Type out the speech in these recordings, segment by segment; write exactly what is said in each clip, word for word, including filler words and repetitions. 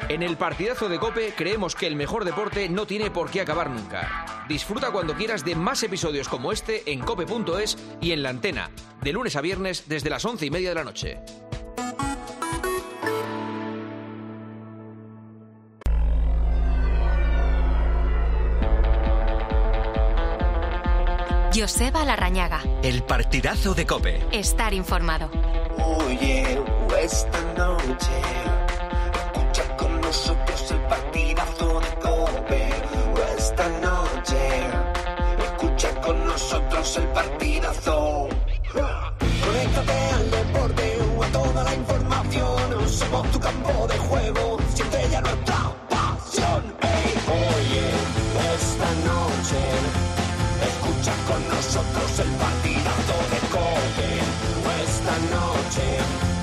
En el partidazo de COPE creemos que el mejor deporte no tiene por qué acabar nunca. Disfruta cuando quieras de más episodios como este en cope punto es y en La Antena, de lunes a viernes desde las once y media de la noche. Joseba Larrañaga. El partidazo de COPE. Estar informado. Oye, esta noche escucha con nosotros el partidazo de COPE. Esta noche escucha con nosotros el partidazo. Conéctate al deporte o a toda la información. Somos tu campo de juego, siente ya nuestra pasión. Hey, oye, esta noche escucha con nosotros el partidazo de COPE. Esta noche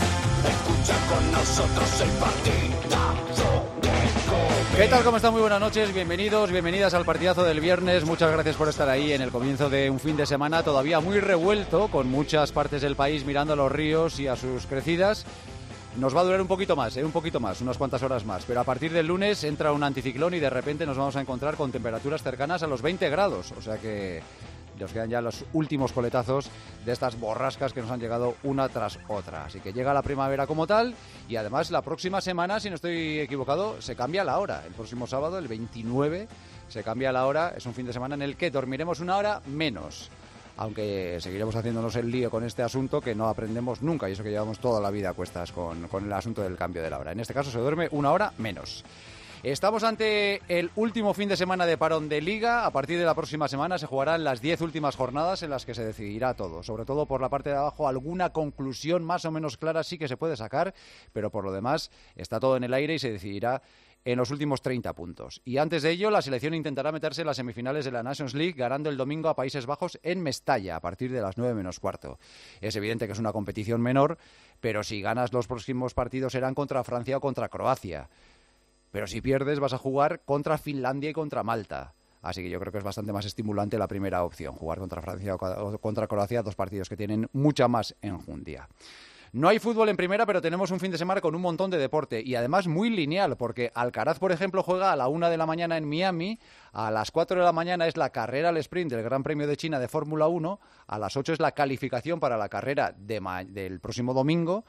escucha con nosotros el partidazo de COPE. ¿Qué tal? ¿Cómo están? Muy buenas noches, bienvenidos, bienvenidas al partidazo del viernes. Muchas gracias por estar ahí en el comienzo de un fin de semana todavía muy revuelto, con muchas partes del país mirando a los ríos y a sus crecidas. Nos va a durar un poquito más, ¿eh? un poquito más, unas cuantas horas más. Pero a partir del lunes entra un anticiclón y de repente nos vamos a encontrar con temperaturas cercanas a los veinte grados. O sea que nos quedan ya los últimos coletazos de estas borrascas que nos han llegado una tras otra. Así que llega la primavera como tal y además la próxima semana, si no estoy equivocado, se cambia la hora. El próximo sábado, el veintinueve, se cambia la hora. Es un fin de semana en el que dormiremos una hora menos. Aunque seguiremos haciéndonos el lío con este asunto que no aprendemos nunca, y eso que llevamos toda la vida a cuestas con, con el asunto del cambio de la hora. En este caso se duerme una hora menos. Estamos ante el último fin de semana de parón de Liga. A partir de la próxima semana se jugarán las diez últimas jornadas en las que se decidirá todo. Sobre todo por la parte de abajo, alguna conclusión más o menos clara sí que se puede sacar, pero por lo demás está todo en el aire y se decidirá en los últimos treinta puntos. Y antes de ello, la selección intentará meterse en las semifinales de la Nations League, ganando el domingo a Países Bajos en Mestalla, a partir de las nueve menos cuarto. Es evidente que es una competición menor, pero si ganas los próximos partidos serán contra Francia o contra Croacia. Pero si pierdes vas a jugar contra Finlandia y contra Malta. Así que yo creo que es bastante más estimulante la primera opción, jugar contra Francia o contra Croacia, dos partidos que tienen mucha más enjundia. No hay fútbol en primera, pero tenemos un fin de semana con un montón de deporte y además muy lineal, porque Alcaraz, por ejemplo, juega a la una de la mañana en Miami, a las cuatro de la mañana es la carrera al sprint del Gran Premio de China de Fórmula uno, a las ocho es la calificación para la carrera de ma- del próximo domingo.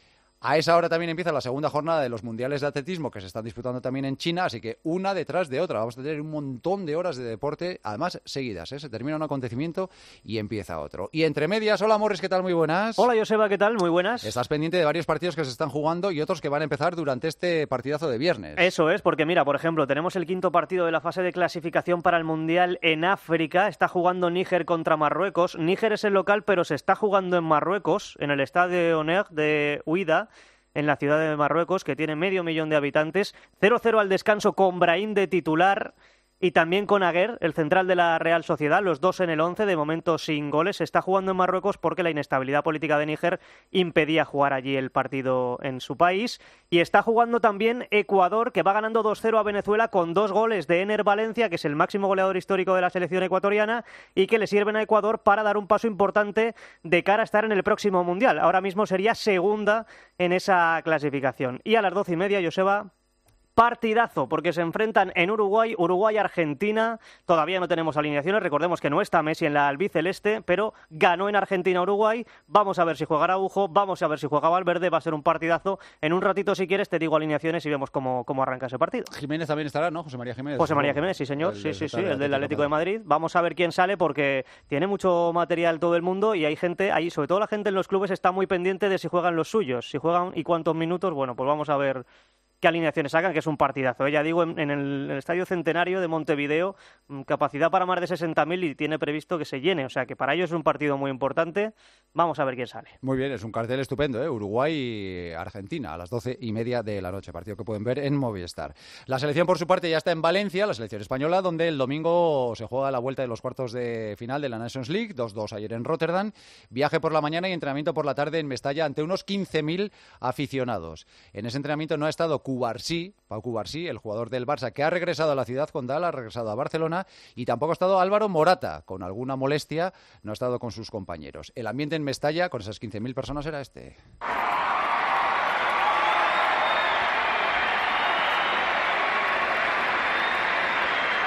A esa hora también empieza la segunda jornada de los mundiales de atletismo que se están disputando también en China, así que una detrás de otra. Vamos a tener un montón de horas de deporte, además seguidas, ¿eh? Se termina un acontecimiento y empieza otro. Y entre medias, hola Morris, ¿qué tal? Muy buenas. Hola Joseba, ¿qué tal? Muy buenas. Estás pendiente de varios partidos que se están jugando y otros que van a empezar durante este partidazo de viernes. Eso es, porque mira, por ejemplo, tenemos el quinto partido de la fase de clasificación para el Mundial en África. Está jugando Níger contra Marruecos. Níger es el local, pero se está jugando en Marruecos, en el estadio Oner de Huida, en la ciudad de Marruecos, que tiene medio millón de habitantes. cero cero al descanso con Brahim de titular y también con Aguer, el central de la Real Sociedad, los dos en el once, de momento sin goles. Se está jugando en Marruecos porque la inestabilidad política de Níger impedía jugar allí el partido en su país. Y está jugando también Ecuador, que va ganando dos cero a Venezuela con dos goles de Ener Valencia, que es el máximo goleador histórico de la selección ecuatoriana, y que le sirven a Ecuador para dar un paso importante de cara a estar en el próximo Mundial. Ahora mismo sería segunda en esa clasificación. Y a las doce y media, Joseba, partidazo, porque se enfrentan en Uruguay, Uruguay-Argentina. Todavía no tenemos alineaciones, recordemos que no está Messi en la albiceleste, pero ganó en Argentina-Uruguay. Vamos a ver si juega Araujo, vamos a ver si juega Valverde, va a ser un partidazo. En un ratito, si quieres, te digo alineaciones y vemos cómo, cómo arranca ese partido. Jiménez también estará, ¿no? José María Jiménez. José María Jiménez, sí señor, el sí, sí, sí, el el del Atlético de Madrid. Vamos a ver quién sale porque tiene mucho material todo el mundo y hay gente, ahí, sobre todo la gente en los clubes está muy pendiente de si juegan los suyos, si juegan y cuántos minutos. Bueno, pues vamos a ver qué alineaciones sacan, que es un partidazo. Ya digo, en, en, el, en el Estadio Centenario de Montevideo, capacidad para más de sesenta mil y tiene previsto que se llene. O sea que para ellos es un partido muy importante. Vamos a ver quién sale. Muy bien, es un cartel estupendo, ¿eh? Uruguay-Argentina a las doce y media de la noche. Partido que pueden ver en Movistar. La selección, por su parte, ya está en Valencia, la selección española, donde el domingo se juega la vuelta de los cuartos de final de la Nations League. dos dos ayer en Rotterdam. Viaje por la mañana y entrenamiento por la tarde en Mestalla ante unos quince mil aficionados. En ese entrenamiento no ha estado Cubarsí, Pau Cubarsí, el jugador del Barça, que ha regresado a la ciudad condal, ha regresado a Barcelona, y tampoco ha estado Álvaro Morata, con alguna molestia, no ha estado con sus compañeros. El ambiente en Mestalla, con esas quince mil personas, era este.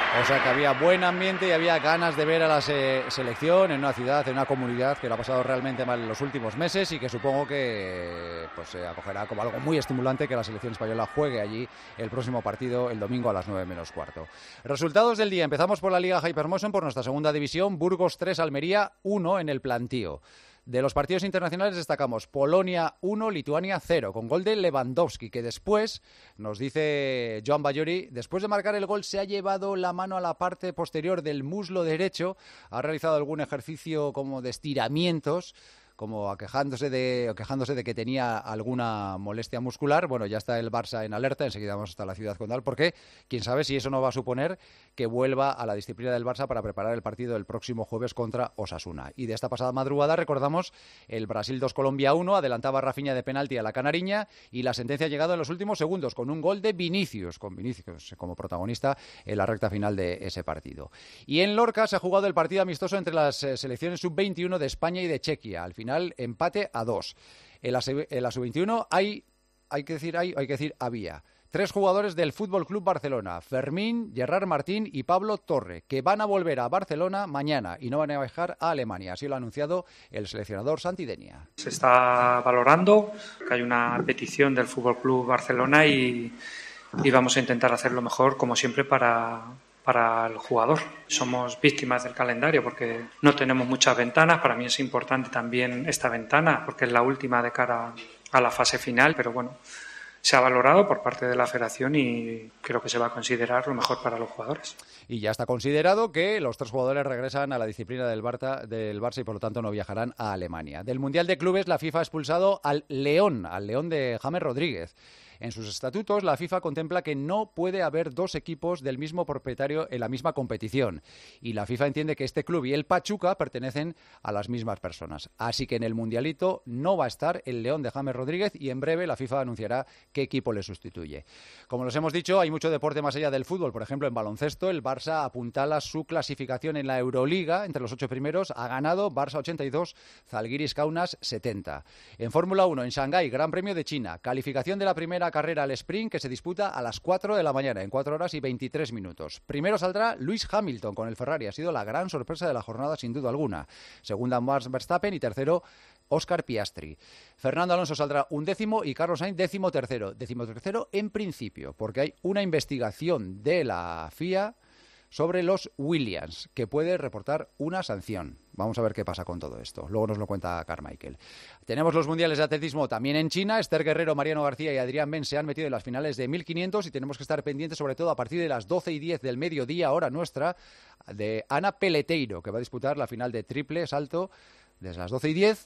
O sea que había buen ambiente y había ganas de ver a la se- selección en una ciudad, en una comunidad que lo ha pasado realmente mal en los últimos meses y que supongo que pues se acogerá como algo muy estimulante que la selección española juegue allí el próximo partido el domingo a las nueve menos cuarto. Resultados del día. Empezamos por la Liga Hypermotion, por nuestra segunda división. Burgos tres, Almería uno en el plantío. De los partidos internacionales destacamos Polonia uno, Lituania cero, con gol de Lewandowski, que después, nos dice Joan Bayori, después de marcar el gol se ha llevado la mano a la parte posterior del muslo derecho, ha realizado algún ejercicio como de estiramientos, como quejándose de, quejándose de que tenía alguna molestia muscular. Bueno, ya está el Barça en alerta, enseguida vamos hasta la ciudad condal, porque quién sabe si eso no va a suponer que vuelva a la disciplina del Barça para preparar el partido del próximo jueves contra Osasuna. Y de esta pasada madrugada recordamos el Brasil dos, Colombia uno, adelantaba Rafinha de penalti a la canariña y la sentencia ha llegado en los últimos segundos con un gol de Vinicius, con Vinicius como protagonista en la recta final de ese partido. Y en Lorca se ha jugado el partido amistoso entre las eh, selecciones sub veintiuno de España y de Chequia. Al final empate a dos. En la, en la sub veintiuno hay, hay que decir, hay, hay que decir, había tres jugadores del Fútbol Club Barcelona, Fermín, Gerard Martín y Pablo Torre, que van a volver a Barcelona mañana y no van a viajar a Alemania. Así lo ha anunciado el seleccionador Santi Denia. Se está valorando que hay una petición del Fútbol Club Barcelona y, y vamos a intentar hacerlo mejor, como siempre, para para el jugador. Somos víctimas del calendario porque no tenemos muchas ventanas. Para mí es importante también esta ventana porque es la última de cara a la fase final, pero bueno, se ha valorado por parte de la federación y creo que se va a considerar lo mejor para los jugadores. Y ya está considerado que los tres jugadores regresan a la disciplina del Barça, del Barça y por lo tanto no viajarán a Alemania. Del Mundial de Clubes, la FIFA ha expulsado al León, al León de James Rodríguez. En sus estatutos, la FIFA contempla que no puede haber dos equipos del mismo propietario en la misma competición. Y la FIFA entiende que este club y el Pachuca pertenecen a las mismas personas. Así que en el Mundialito no va a estar el León de James Rodríguez y en breve la FIFA anunciará qué equipo le sustituye. Como les hemos dicho, hay mucho deporte más allá del fútbol. Por ejemplo, en baloncesto, el Barça apuntala su clasificación en la Euroliga. Entre los ocho primeros ha ganado Barça ochenta y dos, Zalgiris Kaunas setenta. En Fórmula uno, en Shanghái, Gran Premio de China. Calificación de la primera carrera al sprint que se disputa a las cuatro de la mañana, en cuatro horas y veintitrés minutos. Primero saldrá Lewis Hamilton con el Ferrari. Ha sido la gran sorpresa de la jornada, sin duda alguna. Segunda, Max Verstappen y tercero, Oscar Piastri. Fernando Alonso saldrá undécimo y Carlos Sainz décimo tercero. Décimo tercero en principio, porque hay una investigación de la F I A sobre los Williams, que puede reportar una sanción. Vamos a ver qué pasa con todo esto. Luego nos lo cuenta Carmichael. Tenemos los mundiales de atletismo también en China. Esther Guerrero, Mariano García y Adrián Ben se han metido en las finales de mil quinientos y tenemos que estar pendientes, sobre todo a partir de las doce y diez del mediodía, hora nuestra, de Ana Peleteiro, que va a disputar la final de triple salto desde las doce y diez.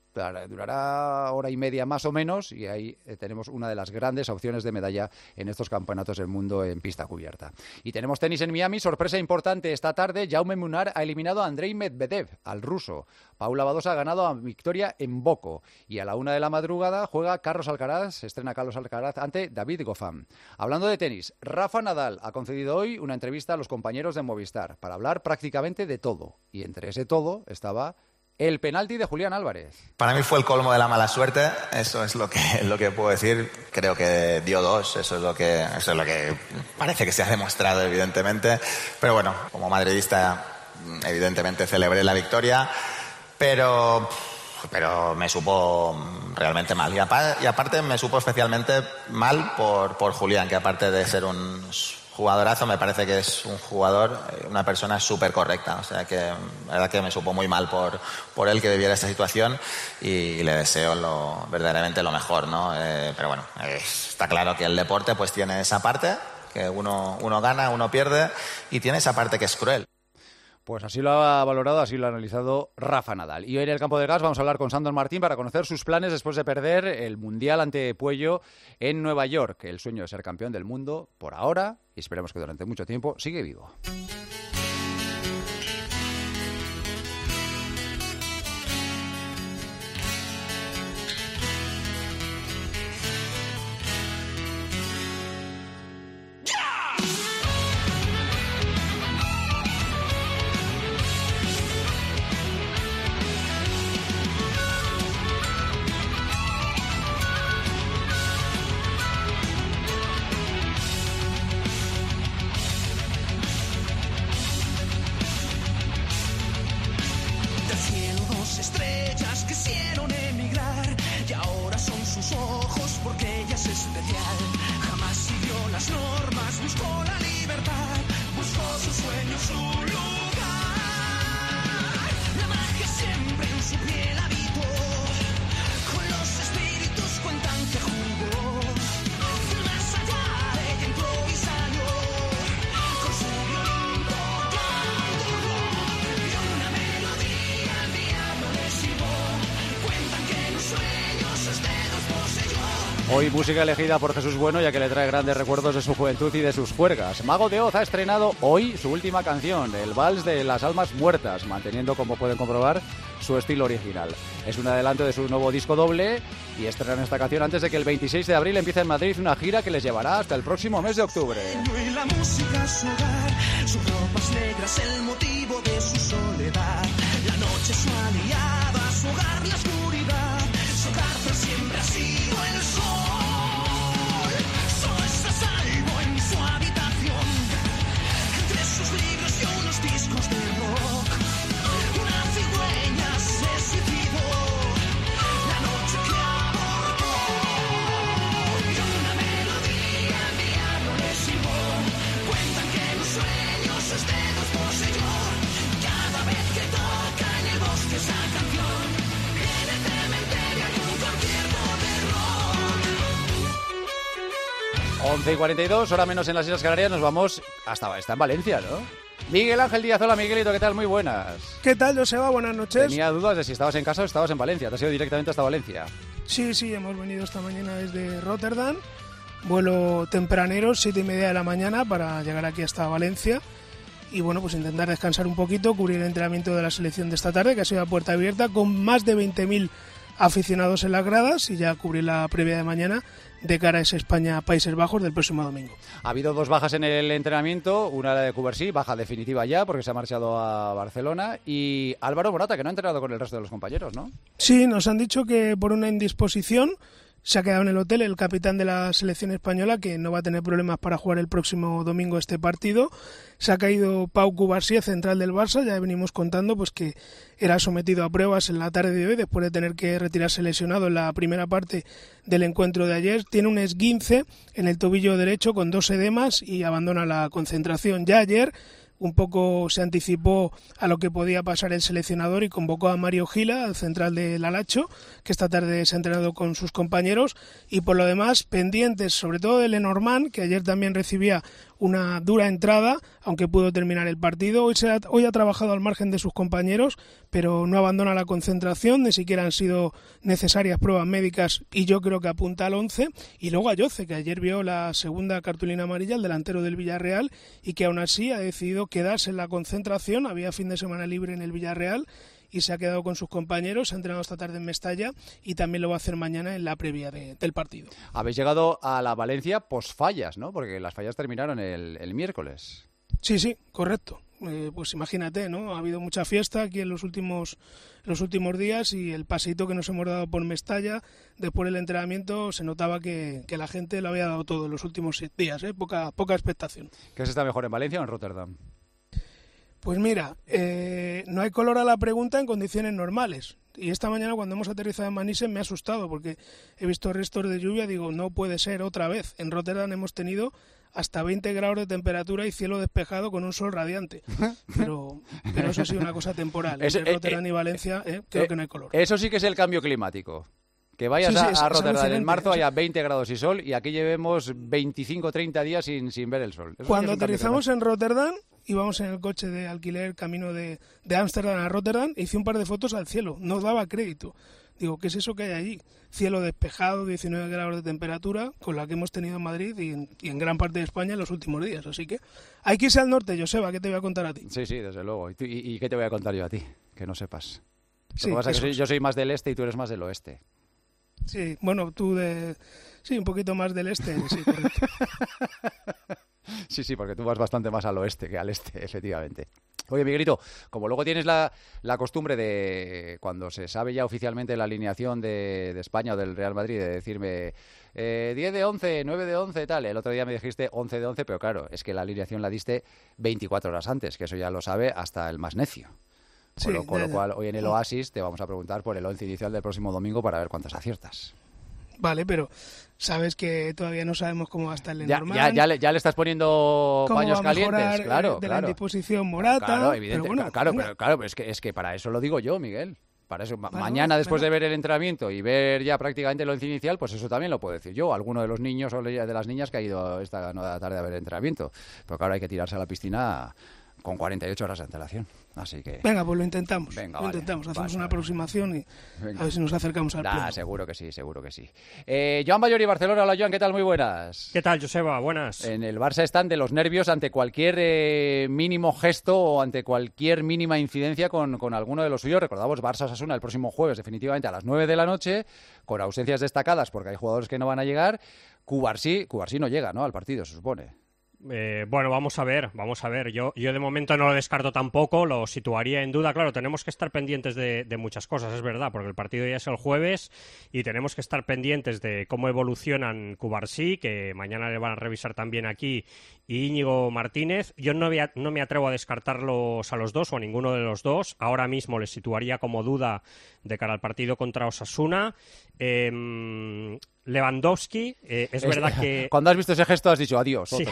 Durará hora y media más o menos y ahí eh, tenemos una de las grandes opciones de medalla en estos campeonatos del mundo en pista cubierta. Y tenemos tenis en Miami, sorpresa importante esta tarde. Jaume Munar ha eliminado a Andrei Medvedev, al ruso. Paula Badosa ha ganado a Victoria en Boco. Y a la una de la madrugada juega Carlos Alcaraz, se estrena Carlos Alcaraz ante David Goffin. Hablando de tenis, Rafa Nadal ha concedido hoy una entrevista a los compañeros de Movistar para hablar prácticamente de todo. Y entre ese todo estaba el penalti de Julián Álvarez. Para mí fue el colmo de la mala suerte, eso es lo que, lo que puedo decir. Creo que dio dos, eso es lo que, eso es lo que parece que se ha demostrado, evidentemente. Pero bueno, como madridista, evidentemente celebré la victoria, pero, pero me supo realmente mal. Y, apa, y aparte me supo especialmente mal por, por Julián, que aparte de ser un jugadorazo, me parece que es un jugador, una persona súper correcta. O sea que la verdad que me supo muy mal por, por él que viviera esta situación y le deseo lo, verdaderamente lo mejor, ¿no? Eh, pero bueno, eh, está claro que el deporte pues tiene esa parte, que uno, uno gana, uno pierde, y tiene esa parte que es cruel. Pues así lo ha valorado, así lo ha analizado Rafa Nadal. Y hoy en el campo de gas vamos a hablar con Sandor Martín para conocer sus planes después de perder el Mundial ante Puello en Nueva York. El sueño de ser campeón del mundo, por ahora, y esperemos que durante mucho tiempo, sigue vivo. las normas, buscó la libertad, buscó su sueño, su lugar. La magia siempre en su piel habitó, con los espíritus cuentan que jugó. Más allá ella entró y salió, con su violín tocando, y una melodía al diablo le silbó. Cuentan que en los sueños sus dedos poseyó. Hoy música elegida por Jesús Bueno, ya que le trae grandes recuerdos de su juventud y de sus juergas. Mago de Oz ha estrenado hoy su última canción, el Vals de las Almas Muertas, manteniendo, como pueden comprobar, su estilo original. Es un adelanto de su nuevo disco doble y estrenan esta canción antes de que el veintiséis de abril empiece en Madrid una gira que les llevará hasta el próximo mes de octubre. Y la música su hogar, sus ropas negras el motivo de su soledad. La noche su aliada, su hogar la oscuridad, su cárcel siempre ha sido el sol. Solo está salvo en su habitación, entre sus libros y unos discos de rock. Una cigüeña se suicidó la noche que abortó, y una melodía al diablo le silbó. Cuentan que en los sueños sus dedos poseyó, cada vez que toca en el bosque esa canción. En el cementerio hay un concierto de rock. once y cuarenta y dos, hora menos en las Islas Canarias, nos vamos hasta... Está en Valencia, ¿no? Miguel Ángel Díaz, hola Miguelito, ¿qué tal? Muy buenas. ¿Qué tal, Joseba? Buenas noches. Tenía dudas de si estabas en casa o estabas en Valencia. Te has ido directamente hasta Valencia. Sí, sí, hemos venido esta mañana desde Rotterdam. Vuelo tempranero, siete y media de la mañana, para llegar aquí hasta Valencia. Y bueno, pues intentar descansar un poquito, cubrir el entrenamiento de la selección de esta tarde, que ha sido a puerta abierta, con más de veinte mil aficionados en las gradas, y ya cubrir la previa de mañana de cara a ese España-Países Bajos del próximo domingo. Ha habido dos bajas en el entrenamiento, una la de Cubarsí, baja definitiva ya porque se ha marchado a Barcelona, y Álvaro Morata, que no ha entrenado con el resto de los compañeros, ¿no? Sí, nos han dicho que por una indisposición se ha quedado en el hotel el capitán de la selección española, que no va a tener problemas para jugar el próximo domingo este partido. Se ha caído Pau Cubarsí, central del Barça, ya venimos contando pues que era sometido a pruebas en la tarde de hoy después de tener que retirarse lesionado en la primera parte del encuentro de ayer. Tiene un esguince en el tobillo derecho con dos edemas y abandona la concentración. Ya ayer un poco se anticipó a lo que podía pasar el seleccionador y convocó a Mario Gila, al central del Alacho, que esta tarde se ha entrenado con sus compañeros, y por lo demás pendientes sobre todo de Lenormand, que ayer también recibía una dura entrada, aunque pudo terminar el partido. Hoy, se ha, hoy ha trabajado al margen de sus compañeros, pero no abandona la concentración, ni siquiera han sido necesarias pruebas médicas, y yo creo que apunta al once. Y luego a Yoce, que ayer vio la segunda cartulina amarilla, el delantero del Villarreal, y que aún así ha decidido quedarse en la concentración. Había fin de semana libre en el Villarreal y se ha quedado con sus compañeros, se ha entrenado esta tarde en Mestalla y también lo va a hacer mañana en la previa de, del partido. Habéis llegado a la Valencia post fallas, ¿no? Porque las fallas terminaron el, el miércoles. Sí, sí, correcto. Eh, pues imagínate, ¿no? Ha habido mucha fiesta aquí en los últimos en los últimos días, y el paseíto que nos hemos dado por Mestalla después del entrenamiento se notaba que, que la gente lo había dado todo en los últimos días, ¿eh? Poca, poca expectación. ¿Qué se está mejor, en Valencia o en Rotterdam? Pues mira, eh, no hay color a la pregunta en condiciones normales. Y esta mañana cuando hemos aterrizado en Manisen me ha asustado porque he visto restos de lluvia. Digo, no puede ser otra vez. En Rotterdam hemos tenido hasta veinte grados de temperatura y cielo despejado con un sol radiante. Pero, pero eso ha sido una cosa temporal. Entre Eso, Rotterdam eh, y Valencia eh, creo eh, que no hay color. Eso sí que es el cambio climático. Que vayas Sí, sí, a, es- a es Rotterdam en alucinante. marzo, O sea, haya veinte grados y sol, y aquí llevemos veinticinco o treinta días sin, sin ver el sol. Eso sí Cuando que es un cambio aterrizamos en Rotterdam, íbamos en el coche de alquiler camino de de Ámsterdam a Rotterdam, e hice un par de fotos al cielo, no daba crédito. Digo, ¿qué es eso que hay allí? Cielo despejado, diecinueve grados de temperatura, con la que hemos tenido en Madrid y en, y en gran parte de España en los últimos días. Así que hay que irse al norte, Joseba, ¿qué te voy a contar a ti? Sí, sí, desde luego. ¿Y, tú- y- y qué te voy a contar yo a ti? Que no sepas. Lo Sí, que pasa es eso que soy- es. yo soy más del este y tú eres más del oeste. Sí, bueno, tú de... Sí, un poquito más del este, sí, correcto. Sí, sí, porque tú vas bastante más al oeste que al este, efectivamente. Oye, Miguelito, como luego tienes la, la costumbre de, cuando se sabe ya oficialmente la alineación de, de España o del Real Madrid, de decirme eh, diez de once, nueve de once, tal. El otro día me dijiste once de once, pero claro, es que la alineación la diste veinticuatro horas antes, que eso ya lo sabe hasta el más necio. Con, Sí, lo, con ya, lo ya. cual, hoy en el Oasis te vamos a preguntar por el once inicial del próximo domingo para ver cuántas aciertas. vale, pero sabes que todavía no sabemos cómo va a estar el Ya, normal. ya, ya, le, ya le estás poniendo cómo paños va a mejorar, calientes, claro. eh, de claro. la indisposición Morata. Claro, evidente, pero bueno, claro, venga. pero, claro, pero es que, es que para eso lo digo yo, Miguel. Para eso, ma- Vale, mañana, vale, después venga. de ver el entrenamiento y ver ya prácticamente el once inicial, pues eso también lo puedo decir yo. Alguno de los niños o de las niñas que ha ido esta nueva tarde a ver el entrenamiento. Pero claro, hay que tirarse a la piscina con cuarenta y ocho horas de antelación. Así que... Venga, pues lo intentamos. Venga, lo vale, intentamos, hacemos vale, una vale. aproximación y Venga. a ver si nos acercamos al Nah, pleno. seguro que sí, seguro que sí. Eh, Joan Bayori, Barcelona. Hola, Joan, ¿qué tal? Muy buenas. ¿Qué tal, Joseba? Buenas. En el Barça están de los nervios ante cualquier eh, mínimo gesto o ante cualquier mínima incidencia con, con alguno de los suyos. Recordamos, Barça-Osasuna el próximo jueves, definitivamente a las nueve de la noche, con ausencias destacadas porque hay jugadores que no van a llegar. Cubarsí, Cubarsí no llega, ¿no?, al partido, se supone. Eh, bueno, vamos a ver, vamos a ver. Yo, yo de momento no lo descarto tampoco, lo situaría en duda. Claro, tenemos que estar pendientes de, de muchas cosas, es verdad, porque el partido ya es el jueves y tenemos que estar pendientes de cómo evolucionan Cubarsí, que mañana le van a revisar también aquí, y Íñigo Martínez. Yo no, voy a- no me atrevo a descartarlos a los dos o a ninguno de los dos. Ahora mismo les situaría como duda de cara al partido contra Osasuna. Eh, Lewandowski, eh, es, Es- verdad que... Cuando has visto ese gesto has dicho adiós, Sí. otro.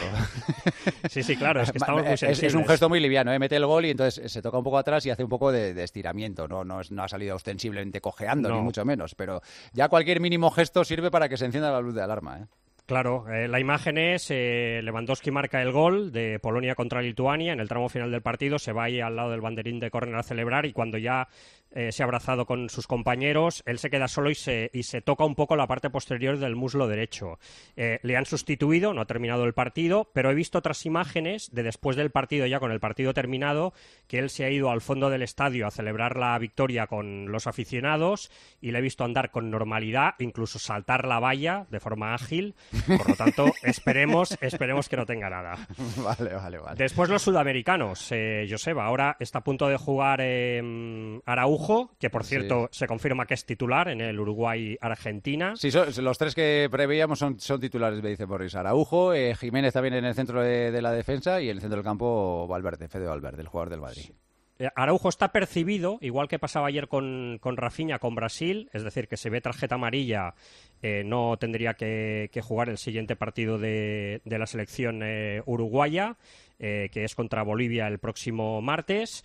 Sí, sí, claro, es que estamos muy Es- es, sensibles. un gesto muy liviano, ¿eh? Mete el gol y entonces se toca un poco atrás y hace un poco de, de estiramiento. No, no, es- no ha salido ostensiblemente cojeando, No. ni mucho menos. Pero ya cualquier mínimo gesto sirve para que se encienda la luz de alarma, ¿eh? Claro, eh, la imagen es eh, Lewandowski marca el gol de Polonia contra Lituania en el tramo final del partido, se va ahí al lado del banderín de córner a celebrar y cuando ya eh, se ha abrazado con sus compañeros, él se queda solo y se, y se toca un poco la parte posterior del muslo derecho. Eh, le han sustituido, no ha terminado el partido, pero he visto otras imágenes de después del partido, ya con el partido terminado, que él se ha ido al fondo del estadio a celebrar la victoria con los aficionados y le he visto andar con normalidad, incluso saltar la valla de forma ágil. Por lo tanto, esperemos, esperemos que no tenga nada. Vale, vale, vale. Después los sudamericanos, eh, Joseba, ahora está a punto de jugar eh, Araujo, que por cierto se confirma que es titular en el Uruguay-Argentina. Sí, son- los tres que preveíamos son, son titulares, me dice Boris. Araujo, eh, Jiménez también en el centro de, de la defensa y en el centro del campo Valverde, Fede Valverde, el jugador del Madrid. Eh, Araujo está percibido, igual que pasaba ayer con, con Rafinha, con Brasil, es decir, que se ve tarjeta amarilla, eh, no tendría que, que jugar el siguiente partido de, de la selección eh, uruguaya, eh, que es contra Bolivia el próximo martes.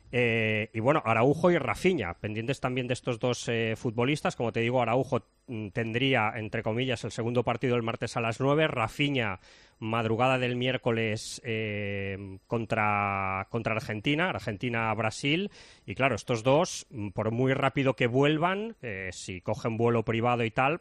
Eh, y bueno, Araujo y Rafinha, pendientes también de estos dos eh, futbolistas. Como te digo, Araujo mm, tendría, entre comillas, el segundo partido el martes a las nueve. Rafinha, madrugada del miércoles eh, contra, contra Argentina, Argentina-Brasil. Y claro, estos dos, mm, por muy rápido que vuelvan, eh, si cogen vuelo privado y tal,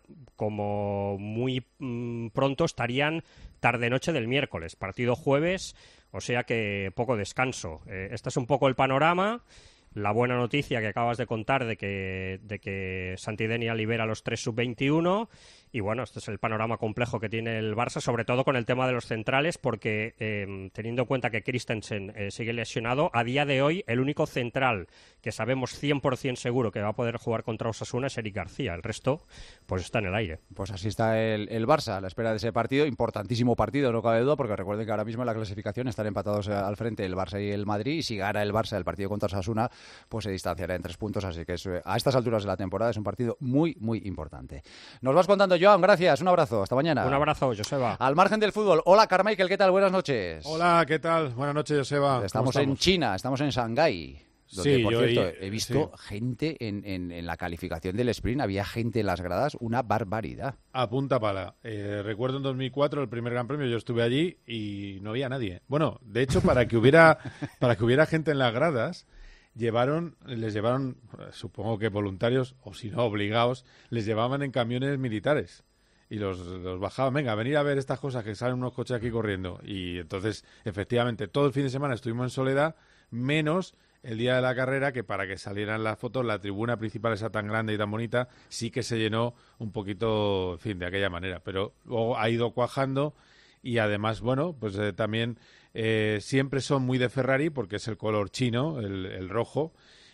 como muy mm, pronto estarían tarde-noche del miércoles, partido jueves. O sea que poco descanso. Eh, este es un poco el panorama. La buena noticia que acabas de contar de que, de que Santidenia libera a los tres sub veintiuno. Y bueno, este es el panorama complejo que tiene el Barça, sobre todo con el tema de los centrales, porque eh, teniendo en cuenta que Christensen eh, sigue lesionado, a día de hoy el único central que sabemos cien por ciento seguro que va a poder jugar contra Osasuna es Eric García. El resto, pues está en el aire. Pues así está el, el Barça a la espera de ese partido, importantísimo partido, no cabe duda, porque recuerden que ahora mismo en la clasificación están empatados eh, al frente el Barça y el Madrid, y si gana el Barça el partido contra Osasuna, pues se distanciará en tres puntos, así que es, eh, a estas alturas de la temporada es un partido muy, muy importante. Nos vas contando, Joan, gracias, un abrazo, hasta mañana. Un abrazo, Joseba. Al margen del fútbol, hola Carmichael, ¿qué tal? Buenas noches. Hola, ¿qué tal? Buenas noches, Joseba. Estamos, en China, estamos en Shanghái. Donde, Sí, por yo cierto, ahí- he visto sí. gente en, en, en la calificación del sprint, había gente en las gradas, una barbaridad. A punta pala. Eh, recuerdo en dos mil cuatro el primer Gran Premio, yo estuve allí y no había nadie. Bueno, de hecho, para que hubiera para que hubiera gente en las gradas, llevaron les llevaron, supongo que voluntarios o si no obligados, les llevaban en camiones militares. Y los, los bajaban, venga, venir a ver estas cosas que salen unos coches aquí corriendo. Y entonces, efectivamente, todo el fin de semana estuvimos en soledad, menos el día de la carrera, que para que salieran las fotos, la tribuna principal esa tan grande y tan bonita, sí que se llenó un poquito, en fin, de aquella manera. Pero luego ha ido cuajando y además, bueno, pues eh, también eh, siempre son muy de Ferrari porque es el color chino, el, el rojo.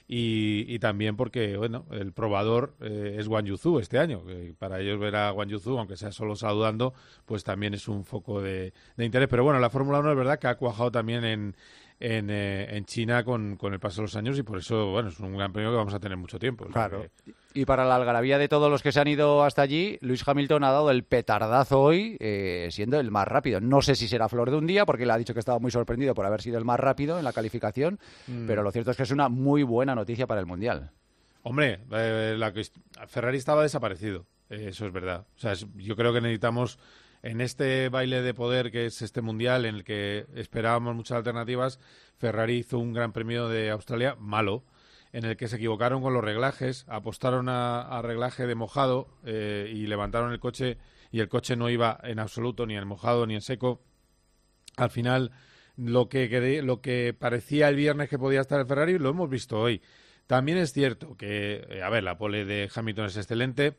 Y, y también porque, bueno, el probador eh, es Guan Yuzu este año. Que para ellos ver a Guan Yuzu, aunque sea solo saludando, pues también es un foco de, de interés. Pero bueno, la Fórmula uno es verdad que ha cuajado también en, en, eh, en China con, con el paso de los años y por eso, bueno, es un gran premio que vamos a tener mucho tiempo. Claro. Que... Y para la algarabía de todos los que se han ido hasta allí, Lewis Hamilton ha dado el petardazo hoy, eh, siendo el más rápido. No sé si será flor de un día, porque él ha dicho que estaba muy sorprendido por haber sido el más rápido en la calificación, mm. pero lo cierto es que es una muy buena noticia para el Mundial. Hombre, eh, la que Ferrari estaba desaparecido, eh, eso es verdad. O sea, es, yo creo que necesitamos, en este baile de poder que es este Mundial, en el que esperábamos muchas alternativas, Ferrari hizo un Gran Premio de Australia malo, en el que se equivocaron con los reglajes, apostaron a, a reglaje de mojado eh, y levantaron el coche, y el coche no iba en absoluto ni en mojado ni en seco. Al final, lo que, lo que parecía el viernes que podía estar el Ferrari, lo hemos visto hoy. También es cierto que, eh, a ver, la pole de Hamilton es excelente,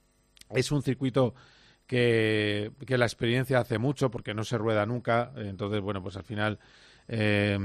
es un circuito que, que la experiencia hace mucho, porque no se rueda nunca, entonces, bueno, pues al final eh,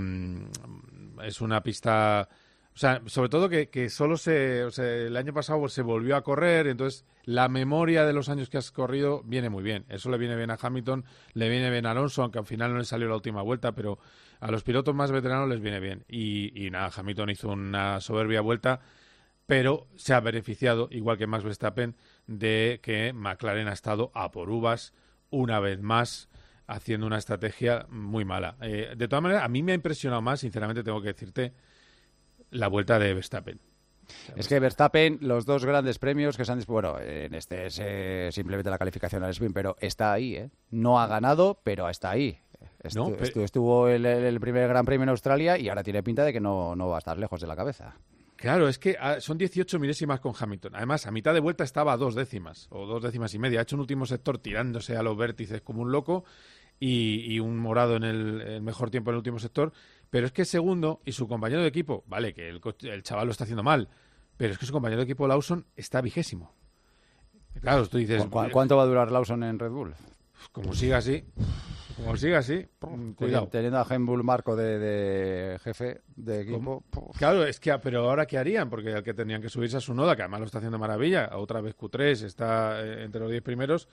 es una pista... O sea, sobre todo que, que solo se... O sea, el año pasado se volvió a correr, entonces la memoria de los años que has corrido viene muy bien. Eso le viene bien a Hamilton, le viene bien a Alonso, aunque al final no le salió la última vuelta, pero a los pilotos más veteranos les viene bien. Y, y nada, Hamilton hizo una soberbia vuelta, pero se ha beneficiado, igual que Max Verstappen, de que McLaren ha estado a por uvas una vez más, haciendo una estrategia muy mala. Eh, de todas maneras, a mí me ha impresionado más, sinceramente tengo que decirte, la vuelta de Verstappen. Es que Verstappen, los dos grandes premios que se han disputado, bueno, en este es eh, simplemente la calificación al sprint, pero está ahí, ¿eh? No ha ganado, pero está ahí. Estu no, pero... Estuvo el, el primer Gran Premio en Australia y ahora tiene pinta de que no, no va a estar lejos de la cabeza. Claro, es que son dieciocho milésimas con Hamilton. Además, a mitad de vuelta estaba a dos décimas, o dos décimas y media. Ha hecho un último sector tirándose a los vértices como un loco y, y un morado en el, el mejor tiempo en el último sector. Pero es que segundo y su compañero de equipo, vale, que el, el chaval lo está haciendo mal, pero es que su compañero de equipo, Lawson, está vigésimo. Claro, tú dices... ¿Cu ¿Cuánto va a durar Lawson en Red Bull? Como siga así, como siga así, cuidado. Teniendo a Henbull Marco de, de jefe de equipo... Claro, es que, pero ahora ¿qué harían? Porque el que tenían que subirse a su Noda, que además lo está haciendo maravilla, otra vez Q tres, está eh, entre los diez primeros...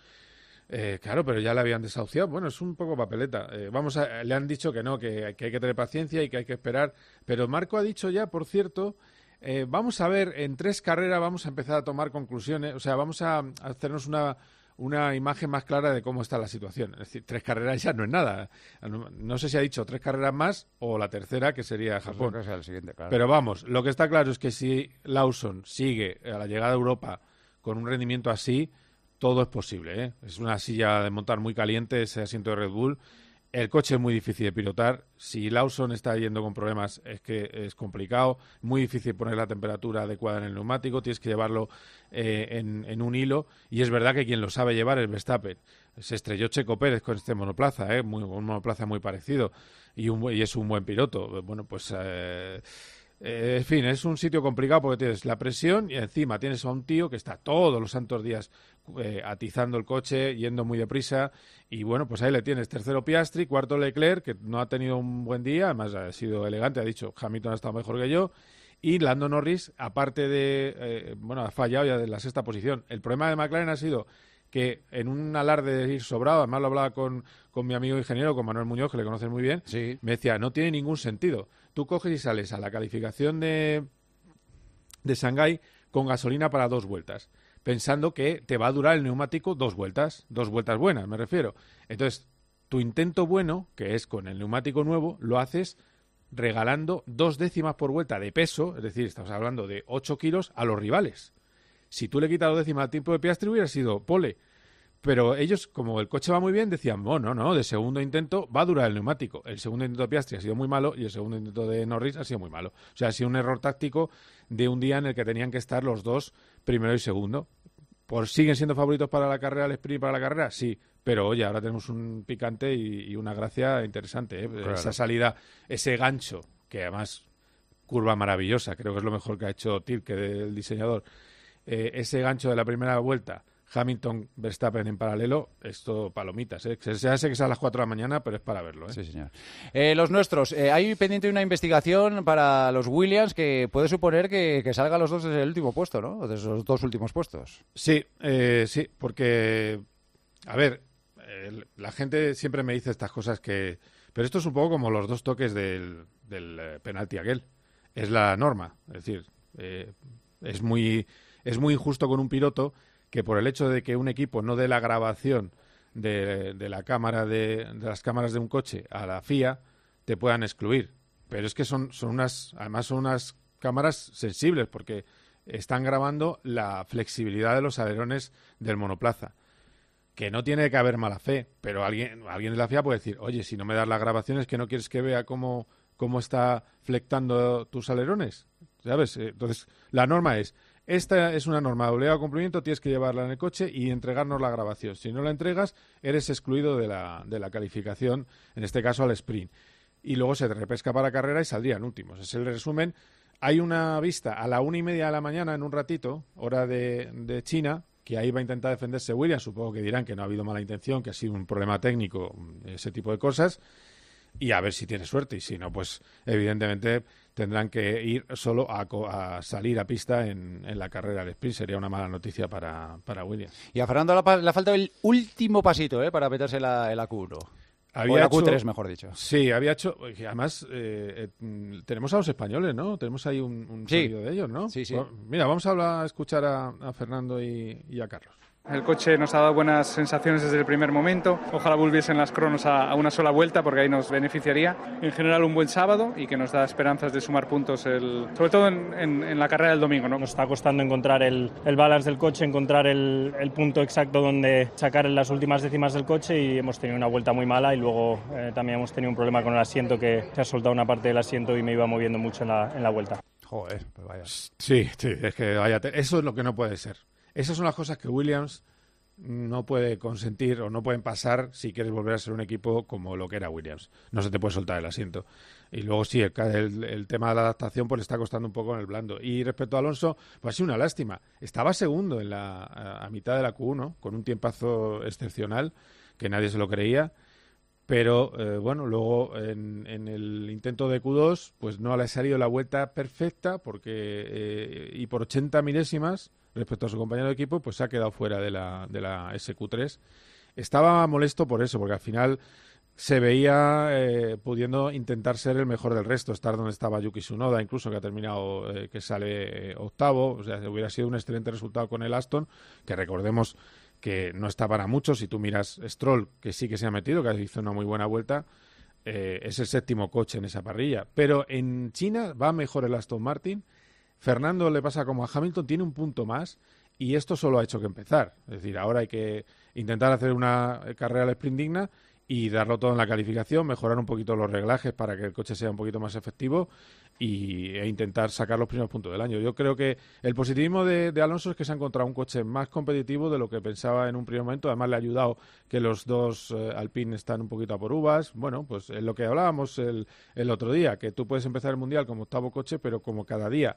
Eh, claro, pero ya le habían desahuciado. Bueno, es un poco papeleta. Eh, vamos a, le han dicho que no, que, que hay que tener paciencia y que hay que esperar. Pero Marco ha dicho ya, por cierto, eh, vamos a ver, en tres carreras vamos a empezar a tomar conclusiones. O sea, vamos a, a hacernos una, una imagen más clara de cómo está la situación. Es decir, tres carreras ya no es nada. No, no sé si ha dicho tres carreras más o la tercera, que sería Japón. Que sea el siguiente, claro. Pero vamos, lo que está claro es que si Lawson sigue a la llegada a Europa con un rendimiento así, todo es posible, ¿eh? Es una silla de montar muy caliente ese asiento de Red Bull. El coche es muy difícil de pilotar. Si Lawson está yendo con problemas, es que es complicado. Muy difícil poner la temperatura adecuada en el neumático. Tienes que llevarlo eh, en, en un hilo. Y es verdad que quien lo sabe llevar es Verstappen. Se estrelló Checo Pérez con este monoplaza, ¿eh? Muy, un monoplaza muy parecido. Y, un, y es un buen piloto. Bueno, pues... Eh, Eh, en fin, es un sitio complicado porque tienes la presión y encima tienes a un tío que está todos los santos días eh, atizando el coche, yendo muy deprisa y bueno, pues ahí le tienes. Tercero Piastri, cuarto Leclerc, que no ha tenido un buen día, además ha sido elegante, ha dicho Hamilton ha estado mejor que yo, y Lando Norris, aparte de, eh, bueno, ha fallado ya de la sexta posición. El problema de McLaren ha sido que en un alarde de ir sobrado, además lo hablaba con, con mi amigo ingeniero, con Manuel Muñoz, que le conoces muy bien, sí. Me decía, no tiene ningún sentido. Tú coges y sales a la calificación de, de Shanghái con gasolina para dos vueltas, pensando que te va a durar el neumático dos vueltas, dos vueltas buenas, me refiero. Entonces, tu intento bueno, que es con el neumático nuevo, lo haces regalando dos décimas por vuelta de peso, es decir, estamos hablando de ocho kilos a los rivales. Si tú le quitas dos décimas al tiempo de Piastri, hubiera sido pole. Pero ellos, como el coche va muy bien, decían, no, no, no, de segundo intento va a durar el neumático. El segundo intento de Piastri ha sido muy malo y el segundo intento de Norris ha sido muy malo. O sea, ha sido un error táctico de un día en el que tenían que estar los dos, primero y segundo. ¿Por siguen siendo favoritos para la carrera, el sprint para la carrera? Sí, pero oye, ahora tenemos un picante y, y una gracia interesante, ¿eh? Claro. Esa salida, ese gancho, que además curva maravillosa, creo que es lo mejor que ha hecho Tilke, el diseñador. Eh, ese gancho de la primera vuelta, Hamilton, Verstappen en paralelo, esto palomitas, ¿eh? Se hace que sea a las cuatro de la mañana, pero es para verlo, ¿eh? Sí, señor. Eh, los nuestros, eh, hay pendiente una investigación para los Williams que puede suponer que, que salgan los dos desde el último puesto, ¿no? Desde los dos últimos puestos. Sí, eh, sí, porque, a ver, eh, la gente siempre me dice estas cosas que... Pero esto es un poco como los dos toques del, del eh, penalti aquel. Es la norma, es decir, eh, es muy... es muy injusto con un piloto que por el hecho de que un equipo no dé la grabación de, de la cámara de, de las cámaras de un coche a la F I A, te puedan excluir. Pero es que son, son unas, además son unas cámaras sensibles porque están grabando la flexibilidad de los alerones del monoplaza. Que no tiene que haber mala fe, pero alguien, alguien de la F I A puede decir, oye, si no me das las grabaciones, que no quieres que vea cómo, cómo está flectando tus alerones, ¿sabes? Entonces, la norma es, esta es una norma de obligado cumplimiento, tienes que llevarla en el coche y entregarnos la grabación. Si no la entregas, eres excluido de la, de la calificación, en este caso al sprint. Y luego se te repesca para carrera y saldrían últimos. Es el resumen. Hay una vista a la una y media de la mañana, en un ratito, hora de, de China, que ahí va a intentar defenderse Williams. Supongo que dirán que no ha habido mala intención, que ha sido un problema técnico, ese tipo de cosas. Y a ver si tiene suerte. Y si no, pues evidentemente tendrán que ir solo a, a salir a pista en, en la carrera del sprint. Sería una mala noticia para, para Williams. Y a Fernando le ha faltado el último pasito ¿eh? para meterse en la, en la Q uno. Había o la hecho, Q tres, mejor dicho. Sí, había hecho... Además, eh, eh, tenemos a los españoles, ¿no? Tenemos ahí un, un sí. sonido de ellos, ¿no? Sí, sí. Bueno, mira, vamos a, hablar, a escuchar a, a Fernando y, y a Carlos. El coche nos ha dado buenas sensaciones desde el primer momento. Ojalá volviesen las cronos a, a una sola vuelta porque ahí nos beneficiaría. En general un buen sábado y que nos da esperanzas de sumar puntos, el, sobre todo en, en, en la carrera del domingo, ¿no? Nos está costando encontrar el, el balance del coche, encontrar el, el punto exacto donde sacar las últimas décimas del coche y hemos tenido una vuelta muy mala y luego eh, también hemos tenido un problema con el asiento que se ha soltado una parte del asiento y me iba moviendo mucho en la, en la vuelta. Joder, pues vaya. Sí, sí, es que vaya. Eso es lo que no puede ser. Esas son las cosas que Williams no puede consentir o no pueden pasar si quieres volver a ser un equipo como lo que era Williams. No se te puede soltar el asiento. Y luego sí, el, el, el tema de la adaptación pues le está costando un poco en el blando. Y respecto a Alonso, pues ha sido una lástima. Estaba segundo en la, a, a mitad de la Q uno, con un tiempazo excepcional, que nadie se lo creía. Pero, eh, bueno, luego en, en el intento de Q dos, pues no le ha salido la vuelta perfecta porque eh, y por ochenta milésimas respecto a su compañero de equipo, pues se ha quedado fuera de la, de la S Q tres. Estaba molesto por eso, porque al final se veía eh, pudiendo intentar ser el mejor del resto, estar donde estaba Yuki Tsunoda, incluso que ha terminado, eh, que sale octavo, o sea, hubiera sido un excelente resultado con el Aston, que recordemos que no está para mucho. Si tú miras Stroll, que sí que se ha metido, que hizo una muy buena vuelta, eh, es el séptimo coche en esa parrilla. Pero en China va mejor el Aston Martin. Fernando le pasa como a Hamilton, tiene un punto más y esto solo ha hecho que empezar. Es decir, ahora hay que intentar hacer una carrera al sprint digna y darlo todo en la calificación, mejorar un poquito los reglajes para que el coche sea un poquito más efectivo y, e intentar sacar los primeros puntos del año. Yo creo que el positivismo de, de Alonso es que se ha encontrado un coche más competitivo de lo que pensaba en un primer momento. Además le ha ayudado que los dos eh, Alpine están un poquito a por uvas. Bueno, pues es lo que hablábamos el, el otro día, que tú puedes empezar el Mundial como octavo coche, pero como cada día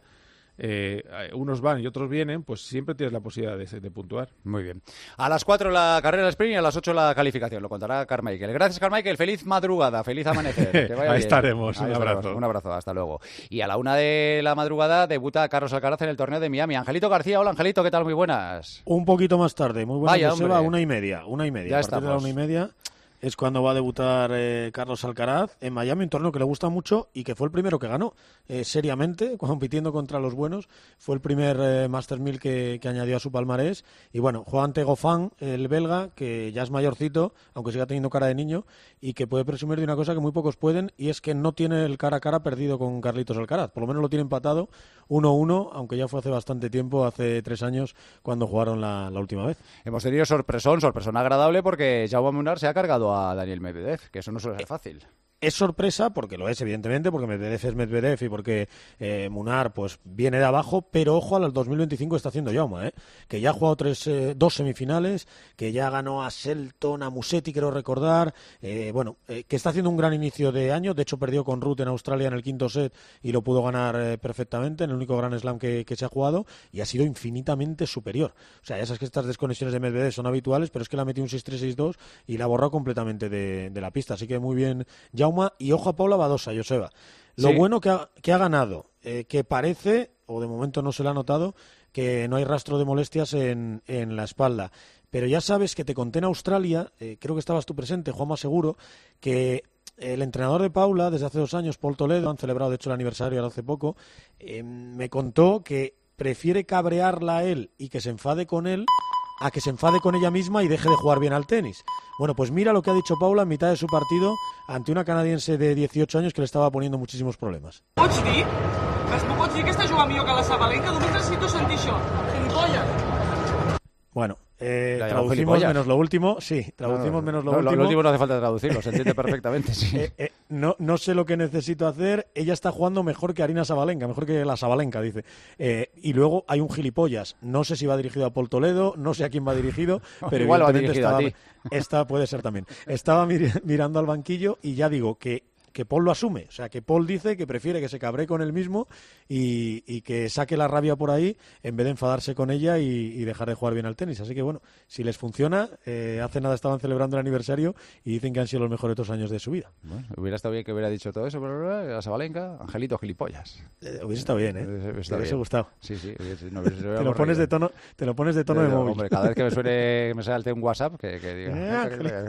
Eh, unos van y otros vienen, pues siempre tienes la posibilidad de, de puntuar. Muy bien. A las cuatro la carrera sprint y a las ocho la calificación. Lo contará Carmichael. Gracias, Carmichael. Feliz madrugada, feliz amanecer. Que vaya Ahí bien. estaremos. Ahí un estaremos. abrazo. Un abrazo. Hasta luego. Y a la una de la madrugada debuta Carlos Alcaraz en el torneo de Miami. Angelito García. Hola, Angelito. ¿Qué tal? Muy buenas. Un poquito más tarde. Muy buenas, Vaya, Joseba. hombre. Una y media. Una y media. Ya a partir de la estamos. una y media es cuando va a debutar eh, Carlos Alcaraz en Miami, un torneo que le gusta mucho y que fue el primero que ganó eh, seriamente, compitiendo contra los buenos. Fue el primer eh, Masters mil que, que añadió a su palmarés. Y bueno, juega ante Goffin, el belga, que ya es mayorcito, aunque siga teniendo cara de niño, y que puede presumir de una cosa que muy pocos pueden, y es que no tiene el cara a cara perdido con Carlitos Alcaraz. Por lo menos lo tiene empatado uno uno, aunque ya fue hace bastante tiempo, hace tres años, cuando jugaron la, la última vez. Hemos tenido sorpresón, sorpresón agradable, porque Jaume Munar se ha cargado a Daniel Medvedev, que eso no suele ser fácil. Es sorpresa, porque lo es, evidentemente, porque Medvedev es Medvedev y porque eh, Munar pues viene de abajo, pero ojo al dos mil veinticinco está haciendo Jaume, ¿eh? Que ya ha jugado tres, eh, dos semifinales, que ya ganó a Selton, a Musetti, quiero recordar, eh, bueno, eh, que está haciendo un gran inicio de año. De hecho perdió con Ruth en Australia en el quinto set y lo pudo ganar eh, perfectamente en el único Grand Slam que, que se ha jugado, y ha sido infinitamente superior. O sea, ya sabes que estas desconexiones de Medvedev son habituales, pero es que le ha metido un seis tres seis dos y la ha borrado completamente de, de la pista, así que muy bien Jaume. Y ojo a Paula Badosa, Joseba. Lo Sí. bueno que ha, que ha ganado, eh, que parece, o de momento no se le ha notado, que no hay rastro de molestias en, en la espalda. Pero ya sabes que te conté en Australia, eh, creo que estabas tú presente, Juanma Seguro, que el entrenador de Paula, desde hace dos años, Paul Toledo, han celebrado de hecho el aniversario ahora hace poco, eh, me contó que prefiere cabrearla a él y que se enfade con él a que se enfade con ella misma y deje de jugar bien al tenis. Bueno, pues mira lo que ha dicho Paula en mitad de su partido ante una canadiense de dieciocho años que le estaba poniendo muchísimos problemas. Pots dir? No pots dir que està jugant millor que la Sabalenka? Només necessito sentir això. Gilipollas. Bueno, eh, traducimos menos lo último, sí, traducimos no, menos lo no, último. Lo último no hace falta traducirlo, se entiende perfectamente, sí. Eh, eh, no, no sé lo que necesito hacer, ella está jugando mejor que Arina Sabalenka, mejor que la Sabalenka, dice. Eh, y luego hay un gilipollas, no sé si va dirigido a Paul Toledo, no sé a quién va dirigido, pero igual va evidentemente dirigido estaba, a ti. Esta puede ser también. Estaba mir- mirando al banquillo y ya digo que que Paul lo asume, o sea, que Paul dice que prefiere que se cabree con él mismo y, y que saque la rabia por ahí en vez de enfadarse con ella y, y dejar de jugar bien al tenis. Así que bueno, si les funciona, eh, hace nada estaban celebrando el aniversario y dicen que han sido los mejores dos años de su vida. Bueno, hubiera estado bien que hubiera dicho todo eso, pero la Sabalenka, Angelito gilipollas. Eh, hubiese estado bien, ¿eh? Hubiese, Te hubiese gustado. Sí, sí. Hubiese, no, hubiese, te, lo pones de tono, te lo pones de tono eh, de móvil. Hombre, cada vez que me suene, que me salte un WhatsApp, que, que diga...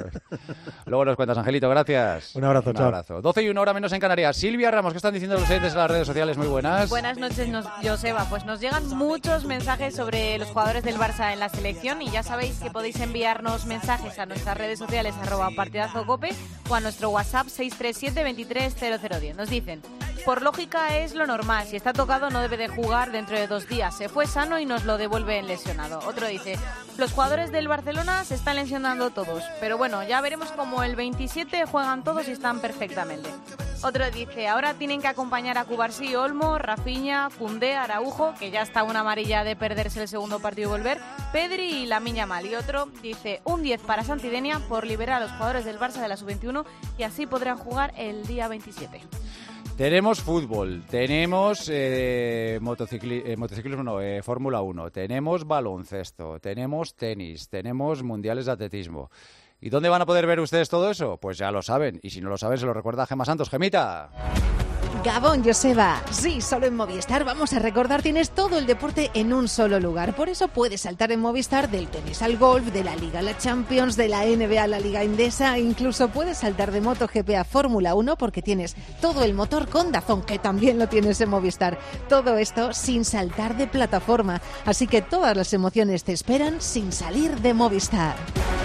Luego nos cuentas, Angelito, gracias. Un abrazo, un chao. abrazo. doce y una hora menos en Canarias. Silvia Ramos, ¿qué están diciendo los oyentes en las redes sociales? Muy buenas. Buenas noches, nos, Joseba. Pues nos llegan muchos mensajes sobre los jugadores del Barça en la selección y ya sabéis que podéis enviarnos mensajes a nuestras redes sociales arroba partidazo cope o a nuestro WhatsApp seis tres siete, veintitrés, cero cero diez. Nos dicen, por lógica es lo normal, si está tocado no debe de jugar dentro de dos días, se fue sano y nos lo devuelven lesionado. Otro dice, los jugadores del Barcelona se están lesionando todos, pero bueno, ya veremos cómo el veintisiete juegan todos y están perfectamente. Otro dice, ahora tienen que acompañar a Cubarsí, Olmo, Rafinha, Koundé, Araujo, que ya está una amarilla de perderse el segundo partido y volver, Pedri y Lamine Yamal. Y otro dice, un diez para Santidenia por liberar a los jugadores del Barça de la sub veintiuno y así podrán jugar el día veintisiete. Tenemos fútbol, tenemos eh, motocicli- eh, motociclismo, no, eh, Fórmula uno, tenemos baloncesto, tenemos tenis, tenemos mundiales de atletismo. ¿Y dónde van a poder ver ustedes todo eso? Pues ya lo saben, y si no lo saben se lo recuerda Gemma Santos. Gemita. Gabón, Joseba. Sí, solo en Movistar vamos a recordar, tienes todo el deporte en un solo lugar. Por eso puedes saltar en Movistar del tenis al golf, de la Liga a la Champions, de la N B A a la Liga Endesa. Incluso puedes saltar de MotoGP a Fórmula uno porque tienes todo el motor con DAZN, que también lo tienes en Movistar. Todo esto sin saltar de plataforma. Así que todas las emociones te esperan sin salir de Movistar.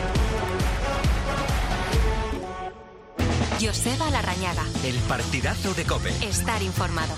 Joseba Larrañaga. El partidazo de COPE. Estar informado.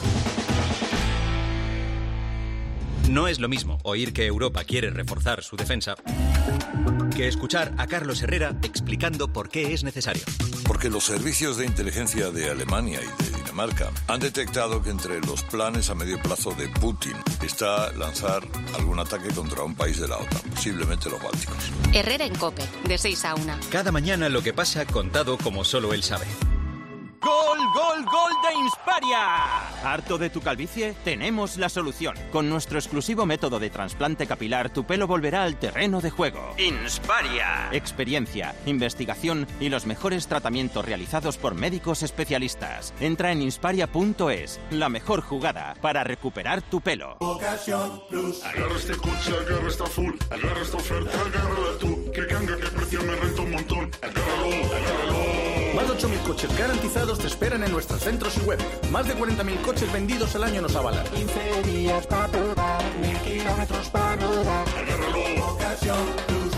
No es lo mismo oír que Europa quiere reforzar su defensa que escuchar a Carlos Herrera explicando por qué es necesario. Porque los servicios de inteligencia de Alemania y de Dinamarca han detectado que entre los planes a medio plazo de Putin está lanzar algún ataque contra un país de la OTAN, posiblemente los bálticos. Herrera en COPE, de seis a una. Cada mañana lo que pasa contado como solo él sabe. ¡Gol, gol, gol de Insparia! ¿Harto de tu calvicie? Tenemos la solución. Con nuestro exclusivo método de trasplante capilar, tu pelo volverá al terreno de juego. Insparia. Experiencia, investigación y los mejores tratamientos realizados por médicos especialistas. Entra en insparia punto es, la mejor jugada para recuperar tu pelo. Ocasión Plus. Agarra este coche, agarra esta full, agarra esta oferta, agárrala tú. Que canga, que precio me renta un montón. Agárralo, agárralo. Más de ocho mil coches garantizados te esperan en nuestros centros y web. Más de cuarenta mil coches vendidos al año nos avalan. quince días para probar, mil kilómetros para rodar. Agárralo, Ocasión Plus.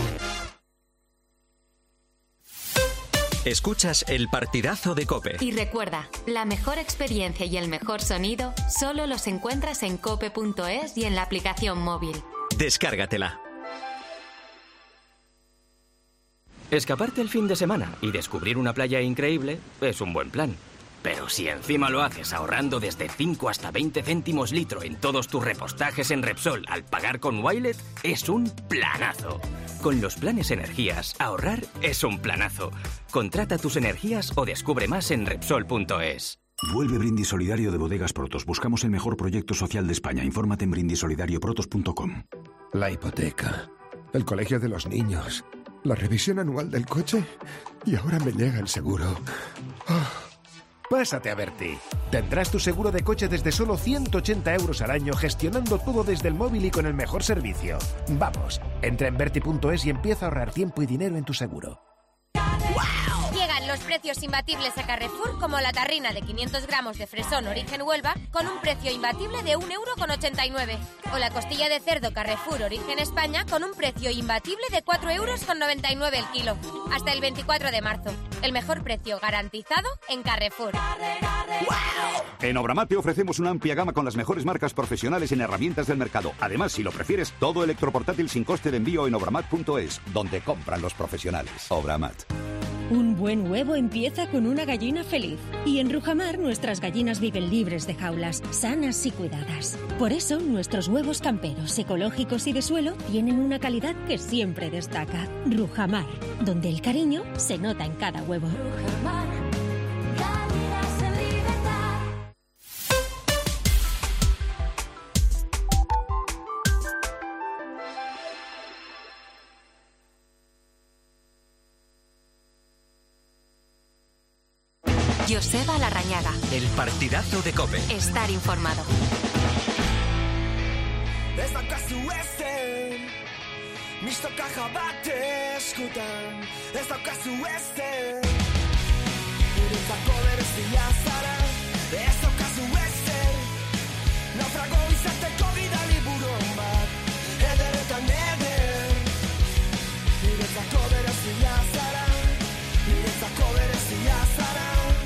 Escuchas el partidazo de COPE. Y recuerda, la mejor experiencia y el mejor sonido solo los encuentras en cope punto es y en la aplicación móvil. Descárgatela. Escaparte el fin de semana y descubrir una playa increíble es un buen plan. Pero si encima lo haces ahorrando desde cinco hasta veinte céntimos litro en todos tus repostajes en Repsol al pagar con Wilet, es un planazo. Con los planes energías, ahorrar es un planazo. Contrata tus energías o descubre más en Repsol punto es. Vuelve Brindis Solidario de Bodegas Protos. Buscamos el mejor proyecto social de España. Infórmate en brindis solidario protos punto com. La hipoteca, el colegio de los niños, la revisión anual del coche y ahora me llega el seguro. Oh. Pásate a Berti. Tendrás tu seguro de coche desde solo ciento ochenta euros al año, gestionando todo desde el móvil y con el mejor servicio. Vamos, entra en berti punto es y empieza a ahorrar tiempo y dinero en tu seguro. ¡Wow! Llegan los unos precios imbatibles a Carrefour, como la tarrina de quinientos gramos de fresón origen Huelva con un precio imbatible de un euro con ochenta y nueve. O la costilla de cerdo Carrefour origen España con un precio imbatible de cuatro euros con noventa y nueve el kilo. Hasta el veinticuatro de marzo. El mejor precio garantizado en Carrefour. En Obramat te ofrecemos una amplia gama con las mejores marcas profesionales en herramientas del mercado. Además, si lo prefieres, todo electroportátil sin coste de envío en obramat punto es, donde compran los profesionales. Obramat. Un buen huevo empieza con una gallina feliz. Y en Rujamar nuestras gallinas viven libres de jaulas, sanas y cuidadas. Por eso nuestros huevos camperos, ecológicos y de suelo tienen una calidad que siempre destaca. Rujamar, donde el cariño se nota en cada huevo. Rujamar, gallinas en libertad. Joseba Larrañaga. El partidazo de COPE. Estar informado. Ez daukazu ezen, mistoka bat eskutan. Ez daukazu ezen, niretzako berezia zara. Ez daukazu ezen, naufrago izateko bidali buron bat. Eder eta neder, niretzako berezia zara. Niretzako berezia zara.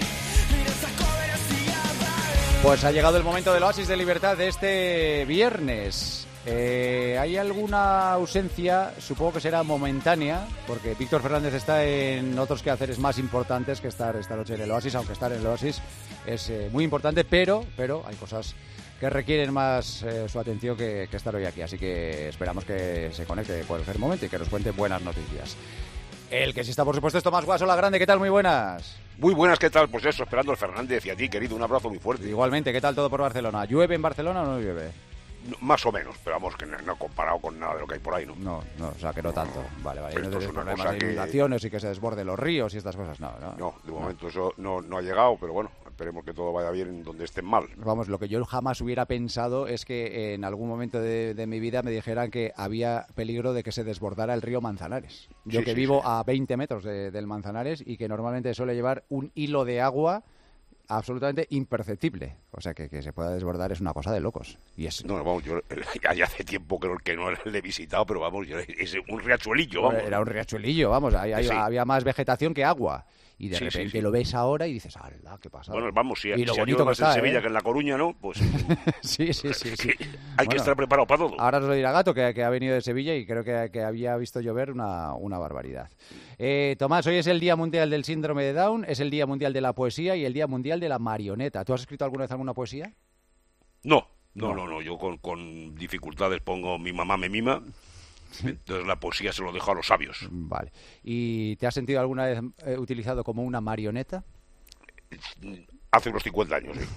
Pues ha llegado el momento del oasis de libertad de este viernes. Eh, ¿Hay alguna ausencia? Supongo que será momentánea, porque Víctor Fernández está en otros quehaceres más importantes que estar esta noche en el oasis, aunque estar en el oasis es eh, muy importante, pero, pero hay cosas que requieren más eh, su atención que, que estar hoy aquí. Así que esperamos que se conecte en cualquier momento y que nos cuente buenas noticias. El que sí está, por supuesto, es Tomás Guasola Grande. ¿Qué tal? Muy buenas. Muy buenas, ¿qué tal? Pues eso, esperando al Fernández y a ti, querido, un abrazo muy fuerte. Igualmente, ¿qué tal todo por Barcelona? ¿Llueve en Barcelona o no llueve? No, más o menos, pero vamos, que no, no comparado con nada de lo que hay por ahí, ¿no? No, no, o sea, que no tanto. Vale, vale. Pero no esto es una problemas cosa de que... inundaciones y que se desborden los ríos y estas cosas, no, no. No, de momento no. Eso no, no ha llegado, pero bueno, esperemos que todo vaya bien donde estén mal. Vamos, lo que yo jamás hubiera pensado es que en algún momento de, de mi vida me dijeran que había peligro de que se desbordara el río Manzanares. Yo Sí, que sí, vivo sí. a veinte metros de- del Manzanares y que normalmente suele llevar un hilo de agua absolutamente imperceptible. O sea, que, que se pueda desbordar es una cosa de locos. Y es... No, vamos, yo ya, ya hace tiempo que no, que no le he visitado, pero vamos, yo, es un riachuelillo, vamos. Era un riachuelillo, vamos, ahí, ahí Sí. había más vegetación que agua. Y de Sí, sí, repente sí. lo ves ahora y dices, ¡hala, qué pasa! Bueno, vamos, si, y lo si bonito ayuda que más está, en Sevilla ¿eh? que en La Coruña, ¿no? Pues sí, sí, sí, sí. hay Bueno, que estar preparado para todo. Ahora nos lo dirá Gato, que, que ha venido de Sevilla y creo que, que había visto llover una, una barbaridad. Eh, Tomás, hoy es el Día Mundial del Síndrome de Down, es el Día Mundial de la Poesía y el Día Mundial de la Marioneta. ¿Tú has escrito alguna vez alguna poesía? No, no, no, no, yo con, con dificultades pongo mi mamá me mima, entonces la poesía se lo dejo a los sabios. Vale. ¿Y te has sentido alguna vez eh, utilizado como una marioneta? Hace unos cincuenta años, sí.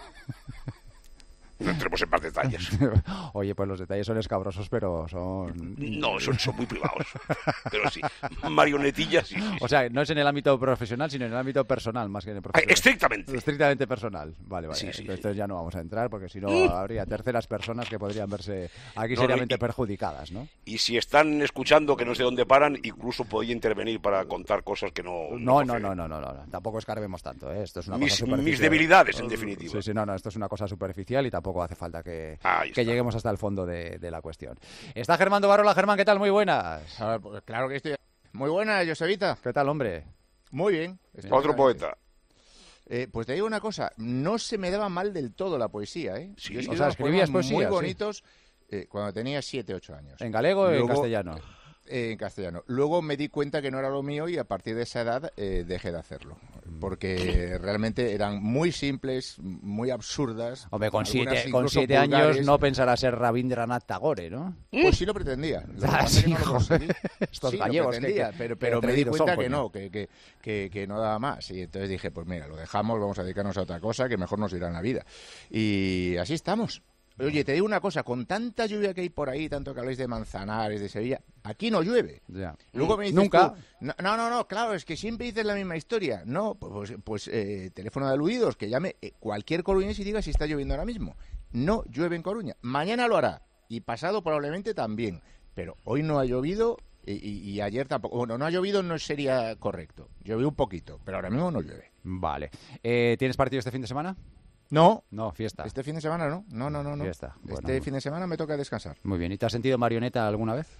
No entremos en más detalles. Oye, pues los detalles son escabrosos, pero son... No, son, son muy privados. Pero sí, marionetillas, sí, sí. O sea, no es en el ámbito profesional, sino en el ámbito personal, más que en el profesional. Ah, estrictamente. Estrictamente personal. Vale, vale. Sí, sí, Entonces ya no vamos a entrar, porque si no Mm. habría terceras personas que podrían verse aquí No, no, seriamente y- perjudicadas, ¿no? Y si están escuchando que no sé dónde paran, incluso podía intervenir para contar cosas que no... No, no, no, no, no, no, tampoco escarbemos tanto, ¿eh? Esto es una Mis- cosa superficial. mis debilidades, en definitiva. Sí, sí, no, no, esto es una cosa superficial y tampoco hace falta que, Ahí que está. lleguemos hasta el fondo de, de la cuestión. Está Germán Barola. Germán, ¿qué tal? Muy buenas. pues claro que estoy. Muy buenas, Josevita. ¿Qué tal, hombre? Muy bien. Otro poeta. Eh, pues te digo una cosa, no se me daba mal del todo la poesía, ¿eh? Sí, Yo o escribía sea, unos escribías poemas poesía, muy sí. bonitos eh, cuando tenía siete, ocho años. ¿En galego o en Luego- castellano? Eh, en castellano. Luego me di cuenta que no era lo mío y a partir de esa edad eh, dejé de hacerlo. Porque realmente eran muy simples, muy absurdas. Hombre, con algunas siete, con incluso siete años vulgares. no pensará ser Rabindranath Tagore, ¿no? Pues sí lo pretendía. Lo que Ah, pasa es que sí, no lo joder. conseguí. Estos Sí, lo gallegos, que- pretendía, que- pero, que pero me di atrevidos cuenta son, que coño. no, que, que, que, que no daba más. Y entonces dije, pues mira, lo dejamos, vamos a dedicarnos a otra cosa que mejor nos irá en la vida. Y así estamos. Oye, te digo una cosa, con tanta lluvia que hay por ahí, tanto que habláis de Manzanares, de Sevilla, aquí no llueve. Ya. Luego me dices Nunca. tú, no, no, no, no, claro, es que siempre dices la misma historia. No, pues, pues eh, teléfono de aludidos, que llame eh, cualquier coruñés y diga si está lloviendo ahora mismo. No llueve en Coruña. Mañana lo hará y pasado probablemente también. Pero hoy no ha llovido Y, y, y ayer tampoco. Bueno, no ha llovido, no sería correcto. Llovió un poquito, pero ahora mismo no llueve. Vale. Eh, ¿Tienes partido este fin de semana? No. No, fiesta. Este fin de semana no. No, no, no. no. Fiesta. Este Bueno, fin de semana me toca descansar. Muy bien. ¿Y te has sentido marioneta alguna vez?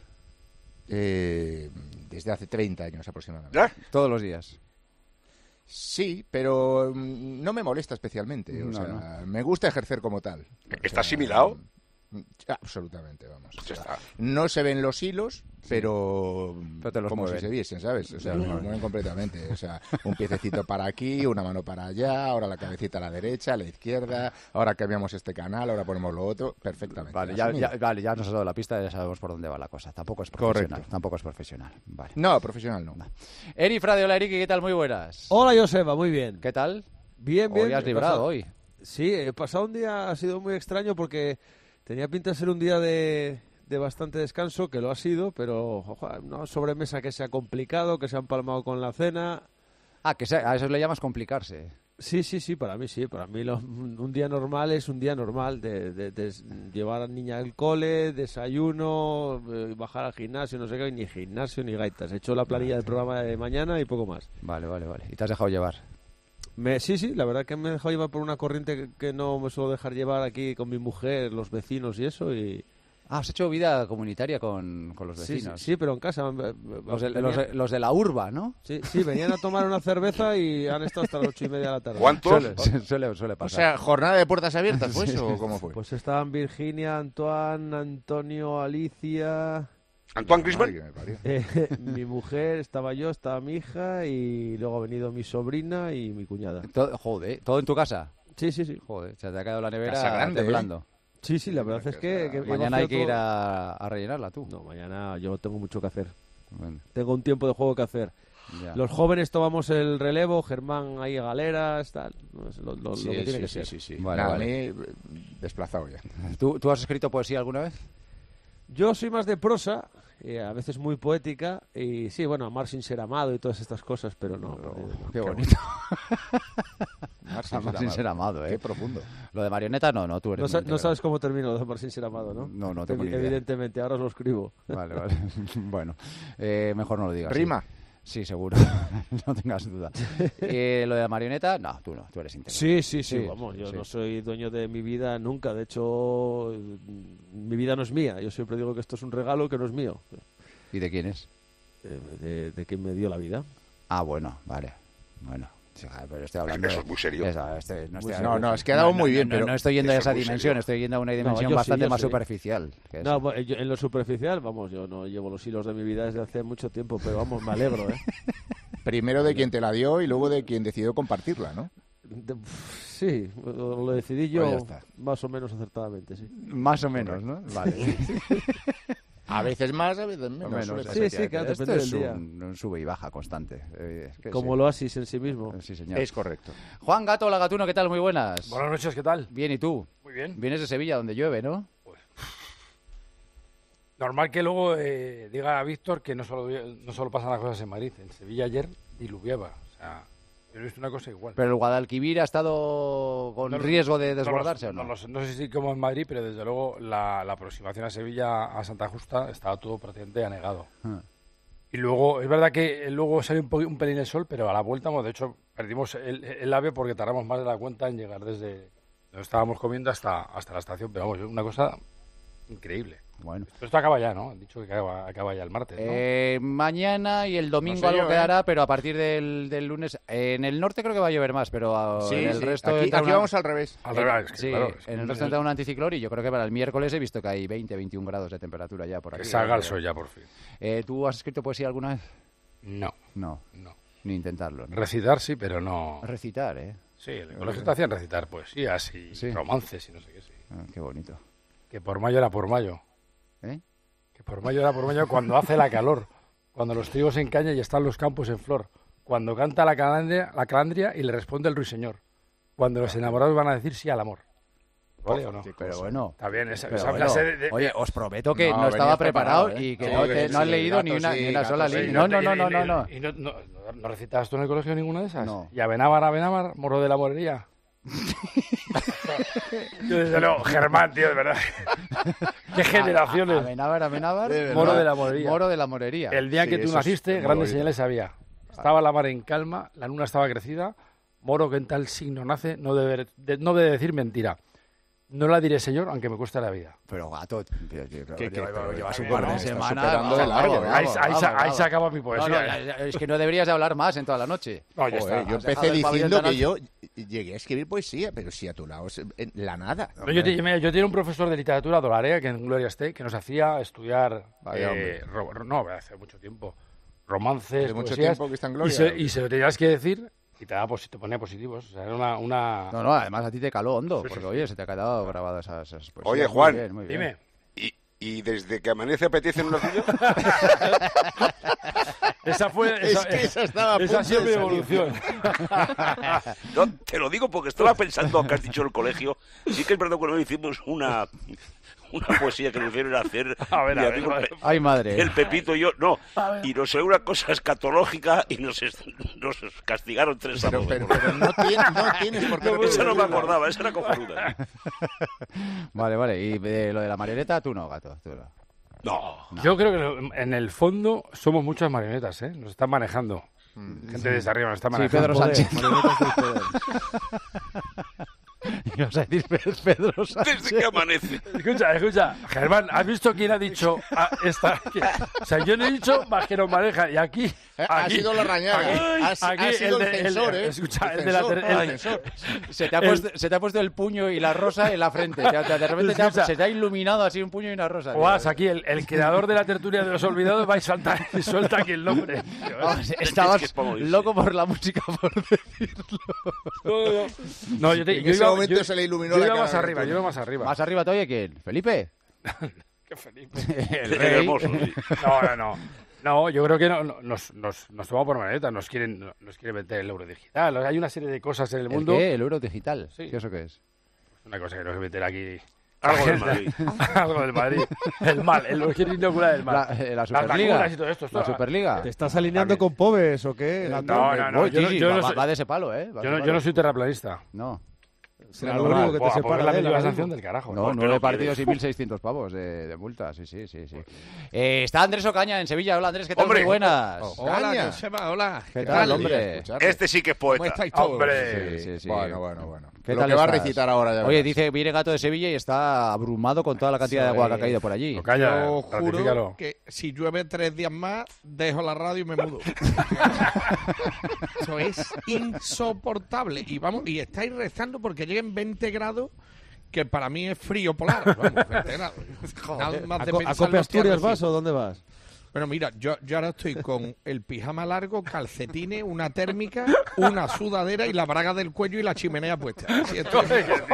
Eh, desde hace treinta años aproximadamente. ¿Eh? Todos los días. Sí, pero mm, no me molesta especialmente. O No, sea, no. me gusta ejercer como tal. ¿Está asimilado? Absolutamente, vamos. Pues O sea, está. no se ven los hilos, pero, Pero te los como mueven. si se viesen, ¿sabes? O sea, me los mueven completamente. O sea, un piececito para aquí, una mano para allá, ahora la cabecita a la derecha, a la izquierda, ahora cambiamos este canal, ahora ponemos lo otro, perfectamente. Vale, ya, asumido. ya, vale, ya nos has dado la pista, ya sabemos por dónde va la cosa. Tampoco es profesional. Correcto. Tampoco es profesional. Vale. No, profesional no. Eri Frade, hola Eriki, ¿qué tal? Muy buenas. Hola Joseba, muy bien. ¿Qué tal? Bien, bien. Hoy has He librado, pasado- hoy. Sí, he pasado un día, ha sido muy extraño porque tenía pinta de ser un día de, de bastante descanso, que lo ha sido, pero ojo, una sobremesa que se ha complicado, que se ha empalmado con la cena. Ah, que sea- a eso le llamas complicarse. Sí, sí, sí, para mí sí. Para mí lo- un día normal es un día normal de, de- de llevar a la niña al cole, desayuno, eh, bajar al gimnasio, no sé qué, ni gimnasio ni gaitas. He hecho la planilla del programa de mañana y poco más. Vale, vale, vale. ¿Y te has dejado llevar? Me, sí, sí, la verdad que me he dejado llevar por una corriente que, que no me suelo dejar llevar aquí con mi mujer, los vecinos y eso. Y... Ah, has hecho vida comunitaria con, con los Sí, vecinos. sí, sí, pero en casa. Los de, los, de, los de la urba, ¿no? Sí, sí, venían a tomar una cerveza y han estado hasta las ocho y media de la tarde. Suele, suele, suele O pasar. sea, jornada de puertas abiertas, ¿fue Sí, eso sí. o cómo fue? Pues estaban Virginia, Antoine, Antonio, Alicia... ¿Antoine Griezmann? Madre que me parió. Eh, mi mujer, estaba yo, estaba mi hija y luego ha venido mi sobrina y mi cuñada. Todo, joder, ¿todo en tu casa? Sí, sí, sí. Joder, se te ha quedado la nevera Casa grande, temblando. Sí, sí, la verdad es que... que he Mañana hay que vaciado ir todo. a, a rellenarla tú. No, mañana yo tengo mucho que hacer. Bueno, Tengo un tiempo de juego que hacer. ya. Los jóvenes tomamos el relevo, Germán ahí a galeras, tal. No, es lo, lo- Sí, lo que tiene sí, que sí, ser. sí, sí. Vale, Nada, vale. a mí, eh, desplazado ya. ¿Tú, ¿Tú has escrito poesía alguna vez? Yo soy más de prosa, eh, a veces muy poética, y sí, bueno, amar sin ser amado y todas estas cosas, pero no. no, no. Qué bonito. Amar sin Amar ser sin amado. ser amado, ¿eh? Qué profundo. Lo de marioneta no, no, tú eres No, sa- muy no integral. sabes cómo termino lo de amar sin ser amado, ¿no? No, no tengo Evi- ni idea. Evidentemente, ahora os lo escribo. Vale, vale. Bueno, eh, mejor no lo digas. ¿Rima? Sí, seguro. No tengas duda. Eh, lo de la marioneta, no, tú no, tú eres integral. Sí, sí, sí, Sí, vamos, yo sí. no soy dueño de mi vida nunca, de hecho, mi vida no es mía, yo siempre digo que esto es un regalo que no es mío. ¿Y de quién es? Eh, De, de quien me dio la vida. Ah, bueno, vale. Bueno. Sí, pero estoy hablando eso de- es muy serio. Esa, este, no, estoy- No, no, es que ha dado no, muy no, bien, no, pero- no estoy yendo a eso esa es muy dimensión, serio. estoy yendo a una dimensión yo sí, bastante yo más sí. superficial. que No, eso. bueno, yo- en lo superficial, vamos, yo no llevo los hilos de mi vida desde hace mucho tiempo, pero vamos, me alegro, ¿eh? Primero de quien te la dio y luego de quien decidió compartirla, ¿no? De- sí, lo lo decidí yo Pues ya está. más o menos acertadamente, sí. Más o menos, ¿no? Vale. A veces más, a veces menos. Menos, suele sí, ser. sí, claro, Esto depende es del día. un, un sube y baja constante. Eh, es que Como sí. el oasis en sí mismo. Sí, señor. Es correcto. Juan Gato, la Gatuno, ¿qué tal? Muy buenas. Buenas noches, ¿qué tal? Bien, ¿y tú? Muy bien. Vienes de Sevilla, donde llueve, ¿no? Normal que luego eh, diga a Víctor que no solo, no solo pasan las cosas en Madrid. En Sevilla ayer diluviaba. O sea, yo he visto una cosa igual. Pero el Guadalquivir ha estado con No lo- riesgo de no lo- desbordarse, ¿o no? no? lo sé, no sé si como en Madrid, pero desde luego la, la aproximación a Sevilla, a Santa Justa, estaba todo prácticamente anegado. Ah. Y luego, es verdad que luego salió un, po- un pelín el sol, pero a la vuelta, bueno, de hecho, perdimos el, el ave porque tardamos más de la cuenta en llegar desde donde estábamos comiendo hasta, hasta la estación. Pero vamos, una cosa increíble. Bueno. Pero esto acaba ya, ¿no? Han dicho que acaba, acaba ya el martes, ¿no? Eh, mañana y el domingo No sé algo yo, ¿eh? quedará, pero a partir del, del lunes... eh, en el norte creo que va a llover más, pero ah, Sí, en el sí. resto... Aquí, entra aquí una- vamos al revés. Al eh, revés, es que, sí, claro, es que en el no resto sé. entra un anticiclón y yo creo que para el miércoles he visto que hay veinte, veintiún grados de temperatura ya por aquí. Que salga el Eh, sol ya, por fin. eh, ¿Tú has escrito poesía alguna vez? No, No, no. ni intentarlo. ¿no? Recitar sí, pero no... Recitar, ¿eh? Sí, en el colegio te hacían recitar poesías y Sí. romances y no sé qué, sí. Ah, qué bonito. Que por mayo era por mayo. ¿Eh? Que por mayo era por mayo cuando hace la calor. Cuando los trigos en caña y están los campos en flor. Cuando canta la calandria, la calandria y le responde el ruiseñor. Cuando los enamorados van a decir sí al amor. ¿Vale o no? Pero bueno. Está bien, esa, Pero esa bueno, frase de... de- oye, os prometo que No, no, estaba venías preparado, preparado, ¿eh? y que Sí, no, que te- sí, no has sí, leído gato, ni una, sí, ni una gato, sola sí. línea. y No, te- no, no, y- no, y- no, no. ¿Y no, no, no recitabas tú en el colegio ninguna de esas? No. ¿Y Abenábar, Abenábar, moro de la morería? Yo desde luego, Germán, tío, de verdad. ¿Qué generaciones? Amenábar, Amenábar. Moro de la Morería. Moro de la Morería. El día que Sí, tú eso naciste, es grandes muy señales había. Estaba la mar en calma, la luna estaba crecida. Moro, que en tal signo nace, no debe, de- no debe decir mentira. No la diré, señor, aunque me cueste la vida. Pero gato, tío, tío, ¿Qué, lleva- qué? Pero llevas un bueno, par de estás semanas. superando de largo, vamos, ¿eh? Ahí, vamos, ahí se- vamos, ahí se vamos. acaba mi poesía. No, no, ¿eh? ya- ya- es que no deberías de hablar más en toda la noche. No, ya Joder, está. yo Has dejado empecé el pabellón diciendo tan que yo alto. llegué a escribir poesía, pero sí a tu lado, es- en la nada. No, yo, te- mira, yo tenía un profesor de literatura, Dolarea, que en Gloria esté, que nos hacía estudiar, Vaya, eh, ro- ro- no, hace mucho tiempo, romances, Hace mucho poesías, tiempo que está en y Gloria. se, y se lo tenías que decir y te, daba posi- te ponía positivos. O sea, era una... una... No, no, además a ti te caló hondo, Sí, sí, porque sí. oye, se te ha quedado grabado esas, esas poesías. Oye, Muy Juan, bien, muy bien. Dime. ¿Y, ¿Y desde que amanece apetecen unos niños? Esa fue... Es Esa, que esa estaba a esa ha punto sido de mi salir. evolución. No, te lo digo porque estaba pensando que has dicho en el colegio. Sí que es verdad que cuando hicimos una, una poesía que nos hicieron hacer A ver, mi a ver, amigo a ver. Pe- Ay, madre. el Pepito y yo. No, y nos salió una cosa escatológica y nos, est- nos castigaron tres Pero, sábados. pero, pero no, tienes, no tienes por qué Esa no me repetirlo. acordaba, esa era cojonuda. Vale, vale. Y de lo de la marioneta, tú no, gato. Tú no. No. Yo creo que lo- en el fondo somos muchas marionetas, ¿eh? Nos están manejando. Gente desde arriba nos está Sí, manejando. Pedro Joder, Sánchez. marionetas del poder. Ibas a decir Pedro Sánchez. Desde que amanece. Escucha, escucha, Germán, ¿has visto quién ha dicho a esta? que- o sea, yo no he dicho más que nos maneja, y aquí... Eh, ha aquí- sido la rañaga. aquí- Ha- aquí ha sido el de- censor, ¿eh? Escucha, El el de la... censor, ter- el el- censor. Se te, ha El- puesto, se te ha puesto el puño y la rosa en la frente. Te ha- te- de repente te ha- Escucha. se te ha iluminado así un puño y una rosa. Guas, aquí el, el creador de la tertulia de los olvidados va y suelta, y suelta aquí el nombre. Vamos, estabas Es que es como dice. loco por la música, por decirlo. No, yo, te, En yo ese iba, momento yo- se le iluminó yo la iba cara más de arriba, Antonio. yo iba más arriba. Más arriba te oye quién, Felipe. Qué Felipe. El Qué rey. hermoso, sí. No, no, no. No, yo creo que no, no- nos, nos, nos tomamos por maneta, nos quieren, nos quieren meter el euro digital. Hay una serie de cosas en el ¿El mundo. qué? ¿El euro digital? Sí. ¿Qué eso qué es? Una cosa que nos quiere meter aquí. Algo del Madrid. Algo del Madrid. El mal, el lo quiere inocular el mal. La, eh, la Las Superliga. vacunas y todo esto. esto- La Superliga. ¿Te estás alineando También. con Pobes o qué? No, No, no, no, Uy, yo sí, no- sí, yo no va, soy- va de ese palo, ¿eh? Va de Yo no, ese yo no palo. soy terraplanista. No. Será lo único que te Buah, separa pues de la él. la ahora sanción mismo. del carajo. No, ¿Por qué nueve no partidos y quieres? mil seiscientos pavos de, de multa, sí, sí, sí. sí. Eh, está Andrés Ocaña en Sevilla. Hola, Andrés, ¿qué tal? Hombre. Muy buenas. Hola, Hola, Caña. Joseba, hola. ¿Qué tal, hombre? Este sí que es ¿Cómo poeta. estáis todos? Hombre. Sí, sí, sí. Bueno, bueno, bueno. ¿Qué Lo tal que va a estás? recitar ahora ya Oye, verás. dice, viene Gato de Sevilla y está abrumado con toda la cantidad de agua que ha caído por allí. No, calla, Yo juro ratifícalo. que si llueve tres días más, dejo la radio y me mudo. Eso es insoportable. Y vamos, y estáis rezando porque lleguen veinte grados, que para mí es frío polar. Vamos, veinte grados. Nada más ¿A, de Co- a pensarlo, Cope estoy Asturias arrecido. vas o dónde vas? Bueno, mira, yo, yo ahora estoy con el pijama largo, calcetines, una térmica, una sudadera y la braga del cuello y la chimenea puesta. Así estoy.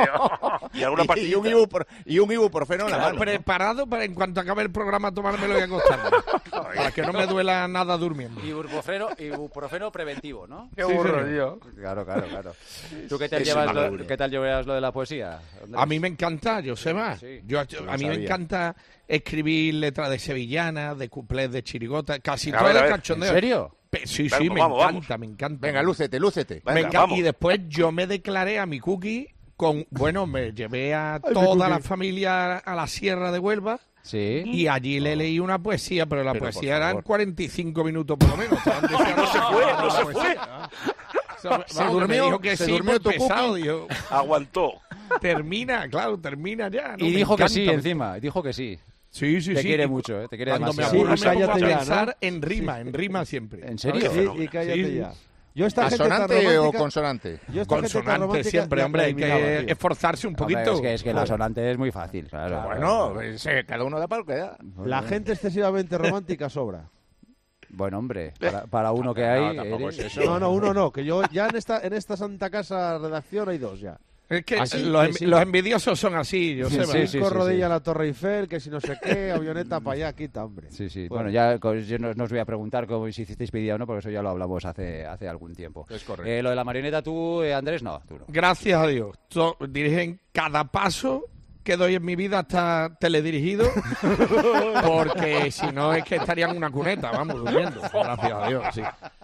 Y alguna Y, y partidita. un ibupro- y un ibuprofeno en la mano. Preparado para en cuanto acabe el programa tomármelo y acostarme. Para que no me duela nada durmiendo. Ibuprofeno, ibuprofeno preventivo, ¿no? Qué burro, tío. Claro, claro, claro. ¿Tú qué tal, Es llevas una lo, locura. ¿qué tal llevas lo de la poesía? Andrés? A mí me encanta, Joseba. Sí, Yo, lo a mí me sabía. encanta escribir letras de sevillanas, de cuplés de chirigota, casi A todo ver, a el ver, cachondeo. ¿En serio? Pe- Sí, Vamos, sí, me vamos, encanta, vamos. me encanta. Venga, lúcete, lúcete. Me Venga, encanta. vamos. Y después yo me declaré a mi cookie con, bueno, me llevé a mi toda la cookie. familia a la Sierra de Huelva Sí. y allí le leí una poesía, pero la Pero, por poesía eran favor. cuarenta y cinco minutos por lo menos. Estaban deseando No se que fue, acabara no la se poesía. fue. Vamos, Se que me durmió, dijo que se sí, durmió muy tu pesado, cookie. digo, Aguantó. termina, claro, termina ya. ¿no? Y Me dijo que encanta, sí me- encima, dijo que sí. Sí, sí, Te sí. quiere Y mucho, ¿eh? Te quiere Cuando me demasiado. aburro Sí, me pongo a cállate ya, pensar ¿no? en rima, en rima siempre. ¿En serio? Sí, y cállate Sí. ya. Yo esta gente tan ¿Consonante o romántica... consonante? Yo esta gente tan Consonante romántica siempre, la- hombre, la hay eliminaba, que tío. esforzarse un Hombre, poquito. es que, es que la Joder. sonante es muy fácil, claro. Bueno, pues, eh, cada uno da para lo que da. La gente excesivamente romántica sobra. Bueno, hombre, para, para uno que hay... No, tampoco eres- es eso. No, no, uno no, que yo ya en esta, en esta santa casa redacción hay dos ya. Es que Así, los, que envi- sí. los envidiosos son así, yo sé. Sí, sí, Cinco sí, rodillas sí. a la Torre Eiffel, que si no sé qué, avioneta para allá, quita, hombre. Sí, sí. Bueno. Bueno, ya co- yo no, no os voy a preguntar cómo si hicisteis pedida o no, porque eso ya lo hablamos hace, hace algún tiempo. Es correcto. Eh, lo de la marioneta, tú, eh, Andrés, no, tú no. Gracias a Dios. To- dirigen cada paso que doy en mi vida está teledirigido, porque si no es que estaría en una cuneta, vamos, durmiendo. Gracias a Dios, sí.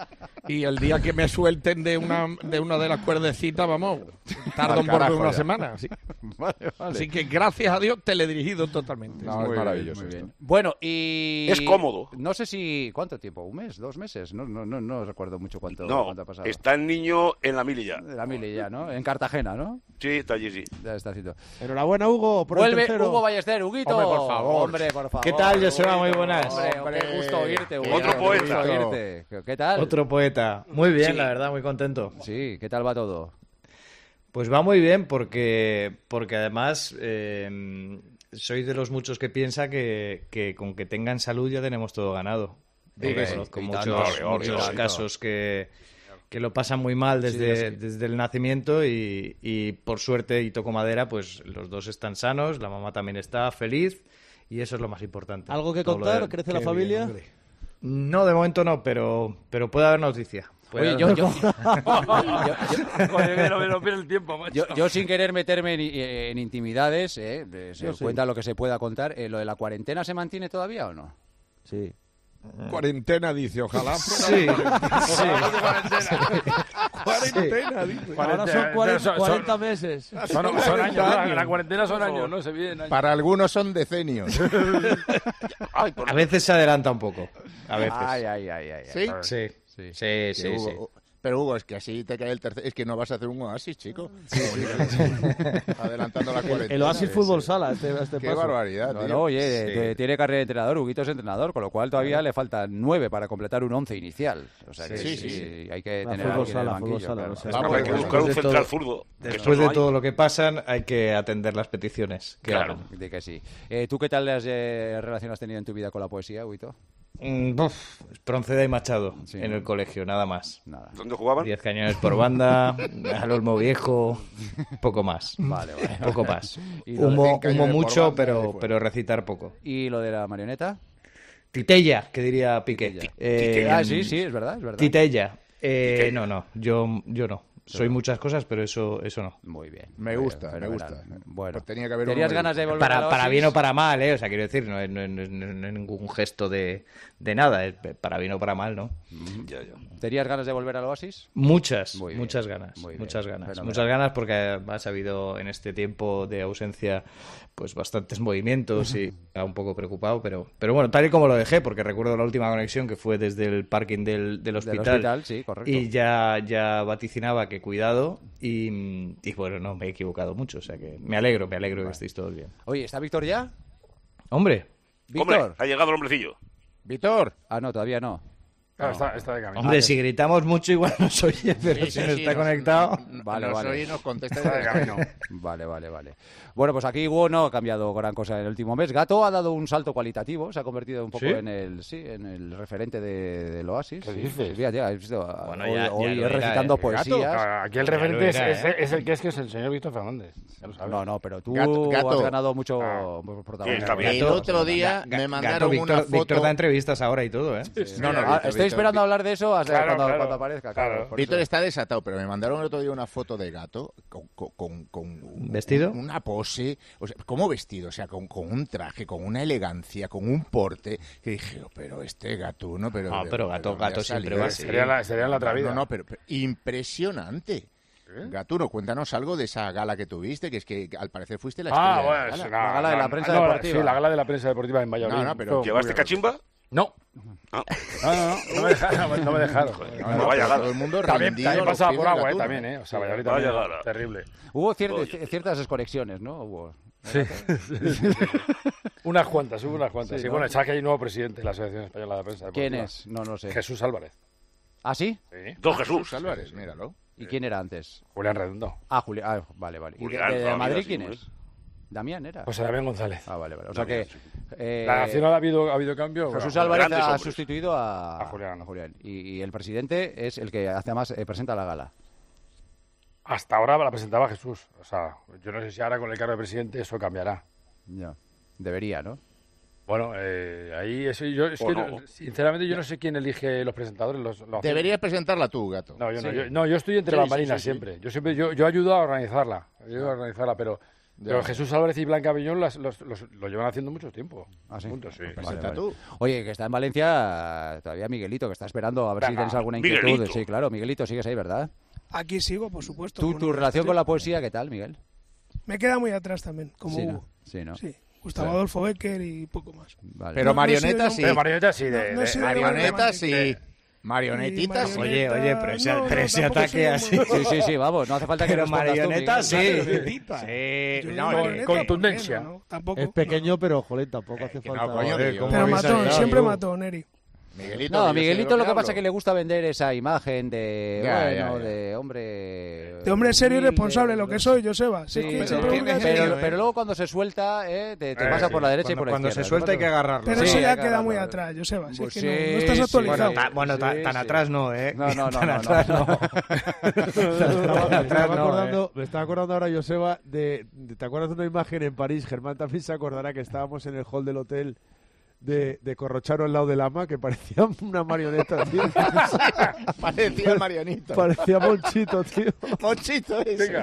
Y el día que me suelten de una de una de las cuerdecitas, vamos, tardo un borde de una ya. semana. Así. Vale, vale. Así que gracias a Dios teledirigido totalmente. No, es muy maravilloso. Bien, muy bien. Bueno, y... Es cómodo. No sé si... ¿Cuánto tiempo? ¿Un mes? ¿Dos meses? No, no, no, no recuerdo mucho cuánto, no, cuánto ha pasado. Está el niño en la mili ya. En la mili ya, ¿no? En Cartagena, ¿no? Sí, está allí, sí. Ya está haciendo. Enhorabuena, Hugo, por Vuelve el tercero. Hugo Ballester, Huguito. Hombre, por favor. Hombre, por favor. ¿Qué tal, Joseba? Muy buenas. Hombre, hombre, qué gusto oírte, Hugo. Otro poeta. Oírte. ¿Qué tal? Otro poeta. Muy bien, Sí. la verdad, muy contento. Sí, ¿qué tal va todo? Pues va muy bien porque, porque además eh, soy de los muchos que piensa que, que con que tengan salud ya tenemos todo ganado. Sí, que sí. Conozco Y muchos, tanto, obvio, muchos obvio. casos que, que lo pasan muy mal desde, Sí, sí. desde el nacimiento y, y por suerte, y toco madera, pues los dos están sanos, la mamá también está feliz y eso es lo más importante. ¿Algo que Todo lo contar? de- ¿Crece la Qué familia? bien, no, de momento no, pero, pero puede haber noticia. Puede Oye, haber yo, yo, noticia. yo, yo sin querer meterme en, en intimidades, eh, se Yo sí. cuenta lo que se pueda contar. Eh, ¿Lo de la cuarentena se mantiene todavía o no? Sí. Cuarentena, dice, ojalá fuera Sí, la sí. cuarentena, dice. Ahora son cuarenta, cuarenta meses. Son, son años, la, la cuarentena son años, ¿no? Se vienen años. Para algunos son decenios. A veces se adelanta un poco. A veces. Ay, ay, ay, ay. ¿Sí? Sí, Sí. sí, sí, Que sí. Hugo- Pero Hugo, es que así te cae el tercer... Es que no vas a hacer un oasis, chico. Adelantando la cuarentena. El Oasis Fútbol Sala, este, este Qué paso. barbaridad, No, tío. no, oye, Sí. te- tiene carrera de entrenador, Huguito es entrenador, con lo cual todavía le faltan nueve para completar un once inicial. O sea que Sí, sí, sí, sí. hay que La tener fútbol a alguien en el sala, fútbol banquillo, sala, claro. o sea, Claro, hay que Después buscar un de central todo- zurdo. que eso Después no de hay. todo lo que pasan, hay que atender las peticiones. que Claro. hagan. De que sí. Eh, ¿Tú qué tal las eh, relación has tenido en tu vida con la poesía, Huguito? Mm, uf, Espronceda y Machado Sí. en el colegio, nada más. Nada. ¿Dónde jugaban? Diez cañones por banda, al Olmo Viejo, poco más. Vale, vale. Poco más. Y lo de Humo, cien cañones humo por mucho, banda y pero, fuera. pero recitar poco. ¿Y lo de la marioneta? Titella, que diría Piqué. Eh, Ah, sí, sí, es verdad, es verdad. Titella. Eh, no, no, yo, yo no. Soy muchas cosas, pero eso, eso no. Muy bien. Me gusta, me Fenomenal. gusta. Bueno, Pues tenía que haber ¿tenías uno ganas de volver a Para, la para Oasis? bien o para mal, ¿eh? O sea, quiero decir, no es, no es- no es- no es ningún gesto de, de nada. es Para bien o para mal, ¿no? Ya, ya. ¿Tenías ganas de volver al Oasis? Muchas, Muy bien, muchas ganas, muy bien, muchas ganas, fenomenal. muchas ganas porque además ha habido en este tiempo de ausencia pues bastantes movimientos y estaba un poco preocupado, pero pero bueno, tal y como lo dejé, porque recuerdo la última conexión que fue desde el parking del, del hospital, hospital, sí, correcto. y ya, ya vaticinaba que cuidado y, y bueno, no, me he equivocado mucho, o sea que me alegro, me alegro que estéis todos bien. Oye, ¿está Víctor ya? Hombre, Hombre, ¿Víctor? ha llegado el hombrecillo. Víctor. Ah, no, todavía no. Claro, está, está de camino. hombre, Ah, si gritamos mucho igual nos oye, pero Sí, si sí, no sí, está nos- conectado... Vale, nos vale. oye y nos contesta Está de camino. Vale, vale, vale. Bueno, pues aquí Hugo no ha cambiado gran cosa en el último mes. Gato ha dado un salto cualitativo, se ha convertido un poco ¿Sí? en el sí, en el referente de, del Oasis. ¿Qué Sí, dices? sí, fíjate, has visto, Bueno, hoy, ya- ya hoy lo era, recitando eh. poesías. Claro, aquí el Ya referente lo es, era, es- ¿eh? es el que es, que es el señor Víctor Fernández. Ya lo sabes. No, no, pero tú Gato- Gato. has ganado mucho Ah. protagonismo. Está bien. El otro día Ga- me Gato, mandaron Víctor, una foto... Víctor da entrevistas ahora y todo, ¿eh? No, no, Ah, Víctor, estoy Víctor, esperando a hablar de eso hasta Claro, cuando, claro. cuando aparezca. Claro, Claro. por Víctor eso. está desatado, pero me mandaron el otro día una foto de Gato con, con, con- con un- ¿Vestido? una pose, o sea, ¿cómo vestido? O sea, con, con un traje, con una elegancia, con un porte, que dije, oh, pero este gatuno, pero... Ah, pero Gato- ¿dónde ha Gato siempre salido va este? así. Sería la, sería la otra vida. No, no, pero, pero impresionante. Gatuno, cuéntanos algo de esa gala que tuviste, que es que al parecer fuiste la estrella Ah, de la bueno, gala. es La gala de la prensa no, la- deportiva. Sí, la gala de la prensa deportiva en Valladolid. No, no, pero- Fue muy ¿Llevaste bien. cachimba? No. Ah. No, no, no, no me dejaron. No me dejaron. No, No no, vaya pero gala. todo el mundo También, rendido también a los pasaba pies por del agua, eh, Gatuno. también, ¿eh? O sea, Valladolid Vaya también. gala. Terrible. Hubo cier- Oye. ciertas desconexiones, ¿no? Hubo. Sí. Unas cuantas, hubo unas cuantas. Sí, Sí, ¿no? bueno, sabes que hay un nuevo presidente de la Asociación Española de Prensa ¿Quién Deportiva. es? No, no sé. Jesús Álvarez. ¿Ah, sí? Sí. Don Jesús. Álvarez, míralo. ¿Y quién era antes? Julián Redondo. Ah, Julián. Ah, vale, vale. ¿Y de, Julián, de- de toda la Madrid vida, quién sí, es? Damián era. José Damián González. Ah, vale, vale. O sea Damián, que. sí. eh, La nacional ha habido, ha habido cambio. Jesús Bueno, Álvarez grandes ha hombres. sustituido a, A Julián. Y, y el presidente es el que además eh, presenta la gala. Hasta ahora la presentaba Jesús. O sea, yo no sé si ahora con el cargo de presidente eso cambiará. Ya. Debería, ¿no? Bueno, eh, ahí eso, yo, es O que, no. sinceramente yo no sé quién elige los presentadores. Los, lo hacen- Deberías presentarla tú, Gato. No, yo no. Sí. Yo, no, yo estoy entre Sí, bambalinas sí, sí, sí. siempre. Yo siempre yo, yo ayudo a organizarla. Ayudo a organizarla, pero Pero Jesús Álvarez y Blanca Viñón las, los, los, lo llevan haciendo mucho tiempo. ¿Ah, sí? Juntos, sí. Vale, vale. Tú. Oye, que está en Valencia todavía Miguelito, que está esperando a ver Venga, si tienes alguna inquietud. Miguelito. Sí, claro, Miguelito, sigues ahí, ¿verdad? Aquí sigo, por supuesto. ¿Tú, ¿Tu relación con la poesía qué tal, Miguel? Me queda muy atrás también, como sí, Hugo. ¿no? Sí, ¿no? Sí. Gustavo sí. Adolfo Becker y poco más. Vale. Pero no, marionetas no sí. Pero marionetas sí. De, no, no de, de marionetas sí. De... Marionetitas. Oye, oye, pero ese, no, pero no, ese ataque así. Sí, sí, sí, vamos, no hace falta que pero respondas marionetas tú, sí. Sí, no, con no, contundencia. No, no, tampoco. Es pequeño, no. pero jolín, tampoco eh, hace que falta. No, coño, ver, que pero matón, esa, siempre yo. mató, Neri. Miguelito, no, Miguelito lo que, que pasa hablo. es que le gusta vender esa imagen de, ya, bueno, ya, ya. de hombre... De hombre serio y responsable, lo que soy, Joseba. Sí, Si es que pero, pero, pero, pero, pero, pero luego cuando se suelta, eh, te, te eh, pasa sí. por la derecha cuando, y por la cuando izquierda. se suelta hay que agarrarlo. pero sí, eso ya hay que queda muy agarrarlo. atrás, Joseba. Si Pues es que sí, no, no estás sí. actualizado. Bueno, ta, bueno, ta, Sí, tan sí. atrás no, ¿eh? No, no, no, tan no, atrás no. no. me, estaba no, acordando, eh. me estaba acordando ahora, Joseba, de, de, ¿te acuerdas de una imagen en París? Germán también se acordará que estábamos en el hall del hotel de, de Corrochano al lado del ama, que parecía una marioneta, tío. Parecía el marionito. Parecía Monchito, tío. Monchito ese.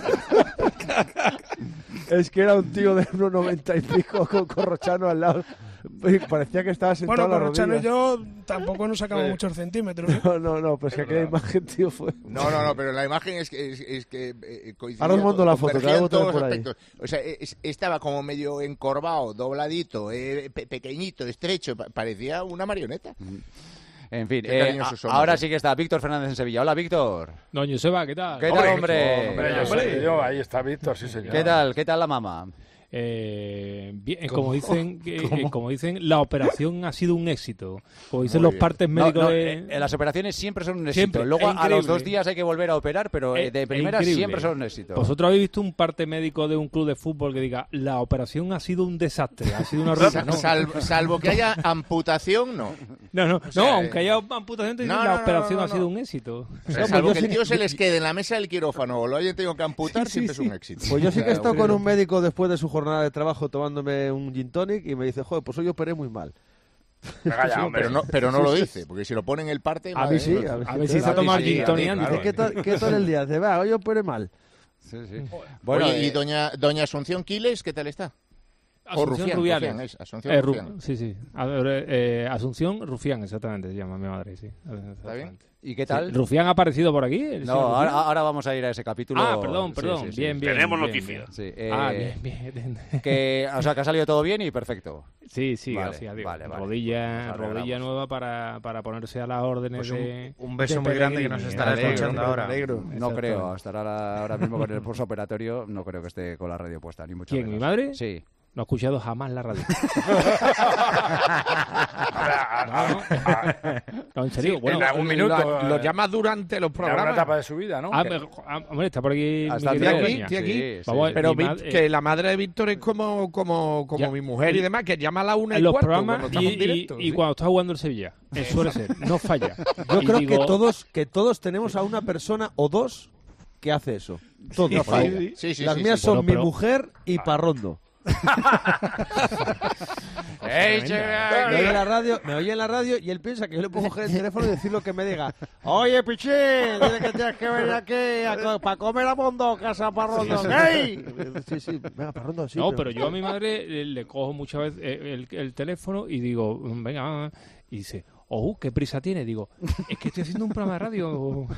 Es que era un tío de uno noventa y pico con Corrochano al lado. Parecía que estaba sentado Bueno, a la Corrochano y rodilla. yo tampoco nos sacamos Sí. muchos centímetros. ¿eh? No, no, no, pues que aquella imagen, tío, fue... No, no, no, pero la imagen es que, es, es que eh, coincidía. Ahora os mando la foto, convergían que hago todos por los ahí. aspectos. O sea, es- estaba como medio encorvado, dobladito, eh, pe- pequeñito, estrecho, pa- parecía una marioneta. En fin, Qué eh, cariñosos a- somos, ahora eh. sí que está Víctor Fernández en Sevilla. Hola, Víctor. Don Joseba, ¿qué tal? ¿Qué tal, hombre? Hombre, yo soy yo, ahí está Víctor, sí, señor. ¿Qué tal? ¿Qué tal la mamá? Eh, bien, ¿Cómo? como dicen, que- ¿Cómo? eh, como dicen, la operación ha sido un éxito. Como dicen Muy los bien. partes No, médicos no, de... eh, las operaciones siempre son un éxito. Siempre, Luego es a los increíble. dos días hay que volver a operar, pero eh, Es- de es primera increíble. siempre son un éxito. ¿Vosotros habéis visto un parte médico de un club de fútbol que diga la operación ha sido un desastre, ha sido una ruina? No, Salvo, salvo que haya amputación, no. no, no, O sea, no, aunque haya amputación, te dicen no, la no, no, operación no, ha no. sido un éxito. O sea, No, pues salvo yo que sí- el tío se les quede en la mesa del quirófano o lo hayan tenido que amputar, siempre es un éxito. Pues yo sí que he estado con un médico después de su jornada de trabajo tomándome un gin tonic y me dice, joder, pues hoy operé muy mal. Venga ya, hombre. Pero no, pero no Sí, lo sí. dice, porque si lo pone en el parte... A madre mí sí, mía. a mí sí. A ver si se toma el gin tonic antes. Dice, ¿qué tal, ¿qué tal el día? Dice, va, hoy operé mal. Sí, sí. Bueno, Oye, y eh, doña, doña Asunción Quiles, ¿qué tal está? O Asunción Rufián, Rubiales. Rufián, es, Asunción Eh, Ru- Rufián. Sí, sí. A ver, eh, Asunción Rufián, exactamente, se llama mi madre, sí. ¿Está bien? ¿Y qué tal? Sí. ¿Rufián ha aparecido por aquí? ¿El No, señor ahora, Rufián? ahora vamos a ir a ese capítulo. Ah, perdón, Sí, perdón. sí, sí. Bien, bien. Tenemos bien, noticias. bien. Sí, eh, Ah, bien, bien. Que, o sea, que ha salido todo bien y perfecto. Sí, sí, Vale, gracias a Dios. vale, vale. Rodilla, Nos alegramos. rodilla nueva para, para ponerse a las órdenes Pues un- de... un beso de muy grande que nos Pellegrini. estará Me alegro, escuchando me ahora. alegro. No Exacto. creo, estará la- ahora mismo con el postoperatorio, no creo que esté con la radio puesta, ni mucho ¿Quién, menos. mi madre? Sí. No ha escuchado jamás la radio. No, en serio, Sí, bueno. en algún minuto. lo- Lo, llamas durante los En alguna programas. etapa de su vida, ¿no? Ah, Que- me- ah, hombre, está por aquí. Hasta mi Estoy querido aquí, Peña. estoy aquí. Sí, sí, Vamos, sí. Pero mi vi- madre- que la madre de Víctor es como, como, como Ya. mi mujer y demás, que llama a la una en y los cuarto programas cuando y, estamos en y- directo. y sí. cuando está jugando el Sevilla. Eso suele ser, no falla. Yo Y creo digo- que todos que todos tenemos a una persona o dos que hace eso. Todos. No falla. Sí, Sí, sí, Las sí, mías sí. son Bueno, mi pero- mujer y Parrondo. ¡Ey, tremenda. Me oye en la radio, me oye en la radio y él piensa que yo le puedo coger el teléfono y decir lo que me diga. Oye, Pichín, dile que tienes que venir aquí para comer a Mondonga, a Parrondo. ¡Ey! Sí, sí, venga, Parrondo, sí. No, pero yo a mi madre le, le cojo muchas veces eh, el, el teléfono y digo, venga, va", y dice, oh, ¿qué prisa tiene? Digo, es que estoy haciendo un programa de radio.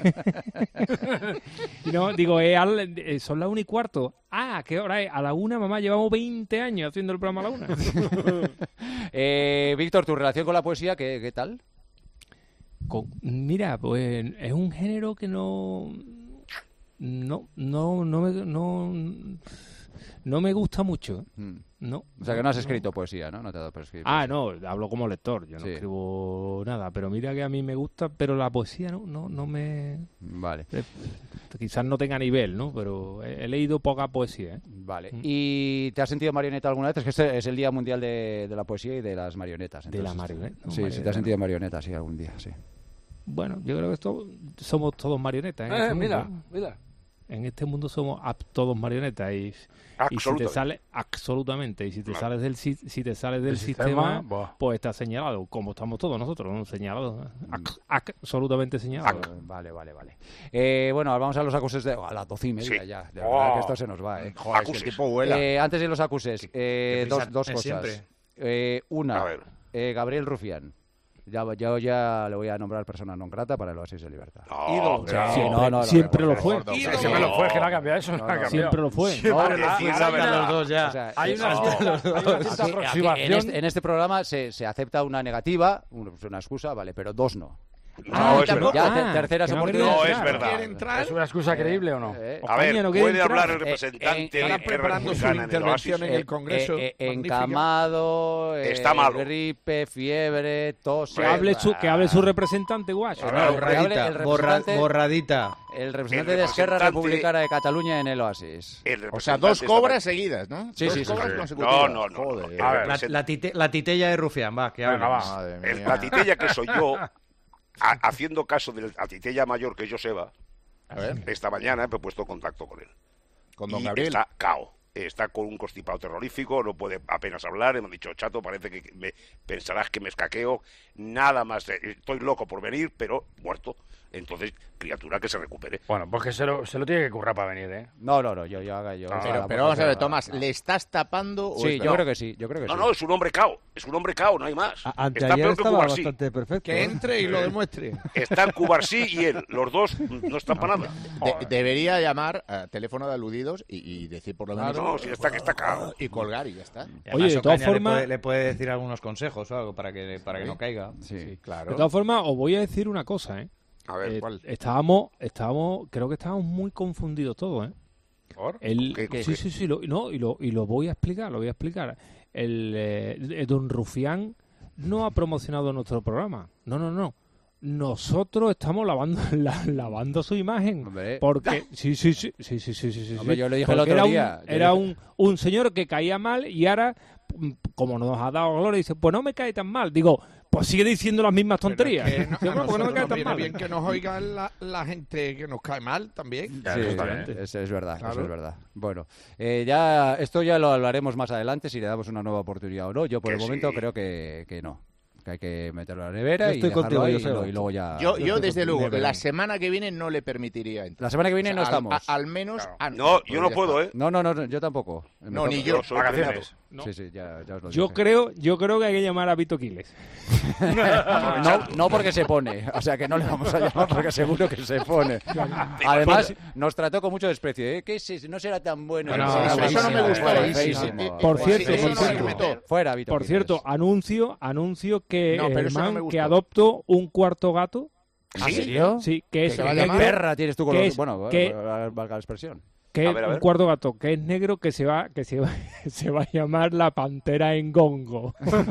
Y no, digo, eh, al- eh, son las una y cuarto. Ah, ¿qué hora es? A la una, mamá, llevamos veinte años haciendo el programa a la una. Eh, Víctor, ¿tu relación con la poesía qué, qué tal? Con- mira, pues es un género que no... No, no, no me, no, no me gusta mucho. Mm. No. O sea, que no has escrito poesía, ¿no? No te ha dado por escribir Ah, poesía. no, hablo como lector, yo no Sí. escribo nada, pero mira que a mí me gusta, pero la poesía no, no, no me... Vale. eh, quizás no tenga nivel, ¿no? Pero he, he leído poca poesía, ¿eh? Vale. Mm. ¿Y te has sentido marioneta alguna vez? Es que este es el Día Mundial de, de la Poesía y de las marionetas. De la entonces, marioneta, no, Sí, sí, te marioneta has sentido marioneta, sí, algún día, sí. Bueno, yo creo que esto, somos todos marionetas. ¿eh? Eh, Este mira, mundo. mira. En este mundo somos ab- todos marionetas y, y si te Absolutamente. sales absolutamente y si te Claro. sales del si, si te sales del El sistema, sistema, buah. pues estás señalado, como estamos todos nosotros, ¿no? Señalados, ¿eh? Ac- ac- absolutamente señalados. Vale, vale, vale. Eh, bueno, vamos a los acuses de... A las doce y media Sí. ya. De Oh. verdad que esto se nos va, ¿eh? Joder, es que el tipo vuela. Eh, antes de los acuses, eh, qué prisa dos, dos es cosas. siempre. Eh, una, A ver. eh, Gabriel Rufián. Ya, yo ya le voy a nombrar persona non grata para el Oasis de Libertad. No, Ídolo. claro. Sí, no, no, no, Siempre no, lo por fue. favor, no, Sí, no, siempre no, lo fue, es que no ha cambiado eso, no, ha cambiado. Siempre lo fue. No, Vale, no, decir no, la no, verdad. no, dos ya. o sea, Hay eh, una, no. hay una cierta Aquí- aquí aproximación. en, este, en este programa se, se acepta una negativa, un- una excusa, vale, pero dos no. No, Ah, es verdad. Ya, Ah, te- terceras que no oportunidades. No, quería es entrar. verdad. ¿Quiere entrar? ¿Es una excusa creíble o no? Eh, A España ver, no quiere puede entrar. hablar el Eh, representante eh, de Estará R preparando su Republicana en el intervención Oasis. en el Congreso. Eh, eh, Magnífica. encamado, eh, Está malo. gripe, fiebre, tos. Que hable su, que hable su representante, guacho. A ver, Borradita, hable el borra- representante- borradita. El representante El de Esquerra representante- Republicana de Cataluña en el Oasis. El O sea, representante dos está- cobras seguidas, ¿no? Sí, dos sí, sí, cobras sí. consecutivas. No, no, no. Joder. A ver, La, la, tite- la titella de Rufián, va, que hable. Venga, va. Madre El- mía. la titella que soy yo, a- haciendo caso de la titella mayor que es Joseba, A ver, esta mañana he puesto contacto con él. con don Y Gabriel. está cao. Está con un constipado terrorífico, no puede apenas hablar. Hemos dicho, chato, parece que me pensarás que me escaqueo. Nada más. de- estoy loco por venir, pero muerto. Entonces, criatura que se recupere. Bueno, pues que se lo, se lo tiene que currar para venir, ¿eh? No, no, no, yo, yo haga yo. No, Pero, Nada, pero por vamos a ver, favor, Tomás, no. ¿le estás tapando o Sí, es yo verdad? creo que sí, yo creo que No, sí. no, es un hombre cao. Es un hombre cao, no hay más. A- Está Anteayer peor que estaba Cubarsí. bastante perfecto. Que ¿eh? entre y lo demuestre. Están Cubarsí y él. Los dos no están para nada. De- debería llamar a teléfono de aludidos y, y decir por lo menos... No, si está que está cao. Y colgar y ya está. Y además Oye, de todas Ocaña le formas- puede- le puede decir algunos consejos o algo para que, para que no caiga. Sí. Claro. De todas formas, os voy a decir una cosa, ¿eh? A ver, Eh, ¿cuál? estábamos, estábamos, creo que estábamos muy confundidos todos, ¿eh? ¿Por? El, ¿Qué- qué- sí, qué? sí, sí, lo, no, y lo, y lo voy a explicar, lo voy a explicar. El, eh, eh, don Rufián no ha promocionado nuestro programa. No, no, no. Nosotros estamos lavando la- lavando su imagen. Hombre. Porque, sí, sí, sí, sí, sí, sí, sí, sí, Hombre, sí. yo lo dije el Porque otro era un- día. Yo Era dije- un, un señor que caía mal y ahora, mm, como nos ha dado gloria, dice, pues no me cae tan mal. Digo, pues sigue diciendo las mismas tonterías. Pero es que no- Digo, a "Bueno, pues no me nosotros cae nos tan viene mal". bien que nos oiga la, la gente que nos cae mal también. Sí, Exactamente. es, es verdad, Claro. eso es verdad. Bueno, eh, ya esto ya lo hablaremos más adelante si le damos una nueva oportunidad o no. Yo por Que el momento sí. creo que, que no. Que hay que meterlo en la nevera Yo y estoy dejarlo contigo, ahí y, Joseba. lo- y luego ya... Yo, Yo yo estoy desde con- luego, me la veremos. semana que viene no le permitiría entrar. La semana que viene no Al- estamos. a- al menos... ah, No, pues yo no ya puedo, está. ¿eh? No, no, no, no, yo tampoco. Me No, toca- ni yo. soy Vacaciones. No. Sí, sí, ya, ya os lo Yo dije. creo, yo creo que hay que llamar a Vito Quiles. No, no porque se pone, o sea que no le vamos a llamar porque seguro que se pone. Además, nos trató con mucho desprecio. ¿eh? ¿Qué es? No será tan bueno. No, Sí, no, sí, eso sí, no me sí, gustó. feísimo. Feísimo. Feísimo. Por cierto, Sí, por eso no me cierto. gustó. Fuera, Vito Por Quiles. cierto, anuncio, anuncio que No, pero el eso no man me gustó. que adoptó un cuarto gato, ¿En serio? sí, que Que es se va a llamar negro, perra tienes tú con que los... es- Bueno, que- valga valga la expresión. que A es ver, a un ver. cuarto gato que es negro que se va que se va se va a llamar la pantera en Gongo.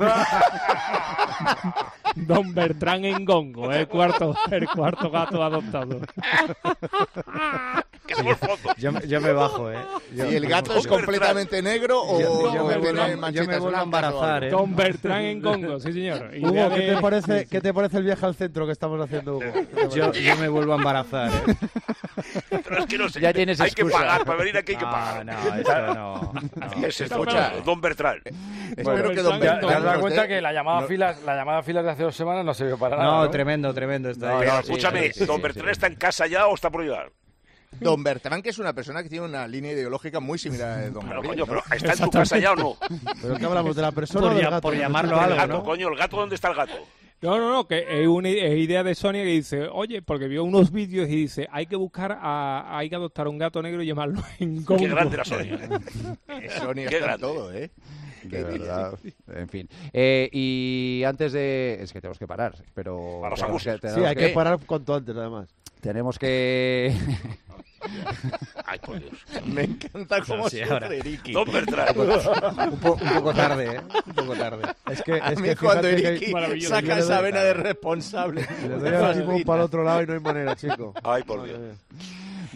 Don Bertrán en Gongo, el cuarto el cuarto gato adoptado. Queremos fotos. Yo, me- yo me bajo, ¿eh? Yo- ¿Y el gato es completamente negro o Yo- yo o me tiene vuelvo- yo manchitas me vuelvo a blancas o embarazar, algo? ¿eh? Don Bertrán en Gongo, sí señor. Hugo, Idea ¿qué de- te, parece, ¿qué te parece el viaje al centro que estamos haciendo, Hugo? Yo, yo me vuelvo a embarazar, ¿eh? Pero es que no sé. Ya tienes hay que excusa. pagar, para venir aquí hay que No, pagar. no, esto no. no. Es Escucha. Don Bertrán. Espero que don ¿Te, Bertrán te has dado nos cuenta dé- que la llamada, no- filas, la llamada filas de hace dos semanas no sirvió para nada? No, ¿no? tremendo, tremendo. Esto No, ahí. Pero no, escúchame, sí, sí, Don sí, Bertrán sí. está en casa ya o está por llegar. Don Bertrán, que es una persona que tiene una línea ideológica muy similar a de Don Claro, Gabriel. coño, ¿no? pero ¿está en tu casa ya o no? ¿Pero qué hablamos? ¿De la persona Por o del ya- gato? por No llamarlo estoy algo, El enterado. gato, coño, el gato, ¿dónde está el gato? No, no, no, que es una es idea de Sonia que dice, oye, porque vio unos vídeos y dice, hay que buscar a, hay que adoptar un gato negro y llamarlo en Gongo. Qué grande la Sonia. Sonia Qué está grande. todo, ¿eh? De verdad. En fin. Eh, y antes de... Es que tenemos que parar, pero... Para los tenemos que- abusos. tenemos Sí, hay que parar cuanto antes, además. Tenemos que... Ay, por Dios. Me encanta cómo Sí, sufre ahora. Ricky. Don Bertrán. Un, po- un poco tarde, ¿eh? Un poco tarde. Es que, A es mí que cuando fíjate que Ricky maravilloso. saca Yo le esa doy- vena de responsable. le doy al timón para el otro lado y no hay manera, chico. Ay, por Dios.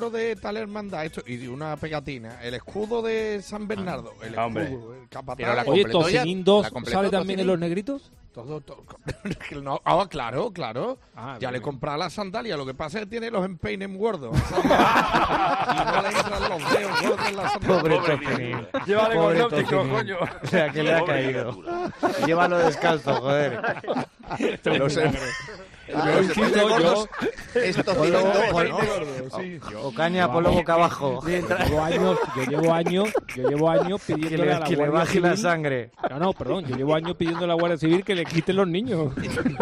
miembro de tal hermandad, esto, y de una pegatina, el escudo de San Bernardo, el Hombre. escudo, el capataz. Pero la Oye, Tocinin dos sale también en los negritos. Todo, todo. No, ah, claro, claro. Ah, ya bien, le bien. compraba las sandalias. Lo que pasa es que tiene los empeines gordos. Y no le entran los dedos gordos en las sandalias. Pobre Tocino. Llévale con Pobre nóptico, Tocino. coño. O sea, que le ha caído. Llévalo descalzo, joder. Los em- Ah, los un empeines chico, gordos, yo- esto Ponlo- tiene todo, ponlo- ¿no? sí. O caña, ponlo boca abajo. Yo llevo años, yo llevo años, yo llevo años pidiéndole Que le- a la que le Guardia baje la Civil- sangre. No, no, perdón, yo llevo años pidiendo a la Guardia Civil que le quiten los niños.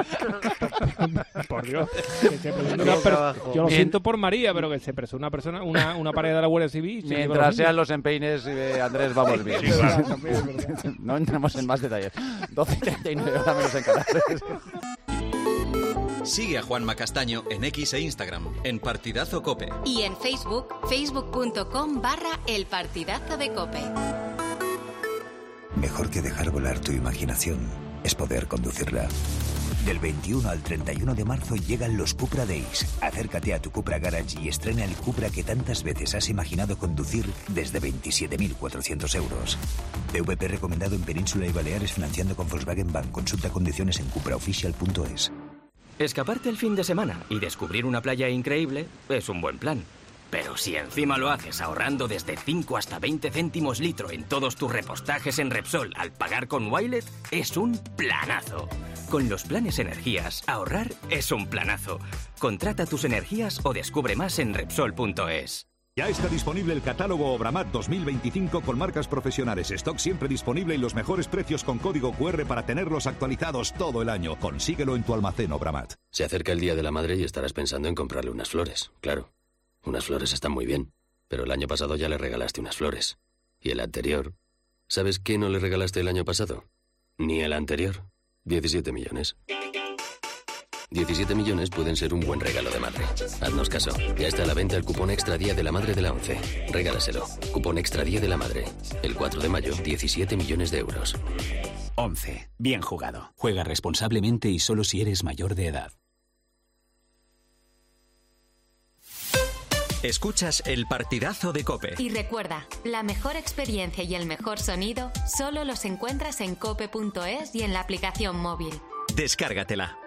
Por Dios. Que se presente una per- abajo. Yo lo Bien. siento por María, pero que se presente una persona, una, una pareja de la Guardia Civil. y se lleve Mientras los sean niños. los empeines, eh, Andrés, vamos bien. Sí, claro, también es verdad. No entramos en más detalles. doce y treinta y nueve, ahora menos en Canarias. Sigue a Juanma Castaño en X e Instagram, en Partidazo Cope. Y en Facebook, facebook.com barra el partidazo de Cope. Mejor que dejar volar tu imaginación es poder conducirla. Del veintiuno al treinta y uno de marzo llegan los Cupra Days. Acércate a tu Cupra Garage y estrena el Cupra que tantas veces has imaginado conducir desde veintisiete mil cuatrocientos euros. P V P recomendado en Península y Baleares financiando con Volkswagen Bank. Consulta condiciones en cupraoficial punto es. Escaparte el fin de semana y descubrir una playa increíble es un buen plan. Pero si encima lo haces ahorrando desde cinco hasta veinte céntimos litro en todos tus repostajes en Repsol al pagar con Wilet, es un planazo. Con los planes energías, ahorrar es un planazo. Contrata tus energías o descubre más en Repsol punto es. Ya está disponible el catálogo Obramat dos mil veinticinco con marcas profesionales. Stock siempre disponible y los mejores precios con código cu erre para tenerlos actualizados todo el año. Consíguelo en tu almacén Obramat. Se acerca el Día de la Madre y estarás pensando en comprarle unas flores, claro. Unas flores están muy bien, pero el año pasado ya le regalaste unas flores. Y el anterior... ¿Sabes qué no le regalaste el año pasado? Ni el anterior. diecisiete millones. diecisiete millones pueden ser un buen regalo de madre. Haznos caso. Ya está a la venta el cupón Extra Día de la Madre de la ONCE. Regálaselo. Cupón Extra Día de la Madre. El cuatro de mayo, diecisiete millones de euros. once. Bien jugado. Juega responsablemente y solo si eres mayor de edad. Escuchas el Partidazo de Cope. Y recuerda, la mejor experiencia y el mejor sonido solo los encuentras en cope punto es y en la aplicación móvil. Descárgatela.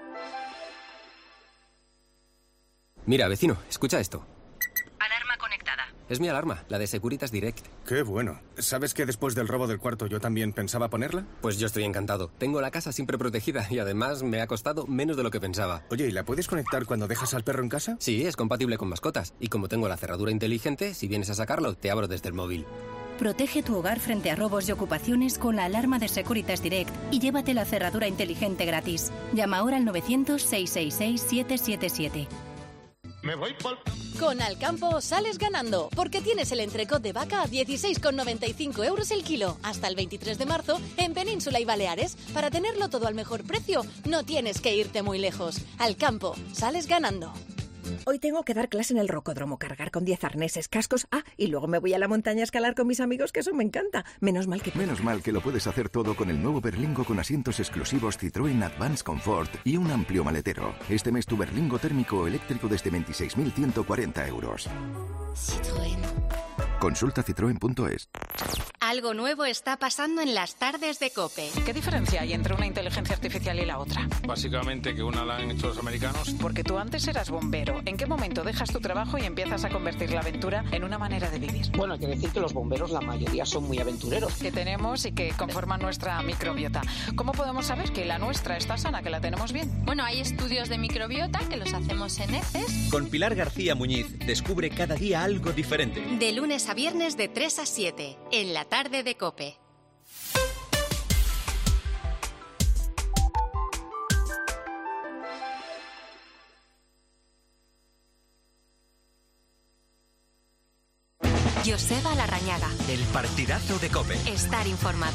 Mira, vecino, escucha esto. Alarma conectada. Es mi alarma, la de Securitas Direct. Qué bueno. ¿Sabes que después del robo del cuarto yo también pensaba ponerla? Pues yo estoy encantado. Tengo la casa siempre protegida y además me ha costado menos de lo que pensaba. Oye, ¿y la puedes conectar cuando dejas al perro en casa? Sí, es compatible con mascotas. Y como tengo la cerradura inteligente, si vienes a sacarlo, te abro desde el móvil. Protege tu hogar frente a robos y ocupaciones con la alarma de Securitas Direct y llévate la cerradura inteligente gratis. Llama ahora al novecientos, seiscientos sesenta y seis, siete siete siete. Me voy por... Con Alcampo sales ganando, porque tienes el entrecot de vaca a dieciséis con noventa y cinco euros el kilo, hasta el veintitrés de marzo en Península y Baleares. Para tenerlo todo al mejor precio, no tienes que irte muy lejos. Alcampo, sales ganando. Hoy tengo que dar clase en el rocódromo, cargar con diez arneses, cascos, ah, y luego me voy a la montaña a escalar con mis amigos, que eso me encanta. Menos mal que... Menos mal que lo puedes hacer todo con el nuevo Berlingo con asientos exclusivos Citroën Advance Comfort y un amplio maletero. Este mes tu Berlingo térmico o eléctrico desde veintiséis mil ciento cuarenta euros. Citroën. Consulta citroen punto es. Algo nuevo está pasando en las tardes de COPE. ¿Qué diferencia hay entre una inteligencia artificial y la otra? Básicamente que una la han hecho los americanos. Porque tú antes eras bombero. ¿En qué momento dejas tu trabajo y empiezas a convertir la aventura en una manera de vivir? Bueno, hay que decir que los bomberos, la mayoría son muy aventureros. Que tenemos y que conforman nuestra microbiota. ¿Cómo podemos saber que la nuestra está sana, que la tenemos bien? Bueno, hay estudios de microbiota que los hacemos en heces. Con Pilar García Muñiz descubre cada día algo diferente. De lunes a viernes de tres a siete, en la tarde de COPE. Joseba Larrañaga. El Partidazo de Cope. Estar informado.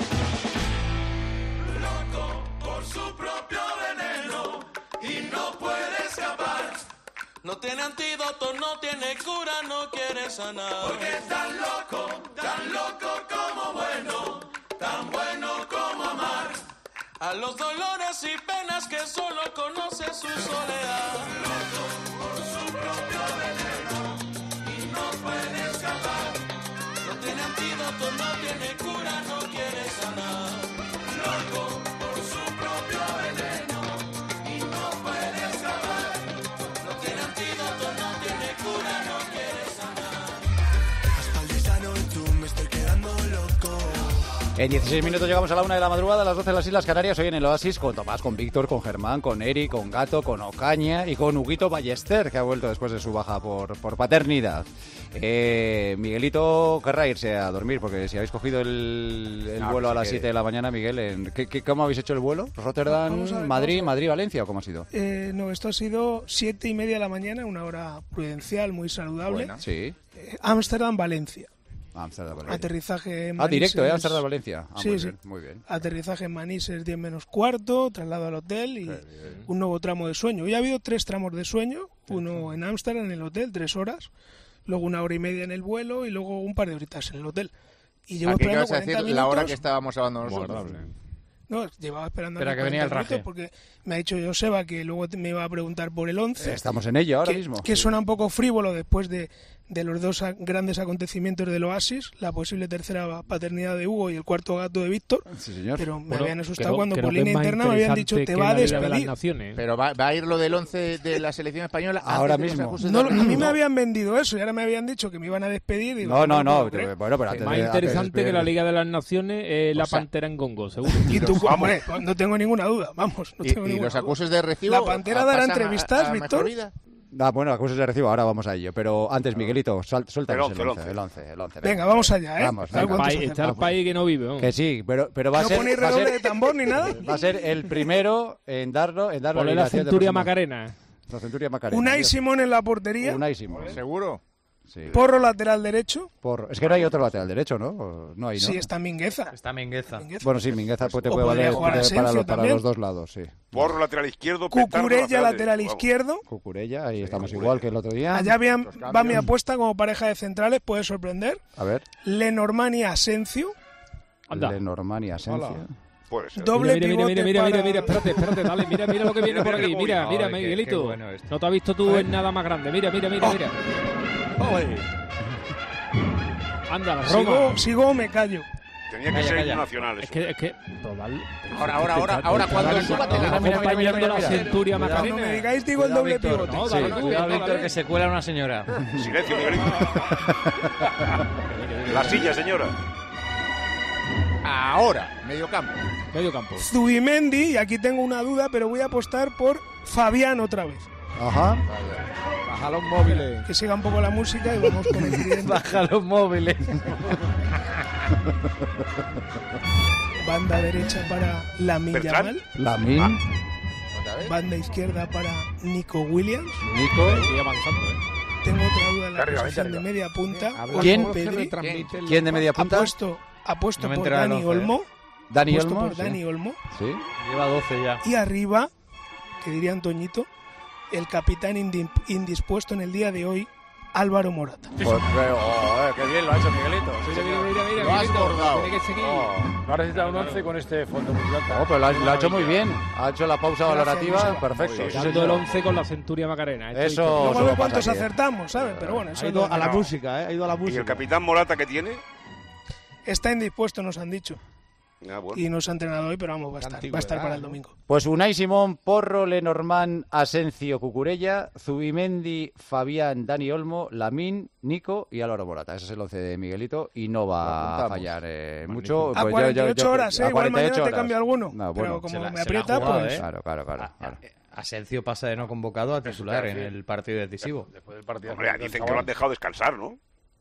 Loco por su propio veneno y no puede escapar. No tiene antídoto, no tiene cura, no quiere sanar. Porque es tan loco, tan loco como bueno, tan bueno como amar. A los dolores y penas que solo conoce su soledad. Loco por su propio veneno y no puede escapar. No tiene antídoto, no tiene cura, no quiere sanar. Loco por su propio En dieciséis minutos llegamos a la una de la madrugada, a las doce en las Islas Canarias, hoy en el Oasis, con Tomás, con Víctor, con Germán, con Eric, con Gato, con Ocaña y con Huguito Ballester, que ha vuelto después de su baja por, por paternidad. Eh, Miguelito querrá irse a dormir, porque si habéis cogido el, el no, vuelo a las que... siete de la mañana, Miguel, ¿en, ¿qué, qué, ¿cómo habéis hecho el vuelo? ¿Rotterdam, ver, Madrid, Madrid, Valencia o cómo ha sido? Eh, no, esto ha sido siete y media de la mañana, una hora prudencial, muy saludable. Buena. Sí. Eh, Ámsterdam, Valencia. Amsterdam, Valencia. Aterrizaje en Ah, directo, ¿eh? Manises. Amsterdam, Valencia. Ah, sí, muy sí. bien, muy bien. Aterrizaje en Manises, diez menos cuarto, traslado al hotel y un nuevo tramo de sueño. Hoy ha habido tres tramos de sueño, uno en Ámsterdam, en el hotel, tres horas, luego una hora y media en el vuelo y luego un par de horitas en el hotel. Y llevo Aquí esperando vas a decir cuarenta la hora minutos. que estábamos hablando nosotros. No, llevaba esperando Espera, que venía el cuarenta raje. minutos porque me ha dicho Joseba que luego me iba a preguntar por el once. Estamos en ello ahora que, mismo. Que suena un poco frívolo después de, de los dos a- grandes acontecimientos del Oasis, la posible tercera paternidad de Hugo y el cuarto gato de Víctor. Sí, señor. Pero me Bueno, habían asustado creo- cuando creo por que es línea más interna me habían dicho te interesante va a que la Liga de las despedir. Naciones. Pero va, va a ir lo del once de la selección española Ahora antes de los mismo. ajustes No, de a mí me no. habían vendido eso y ahora me habían dicho que me iban a despedir. Digo, No, no, me lo no. puedo creer. Bueno, pero antes Más de- interesante que la Liga de las Naciones es la O sea, Pantera en Congo, seguro. Y tú, hombre, no tengo ninguna duda, vamos. No Y, tengo y ninguna los duda. acuses de recibo. ¿La Pantera dará pasan a- entrevistas, a mejor Víctor? vida. Ah, bueno, la cosa es de recibo, ahora vamos a ello. Pero antes, Miguelito, suel- suéltanos El el once, once, el once, el once. Venga, vamos allá, ¿eh? Vamos, A ver venga. cuántos País- acertamos. está el país que no vive. ¿no? Que sí, pero, pero va a ¿No ser... ponéis va a redoble ser- de tambor ni nada? Va a ser el primero en darlo... En darlo Ponle la alineación de Centuria próxima- Macarena. La Centuria Macarena. Unai Dios. Simón en la portería. Unai Simón. ¿Seguro? Sí. Porro lateral derecho. Por... Es que no hay otro lateral derecho, ¿no? No hay, ¿no? Sí, está Mingueza. Está Mingueza. Bueno, sí, Mingueza pues, te O puede podría valer jugar para, Asensio los, para también. los dos lados, sí. Porro lateral izquierdo, Petardo Cucurella lateral derecho, izquierdo. Cucurella, ahí estamos igual que el otro día. Allá bien, va mi apuesta como pareja de centrales, puede sorprender. A ver. Lenormand y Asensio. Lenormand y Asensio. Puede ser. Doble mira, mira, mira, pivote mira, mira, para- mira, espérate, espérate, dale, mira, mira lo que viene Mira, por mira aquí, cómo mira, viene. mira, Ay, qué- Miguelito. qué bueno esto. No te has visto tú en nada más grande, mira, mira, mira, mira. Anda, la Roma. Sigo, sigo o me callo. Tenía que Calla, ser calla. nacional eso. Es que, es que, total. Ahora, ahora, ahora, ahora, cuando suba te la Estamos mira, mira, fallando mira, la mira. Centuria Cuando Macarena. me digáis digo el doble Víctor. pivote. No, Sí. dale tú, Cuidado, dale. Víctor, que se cuela una señora. Silencio, Miguelito. La silla, señora. Ahora, medio campo. Medio campo. Zubimendi, y aquí tengo una duda, pero voy a apostar por Fabián otra vez. Ajá. Baja los móviles. Que siga un poco la música y vamos con el tridente. Baja los móviles. Banda derecha para Lamine Bertrand. Yamal. Lamin, Banda izquierda para Nico Williams. Nico. Sigue avanzando, ¿eh? Tengo otra duda en la Arriba, posición vente de arriba. media punta. Habla ¿Quién? como que Pedri. retransmite el- ¿Quién de media punta? Apuesto, apuesto No me he por enterado Dani del once, Olmo. Dani Apuesto Olmo. por sí. Dani Olmo. Sí. Lleva doce ya. Y arriba, que diría Antoñito, el capitán indi- indispuesto en el día de hoy, Álvaro Morata. Pues, pero, oh, eh, qué bien lo ha hecho Miguelito. Sí, Mira, mira, mira, mira, Lo has Miguelito, bordado. tiene que seguir. Oh. No necesita un once con este fondo muy alto. Oh, pero lo ha, lo ha hecho muy bien. Ha hecho la pausa Gracias, valorativa. Joseba. Perfecto. sí, Dando señor. el once con la Centuria Macarena. Esto Eso- es Luego a solo ver pasa cuántos aquí, ¿eh? acertamos, ¿sabes? Pero bueno, eso Ha es ido lo a la que- música, ¿eh? Ha ido a la ¿Y el música. capitán Morata que tiene? Está indispuesto, nos han dicho. Ah, bueno. Y no se ha entrenado hoy, pero vamos, va a estar, va a estar para el domingo. Pues Unai Simón, Porro, Lenormand, Asensio, Cucurella, Zubimendi, Fabián, Dani Olmo, Lamín, Nico y Álvaro Morata. Ese es el once de Miguelito y no va a apuntamos. fallar eh, mucho. A Pues yo- cuarenta y ocho yo- yo- horas, ¿eh? a Igual mañana cuarenta y ocho te horas. cambio alguno. No, pero bueno. como Se la- me se la aprieta, ha jugado, pues... ¿eh? Claro, claro, claro. A- claro. a- Asensio pasa de no convocado a titular en el partido decisivo. Después del partido. Hombre, dicen que lo han dejado descansar, ¿no?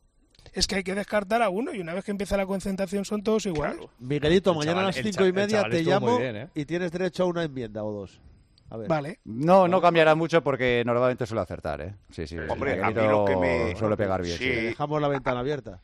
Es que hay que descartar a uno y una vez que empieza la concentración son todos iguales. Claro. Miguelito, El mañana chaval- a las el cinco cha- y el media chaval te estuvo muy llamo bien, ¿eh? y tienes derecho a una enmienda o dos. A ver. Vale. No, no cambiará mucho porque normalmente suele acertar, ¿eh? Sí, sí. Hombre, a mí Miguelito lo que me- suele pegar bien. Sí. sí. Dejamos la ventana abierta.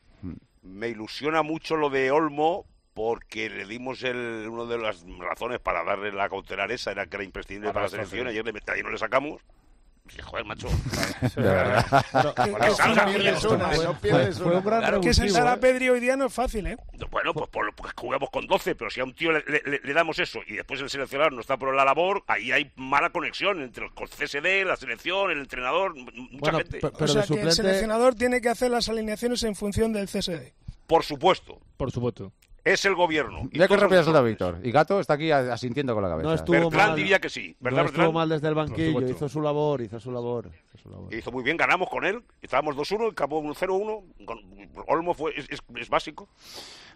Me ilusiona mucho lo de Olmo porque le dimos el, una de las razones para darle la cautelar esa, era que era imprescindible para la selección, ayer le, ayer no le sacamos. Dije, joder, macho. De verdad. Pero, Pues que- que que salga no bien pierdes esto, una, pues, no no pierdes pierdes una. una. Claro, Que sentar ¿eh? a Pedri hoy día no es fácil, ¿eh? Bueno, pues, por, pues juguemos con doce, pero si a un tío le, le- le damos eso y después el seleccionador no está por la labor, ahí hay mala conexión entre el C S D, la selección, el entrenador, m- mucha Bueno, gente. pe- O sea, que el seleccionador tiene que hacer las alineaciones en función del C S D. Por supuesto. Por supuesto. Es el gobierno. Y Mira qué todos rápido los salta Víctor. Y Gato está aquí asintiendo con la cabeza. No estuvo Bertrand mal. diría que sí, ¿verdad, No estuvo Bertrand? mal desde el Por banquillo, supuesto. hizo su labor, hizo su labor. Hizo su labor. Hizo muy bien, ganamos con él, estábamos dos uno, acabó uno cero uno, con Olmo fue, es, es- es básico.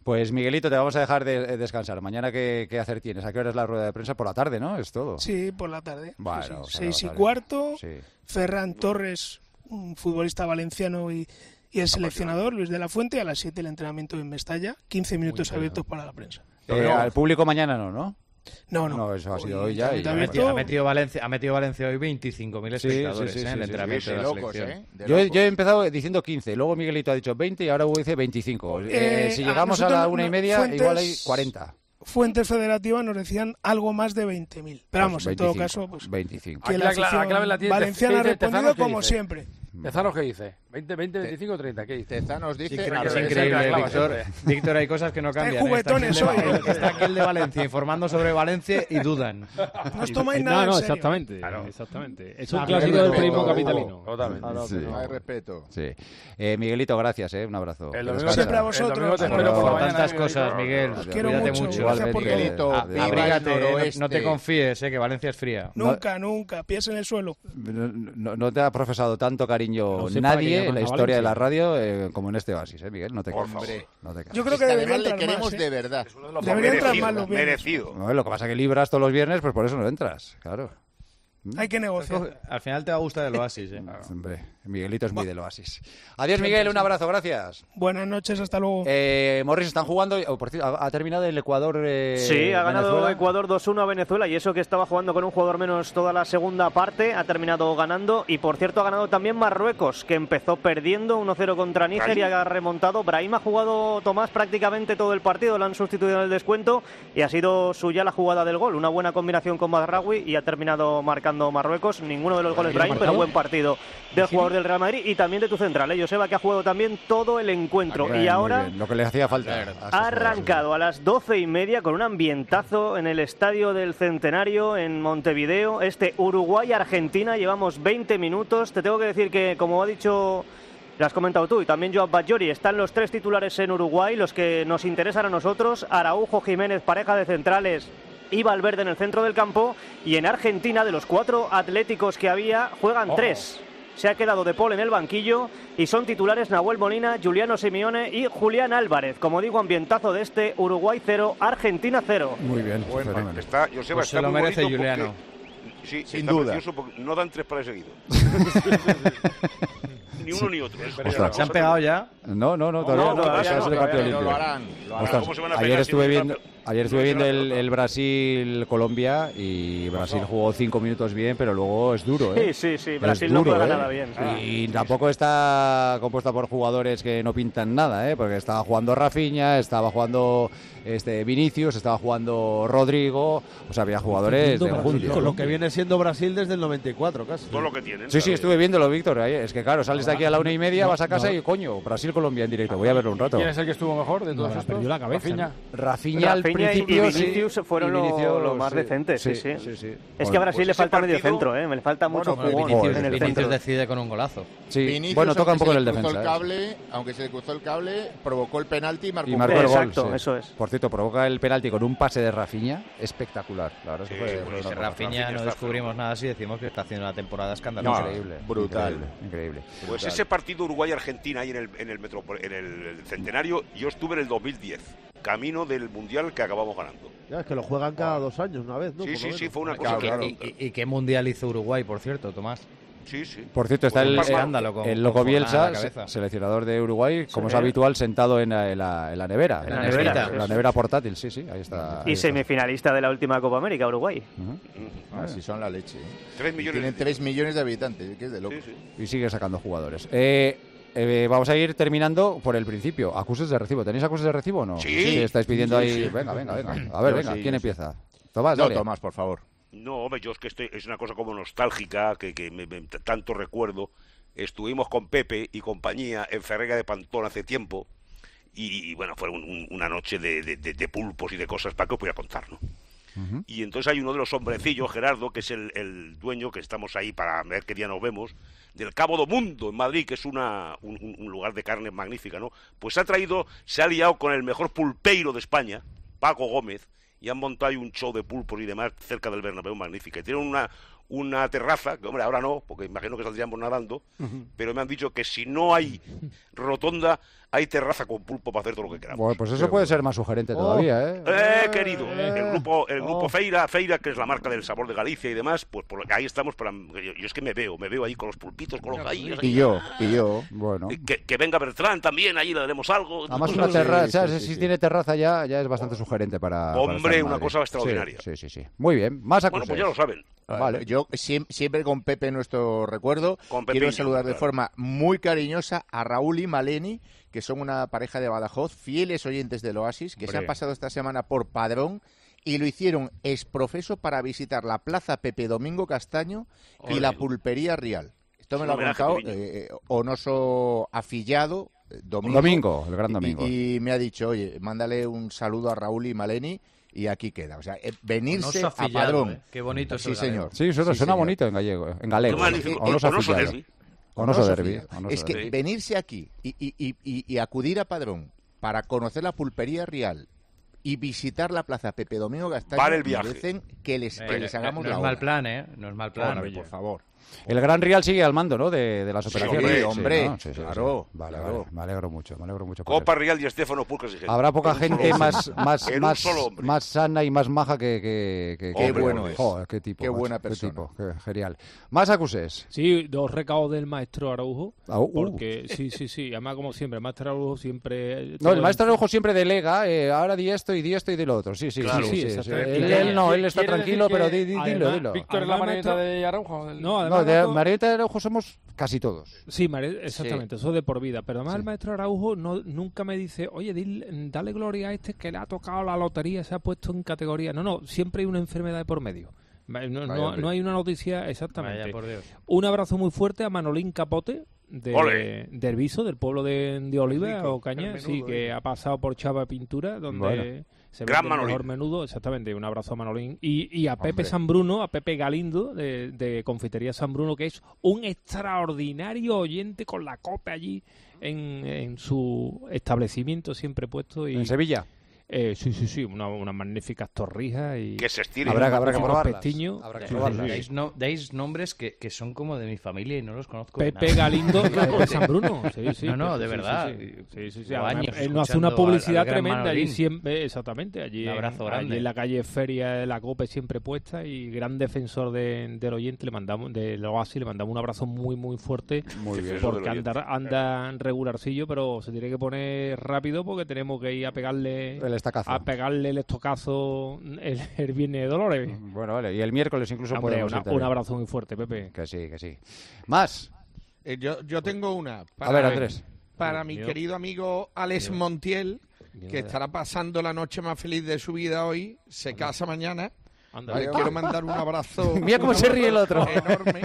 Pues Miguelito, te vamos a dejar de, descansar. Mañana, ¿qué, ¿qué hacer tienes? ¿A qué hora es la rueda de prensa? Por la tarde, ¿no? Es todo. Sí, por la tarde. Bueno, sí, sí. o sea, Seis y tarde. cuarto. Sí. Ferran Torres, un futbolista valenciano y, y el seleccionador, Luis de la Fuente. A las siete el entrenamiento en Mestalla. quince minutos abiertos para la prensa. Eh, al público mañana no, ¿no? No, no. No, eso ha sido hoy, Hoy ya. Y Ha metido, ha metido Valencia, ha metido Valencia hoy veinticinco mil Sí, espectadores sí, sí, ¿eh? sí, en el sí, entrenamiento sí, de la locos, selección. ¿eh? Yo, yo he empezado diciendo quince, luego Miguelito ha dicho veinte y ahora Hugo dice veinticinco. Eh, Eh, si a llegamos a, nosotros la una y no- media, Fuentes- igual hay cuarenta. Fuentes federativas nos decían algo más de veinte mil. Pero vamos, Pues en todo veinticinco, caso, pues veinticinco. que Aquí la la, cla- la afición clave la tiene valenciana ha Te- Te- respondido Tezanos, ¿qué como dice? siempre. Tezanos, ¿qué dice? ¿veinte, veinte, veinticinco, treinta? ¿Qué dice? Tezanos dice... Sí, a es ver, increíble, esa es la clave Víctor. siempre. Víctor, hay cosas que no Estáis cambian. ¿eh? Está aquí el juguetones de- hoy. el- Está aquí el de Valencia informando sobre Valencia y dudan. No os tomáis No, nada no, en serio. exactamente. Claro. exactamente. Es Ah, un clásico del respeto, periodismo Hugo. capitalino. Totalmente. Sí. No hay respeto. Sí. Eh, Miguelito, gracias, ¿eh? Un abrazo. El Que domingo descansa. Siempre a el vosotros. domingo te Hasta espero por la luego. mañana, Tantas Miguelito. cosas, Miguel. Os quiero Cuídate mucho. mucho. Gracias por Igualmente. todo. Adiós. Viva el Abrígate, no- noroeste. no te confíes, eh, que Valencia es fría. Nunca, nunca. Pies en el suelo. No, no- no te ha profesado tanto cariño No sé para qué nadie llaman en la a historia de la Valencia. radio eh, como en este Oasis, ¿eh, Miguel? No te Por cases. favor. No te cases. Yo creo que Es que debería además le entrar queremos más, ¿eh? de verdad. Debería entrar Merecido, más los viernes. merecido. No, lo que pasa es que libras todos los viernes, pues por eso no entras, claro. Hay que negociar. Al final te va a gustar el Oasis, ¿eh? Hombre, Miguelito es muy del Oasis. Adiós, Miguel, un abrazo, gracias. Buenas noches, hasta luego. Eh, Morris, están jugando, oh, por cierto, ha, ha terminado el Ecuador. Eh, Sí, ha ganado Venezuela. Ecuador dos uno a Venezuela y eso que estaba jugando con un jugador menos toda la segunda parte, ha terminado ganando y por cierto ha ganado también Marruecos, que empezó perdiendo uno cero contra Níger y ha remontado. Brahim ha jugado, Tomás, prácticamente todo el partido, lo han sustituido en el descuento y ha sido suya la jugada del gol, una buena combinación con Mazraoui y ha terminado marcando Marruecos. Ninguno de los goles Brahim, pero buen partido del jugador del Real Madrid y también de tu central, ¿eh? Joseba, que ha jugado también todo el encuentro. Bien, Y muy ahora bien, lo que le hacía falta. a estos ha jugadores. arrancado a las doce y media con un ambientazo en el Estadio del Centenario en Montevideo. Este Uruguay-Argentina, llevamos veinte minutos. Te tengo que decir que, como ha dicho, lo has comentado tú, y también Joan Bajori, están los tres titulares en Uruguay, los que nos interesan a nosotros. Araujo, Jiménez, pareja de centrales, y Valverde en el centro del campo. Y en Argentina, de los cuatro atléticos que había, juegan Ojo. tres. Se ha quedado De Paul en el banquillo y son titulares Nahuel Molina, Juliano Simeone y Julián Álvarez. Como digo, ambientazo de este Uruguay cero, Argentina cero. Muy bien, Bueno, fenómeno. está, Joseba, Pues se está lo muy merece bonito porque- Juliano. Sí, Sin está duda. precioso porque no dan tres pares seguidos. Ni uno ni otro. Es- Ostras. ¿Se han pegado ya? No, no, no, todavía no, no. todavía Eso es no, de partido Pero limpio. lo harán, lo harán. Ostras, ¿Cómo se van a ayer pegar estuve si no viendo, se la- ayer estuve no se viendo la el, pelota? el Brasil-Colombia y Brasil jugó cinco minutos bien, pero luego es duro, ¿eh? Sí, sí, sí, Es Brasil no duro, juega ¿eh? nada bien. Y tampoco está compuesta por jugadores que no pintan nada, ¿eh? Porque estaba jugando Rafinha, estaba jugando este Vinicius, estaba jugando Rodrigo, o sea, había jugadores de enjundia. Con lo que viene siendo Brasil desde el noventa y cuatro casi. Todo lo que tienen. Sí, sí, ¿sabes? estuve viéndolo, Víctor. ahí. Es que claro, sales de aquí a la una y media, vas a casa y coño, Brasil-Colombia en directo. Voy a verlo un rato. ¿Quién es el que estuvo mejor de todos No, la estos? perdió la cabeza, Rafinha. Rafinha al Rafinha y- principio y Vinicius sí, fueron y lo- Vinicius, lo más decentes, sí, sí. sí, sí. Es Bueno, que a Brasil pues le ese falta medio partido- centro, ¿eh? Me falta mucho Bueno, jugón Vinicius- en el Vinicius centro. decide con un golazo. sí. Vinicius, Bueno, toca un aunque poco se en el le cruzó defensa. el ¿eh? cable, aunque se le cruzó el cable, provocó el penalti y marcó Y un marcó gol. el gol. Exacto, sí. eso es. Por cierto, provoca el penalti con un pase de Rafinha espectacular. La verdad es que Sí, fue, sí, fue pues una ese cosa. Rafinha no está descubrimos nada si decimos que está haciendo una temporada escandalosa. Increíble, brutal. increíble, increíble. Pues Brutal. ese partido Uruguay-Argentina ahí en el, en el, metropol- en el Centenario, yo estuve en el dos mil diez, camino del Mundial que acabamos ganando. Ya, es que lo juegan cada dos años, una vez, ¿no? Sí, Por sí, lo sí, menos. fue una ¿Y cosa... qué- claro. y, y- y qué mundial hizo Uruguay, por cierto, Tomás? Sí, sí. Por cierto, está Pues el, un el, escándalo con- el con loco Forlán a Bielsa, la cabeza. se- seleccionador de Uruguay, como Sí. es habitual, sentado en la, en la- en la nevera. En la en nevera, la, sí, la sí. nevera portátil, sí, sí, ahí está. ahí Y está. semifinalista de la última Copa América, Uruguay. Así son la leche. ¿eh? Tres Y millones tienen de- tres millones de habitantes, que es de loco. Sí, sí. Y sigue sacando jugadores. Eh, eh, vamos a ir terminando por el principio. Acuses de recibo. ¿Tenéis acuses de recibo o no? Sí. estáis pidiendo Sí, ahí. sí. Venga, venga, venga. A ver, Yo venga, sí, ¿quién yo sí. empieza? Tomás, No, dale. Tomás, por favor. No, hombre, yo es que estoy, es una cosa como nostálgica, que, que me, me- tanto recuerdo. Estuvimos con Pepe y compañía en Ferrega de Pantón hace tiempo, y, y, bueno, fue un- un- una noche de, de- de- de pulpos y de cosas para que os voy a contar, ¿no? Y entonces hay uno de los hombrecillos, Gerardo, que es el, el dueño, que estamos ahí para ver qué día nos vemos, del Cabo do Mundo, en Madrid, que es una, un, un- un lugar de carne magnífica, ¿no? Pues ha traído, se ha liado con el mejor pulpeiro de España, Paco Gómez, y han montado ahí un show de pulpos y demás cerca del Bernabéu magnífica. Y tienen una, una terraza, que hombre, ahora no, porque imagino que saldríamos nadando, pero me han dicho que si no hay rotonda, hay terraza con pulpo para hacer todo lo que queramos. Bueno, pues eso puede ser más sugerente todavía, ¿eh? Eh, querido, el grupo, el grupo Feira, Feira, que es la marca del sabor de Galicia y demás, pues por, ahí estamos. Para, yo, yo es que me veo, me veo ahí con los pulpitos colocadillos. Y yo, y yo. Bueno. Que, que venga Bertrán también, ahí le daremos algo. Además una terraza, sí, sí, sí, si tiene terraza ya, ya es bastante sugerente para... Hombre, para una cosa extraordinaria. Sí, sí, sí, sí. Muy bien, más acusados. Bueno, pues ya lo saben. Vale. Yo siempre, siempre con Pepe nuestro recuerdo, con quiero Pepiño, saludar claro. de forma muy cariñosa a Raúl y Maleni, que son una pareja de Badajoz, fieles oyentes del Oasis, que Hombre. se han pasado esta semana por Padrón y lo hicieron exprofeso para visitar la Plaza Pepe Domingo Castaño y Ole. la Pulpería Rial. Esto me Es lo ha un homenaje, contado Pepiño. eh, Onoso Afillado, eh, Domingo. Domingo, el gran Domingo. Y, y me ha dicho, oye, mándale un saludo a Raúl y Maleni. Y aquí queda, o sea, eh, venirse Onoso a afillado, Padrón. eh. Qué bonito es Sí, el galego. señor. Sí, suena, Sí, suena señor. bonito en gallego, en galego. Qué magnífico. Onoso Onoso afillado. derbi. Onoso Onoso derbi. afillado. Onoso Es que derbi. venirse aquí y, y, y, y, y acudir a Padrón para conocer la Pulpería Real y visitar la Plaza Pepe Domingo Castaño, Vale el viaje. merecen que les, que Eh, les eh, hagamos no la es obra. mal plan, ¿eh? No es mal plan. Hombre, por favor. El Gran Real sigue al mando, ¿no? De, de las Sí, operaciones. hombre, hombre, ¿no? Sí, sí, sí. claro, Vale, claro. vale. Me alegro mucho, me alegro mucho. por Copa eso. Real y Estéfano Pulcas y gente. Habrá poca En un gente solo más, hombre. más, En un más, solo hombre. más sana y más maja que... que, que Qué que- bueno es. Joder, qué tipo. Qué macho, buena qué persona. tipo, qué genial. Más acusés. Sí, dos recados del maestro Araujo. Ah, uh. Porque, sí, sí, sí. Además, como siempre, el maestro Araujo siempre... No, el maestro Araujo siempre delega, eh, ahora di esto y di esto y di lo otro. Sí, sí, Claro, sí. sí, sí, sí. exactamente. Él, ¿Y él no, él está quiere tranquilo, decir pero que di, di- dilo, además, dilo. Víctor es la Además, marioneta maestro- de Araujo. del- No, además, No, de maestro- Marieta de Araujo somos casi todos. Sí, Mare- exactamente, eso de por vida. Pero además Sí. el maestro Araujo no, nunca me dice, oye, dile- dale gloria a este que le ha tocado la lotería, se ha puesto en categoría. No, no, siempre hay una enfermedad de por medio. No, Vaya, no, hombre. no hay una noticia exactamente. Vaya, por Dios. Un abrazo muy fuerte a Manolín Capote, de, Ole. de Herbiso, del pueblo de, de Oliva Rico, o Caña, el sí, menudo, que eh. ha pasado por Chava Pintura, donde Bueno. se Gran vende el Manolín. mejor menudo. Exactamente, un abrazo a Manolín. Y, y a Pepe Hombre. San Bruno, a Pepe Galindo, de, de Confitería San Bruno, que es un extraordinario oyente con la copa allí en, en su establecimiento siempre puesto. Y, En Sevilla. Eh, sí, sí, sí, una- unas magníficas torrijas y... Que se estire. Habrá, habrá que unos probarlas. pestiños. Habrá que Sí, sí, probarlas. sí. Dais, no- dais nombres que, que son como de mi familia y no los conozco. de Pepe nada. Galindo y Pepe San Bruno. Sí, sí, No, no, Pepe, de sí, verdad. Sí, sí, sí, sí, sí. Llevo Además, años él nos hace una escuchando publicidad al- al gran tremenda allí Manolín. siempre, exactamente, allí, Un en, abrazo allí grande. en la calle Feria de la Cope siempre puesta y gran defensor de, del oyente, le mandamos, del Oasis, le mandamos un abrazo muy, muy fuerte. Muy bien. Defensor Porque del anda, anda regularcillo, pero se tiene que poner rápido porque tenemos que ir a pegarle El estacazo. a pegarle el estocazo el, el viernes de Dolores. Bueno, vale. Y el miércoles incluso Hombre, podemos una- ir también. un abrazo muy fuerte, Pepe. Que sí, que sí. Más. Eh, yo, yo tengo una. A ver, Andrés. Para Dios mi mío. querido amigo Alex Dios. Montiel, Dios que mío. estará pasando la noche más feliz de su vida hoy, se casa mañana. Anda. Le quiero mandar un abrazo. Mira cómo un se ríe el abrazo otro. Enorme.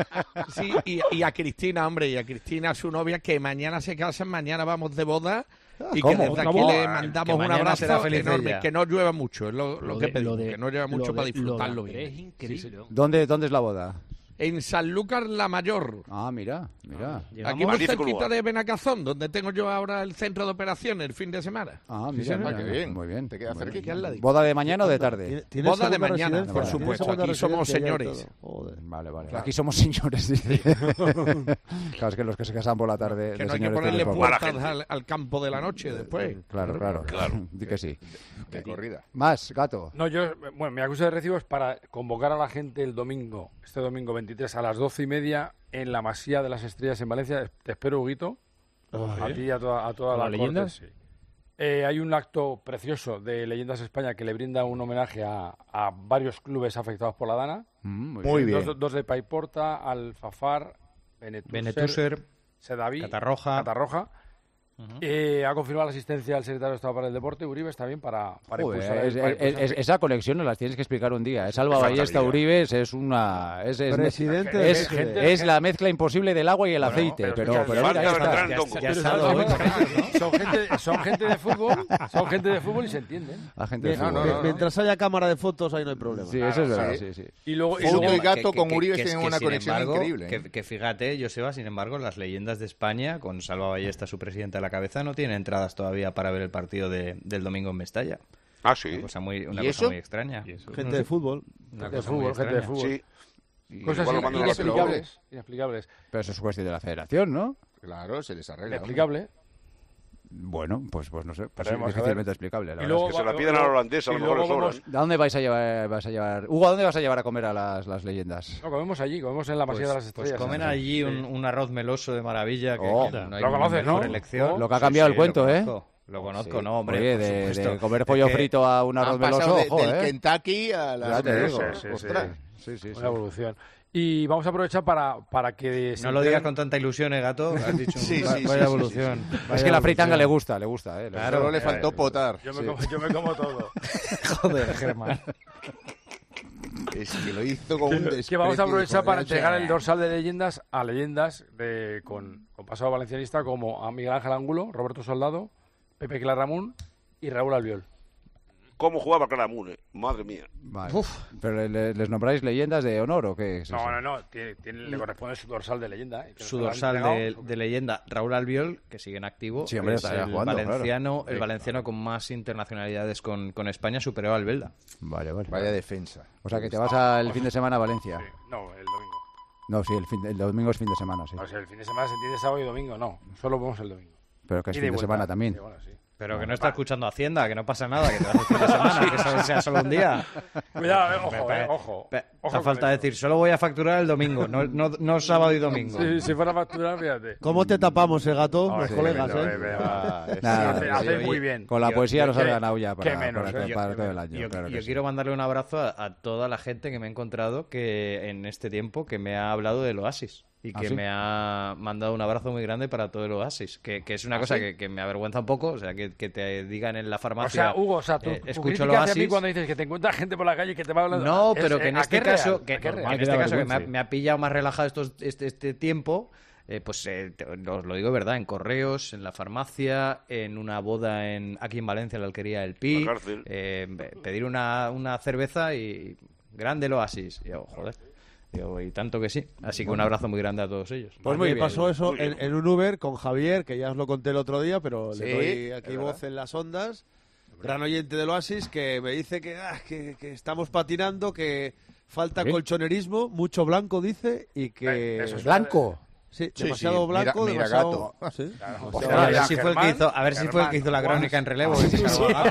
Sí, y, y a Cristina, hombre, y a Cristina, su novia, que mañana se casan, mañana vamos de boda. Y ¿Cómo? que desde ¿Otra aquí boda? le Que mandamos un mañana será abrazo feliz enorme. ella. Que no llueva mucho, es lo, lo Lo que de- pedimos. lo de- que no llueva lo mucho de- para lo de disfrutarlo Andrés bien. es increíble. ¿Dónde, ¿Dónde es la boda? En Sanlúcar la Mayor. Ah, mira, mira. Aquí Llegamos- muy Magnífico cerquita lugar. de Benacazón, donde tengo yo ahora el centro de operaciones el fin de semana. Ah, Sí, mira, señor. mira, Qué bien. Muy bien. Te queda Muy bien. cerquita. Aquí al ladito. ¿Boda de mañana o de tarde? ¿Tiene- tiene Boda de segunda mañana, residencia? por Vale. supuesto. ¿Tiene segunda Aquí somos residencia ya y señores. todo? Joder. Vale, vale. Claro. Aquí somos señores, dice. Claro, es que los que se casan por la tarde. Que de no hay que señores ponerle tienen poco. Mala puertas gente. al, al campo de la noche después. Claro, claro. Claro. Di que sí. Qué corrida. Más, gato. No, yo, bueno, mi acusa de recibo es para convocar a la gente el domingo, este domingo veintitrés a las doce y media en la Masía de las Estrellas en Valencia. Te espero, Huguito, a ti y a toda, a toda ¿Con la las leyendas? corte, sí. Eh, hay un acto precioso de Leyendas España que le brinda un homenaje a, a varios clubes afectados por la Dana. Mm, muy Muy bien. bien. Dos, dos de Paiporta, Alfafar, Benetuser, Benetuser, Sedaví, Catarroja. Catarroja. Eh, ha confirmado la asistencia del secretario de Estado para el Deporte, Uribe, está bien para, para Joder, impulsar el- es- para es- impulsar es- el- esa conexión nos las tienes que explicar un día. Es Alba Es Ballesta maravilla. Uribes, es una. Es, es, Presidente de es, gente- es la mezcla imposible del agua y el Bueno, aceite. pero Pero, escucha, pero falta mira, ahí está. Bertrán Ya, Dongo. ya has Son estado hoy con ellos, ¿no? son gente, son gente de fútbol, son gente de fútbol y se entienden. La gente de Bien, fútbol. no, no, Mientras haya cámara de fotos, ahí no hay problema. Sí, eso es verdad. sí. Sí, sí. Y luego, y Foto luego y gato que- con que- Uribe que- tienen que una sin conexión embargo, increíble. ¿eh? Que, que fíjate, Joseba, sin embargo, las leyendas de España, con Salva Ballesta, su presidente a la cabeza, no tienen entradas todavía para ver el partido de, del domingo en Mestalla. Ah, sí. Una cosa muy, una ¿Y cosa eso? muy extraña. Gente de fútbol. Una de cosa muy fútbol, gente de extraña. fútbol. Sí. Cosas Igual lo mandan a la tele. inexplicables, inexplicables. Pero eso es cuestión de la federación, ¿no? Claro, se les arregla. hombre. Inexplicable. Bueno, pues, pues no sé, pues Veremos, difícilmente a ver. explicable. La Y verdad luego es Que se la piden a la holandesa, a lo y mejor luego les sobran. vamos- ¿A dónde vais a llevar, vas a llevar? Hugo, ¿a dónde vas a llevar a comer a las, las leyendas? No, comemos allí, comemos en la Masía Pues, de las pues Estrellas. comen Sí. allí un, un arroz meloso de maravilla. Que, Oh. que no hay Lo conoces, mejor ¿no? elección. Lo que ha Sí, cambiado sí, el cuento, lo ¿eh? conozco, Lo conozco, Sí. no, hombre. Oye, por de, supuesto. de comer Es pollo que- frito a un arroz Han pasado meloso, de- ojo, del ¿eh? Kentucky a la... Ya te digo. Sí, sí, Ostras. Sí, sí, sí. Una evolución. Y vamos a aprovechar para, para que... se No lo digas enteren- con tanta ilusión, ¿eh, gato? Has dicho, Sí, va- sí, vaya sí, evolución. sí, sí, Es que la fritanga le gusta, le gusta, ¿eh? Le Claro. Solo le gusta. faltó potar. Yo me, Sí. como, yo me como todo. Joder, Germán. Es que lo hizo con un que, desprecio. que vamos a aprovechar de para joder, entregar o sea, el dorsal de leyendas a leyendas de, con, con pasado valencianista como a Miguel Ángel Angulo, Roberto Soldado, Pepe Claramunt y Raúl Albiol. ¿Cómo jugaba Claramunt? eh? Madre mía. Vale. ¿Pero le- le- les nombráis leyendas de honor o qué es No, eso? no, no, tiene, tiene- le corresponde su dorsal de leyenda. ¿eh? Que Su nos lo han dorsal entregado. de, de leyenda, Raúl Albiol, que sigue en activo, Sí, hombre, es está el jugando, valenciano, claro. el valenciano con más internacionalidades con, con España, superó a Albelda. Vale, vale. Vaya defensa. O sea, que te vas al fin de semana a Valencia. Sí, no, el domingo. No, sí, el, fin, el domingo es fin de semana, sí. O sea, el fin de semana se entiende sábado y domingo, no. Solo vemos el domingo. Pero que es Y fin de vuelta. semana también. Sí, bueno, sí. Pero que no está escuchando Hacienda, que no pasa nada, que te vas el fin de semana, que eso sea solo un día. Cuidado, eh, ojo, Pe- eh, pe- ojo. pe- Ojo Hace con falta esto. decir, solo voy a facturar el domingo, no, no, no sábado y domingo. Sí, si fuera a facturar, fíjate. ¿Cómo te tapamos, eh, gato? Ay, Los sí, colegas, me- ¿eh? me- me- Ah, es- Nada, Hace- sí, hace oye, muy bien. Con la Yo- poesía yo- nos ha ¿qué- ganado ya para, qué menos, para, eh? para Yo- todo el año. Yo, claro que yo sí. quiero mandarle un abrazo a, a toda la gente que me he encontrado que en este tiempo que me ha hablado del Oasis y ¿Ah, que sí? me ha mandado un abrazo muy grande para todo el Oasis, que, que es una cosa sí? que, que me avergüenza un poco, o sea, que, que te digan en la O farmacia. sea, Hugo, o sea, tú, eh, tu escucho el crítica hacia mí Oasis. cuando dices que te encuentras gente por la calle que te va hablando... No, es, pero eh, que en ¿a este qué real? caso, que, ¿A qué real? en que este da caso que me ha, vergüenza. me ha pillado más relajado estos, este, este tiempo, eh, pues eh, te- os lo digo de verdad, en correos, en la farmacia, en una boda en aquí en Valencia, en la alquería del Pi, La cárcel. eh, pedir una, una cerveza y grande el Oasis. Y yo, joder. Digo, y tanto que sí. Así que un abrazo muy grande a todos ellos. Pues muy me bien. pasó eso Muy en, bien. en un Uber con Javier, que ya os lo conté el otro día, pero Sí, le doy aquí es voz verdad. en las ondas. Gran oyente del Oasis, que me dice que, ah, que, que estamos patinando, que falta ¿Sí? colchonerismo, mucho blanco, dice, y que... Eh, eso es- ¿Blanco? Sí, Sí, demasiado sí, blanco, mira- mira demasiado... gato. Sí, Claro, demasiado- hostia, A ver ya, si fue el que Germán, hizo, a ver si fue el que hizo la Germán, crónica en relevo. que se cargó a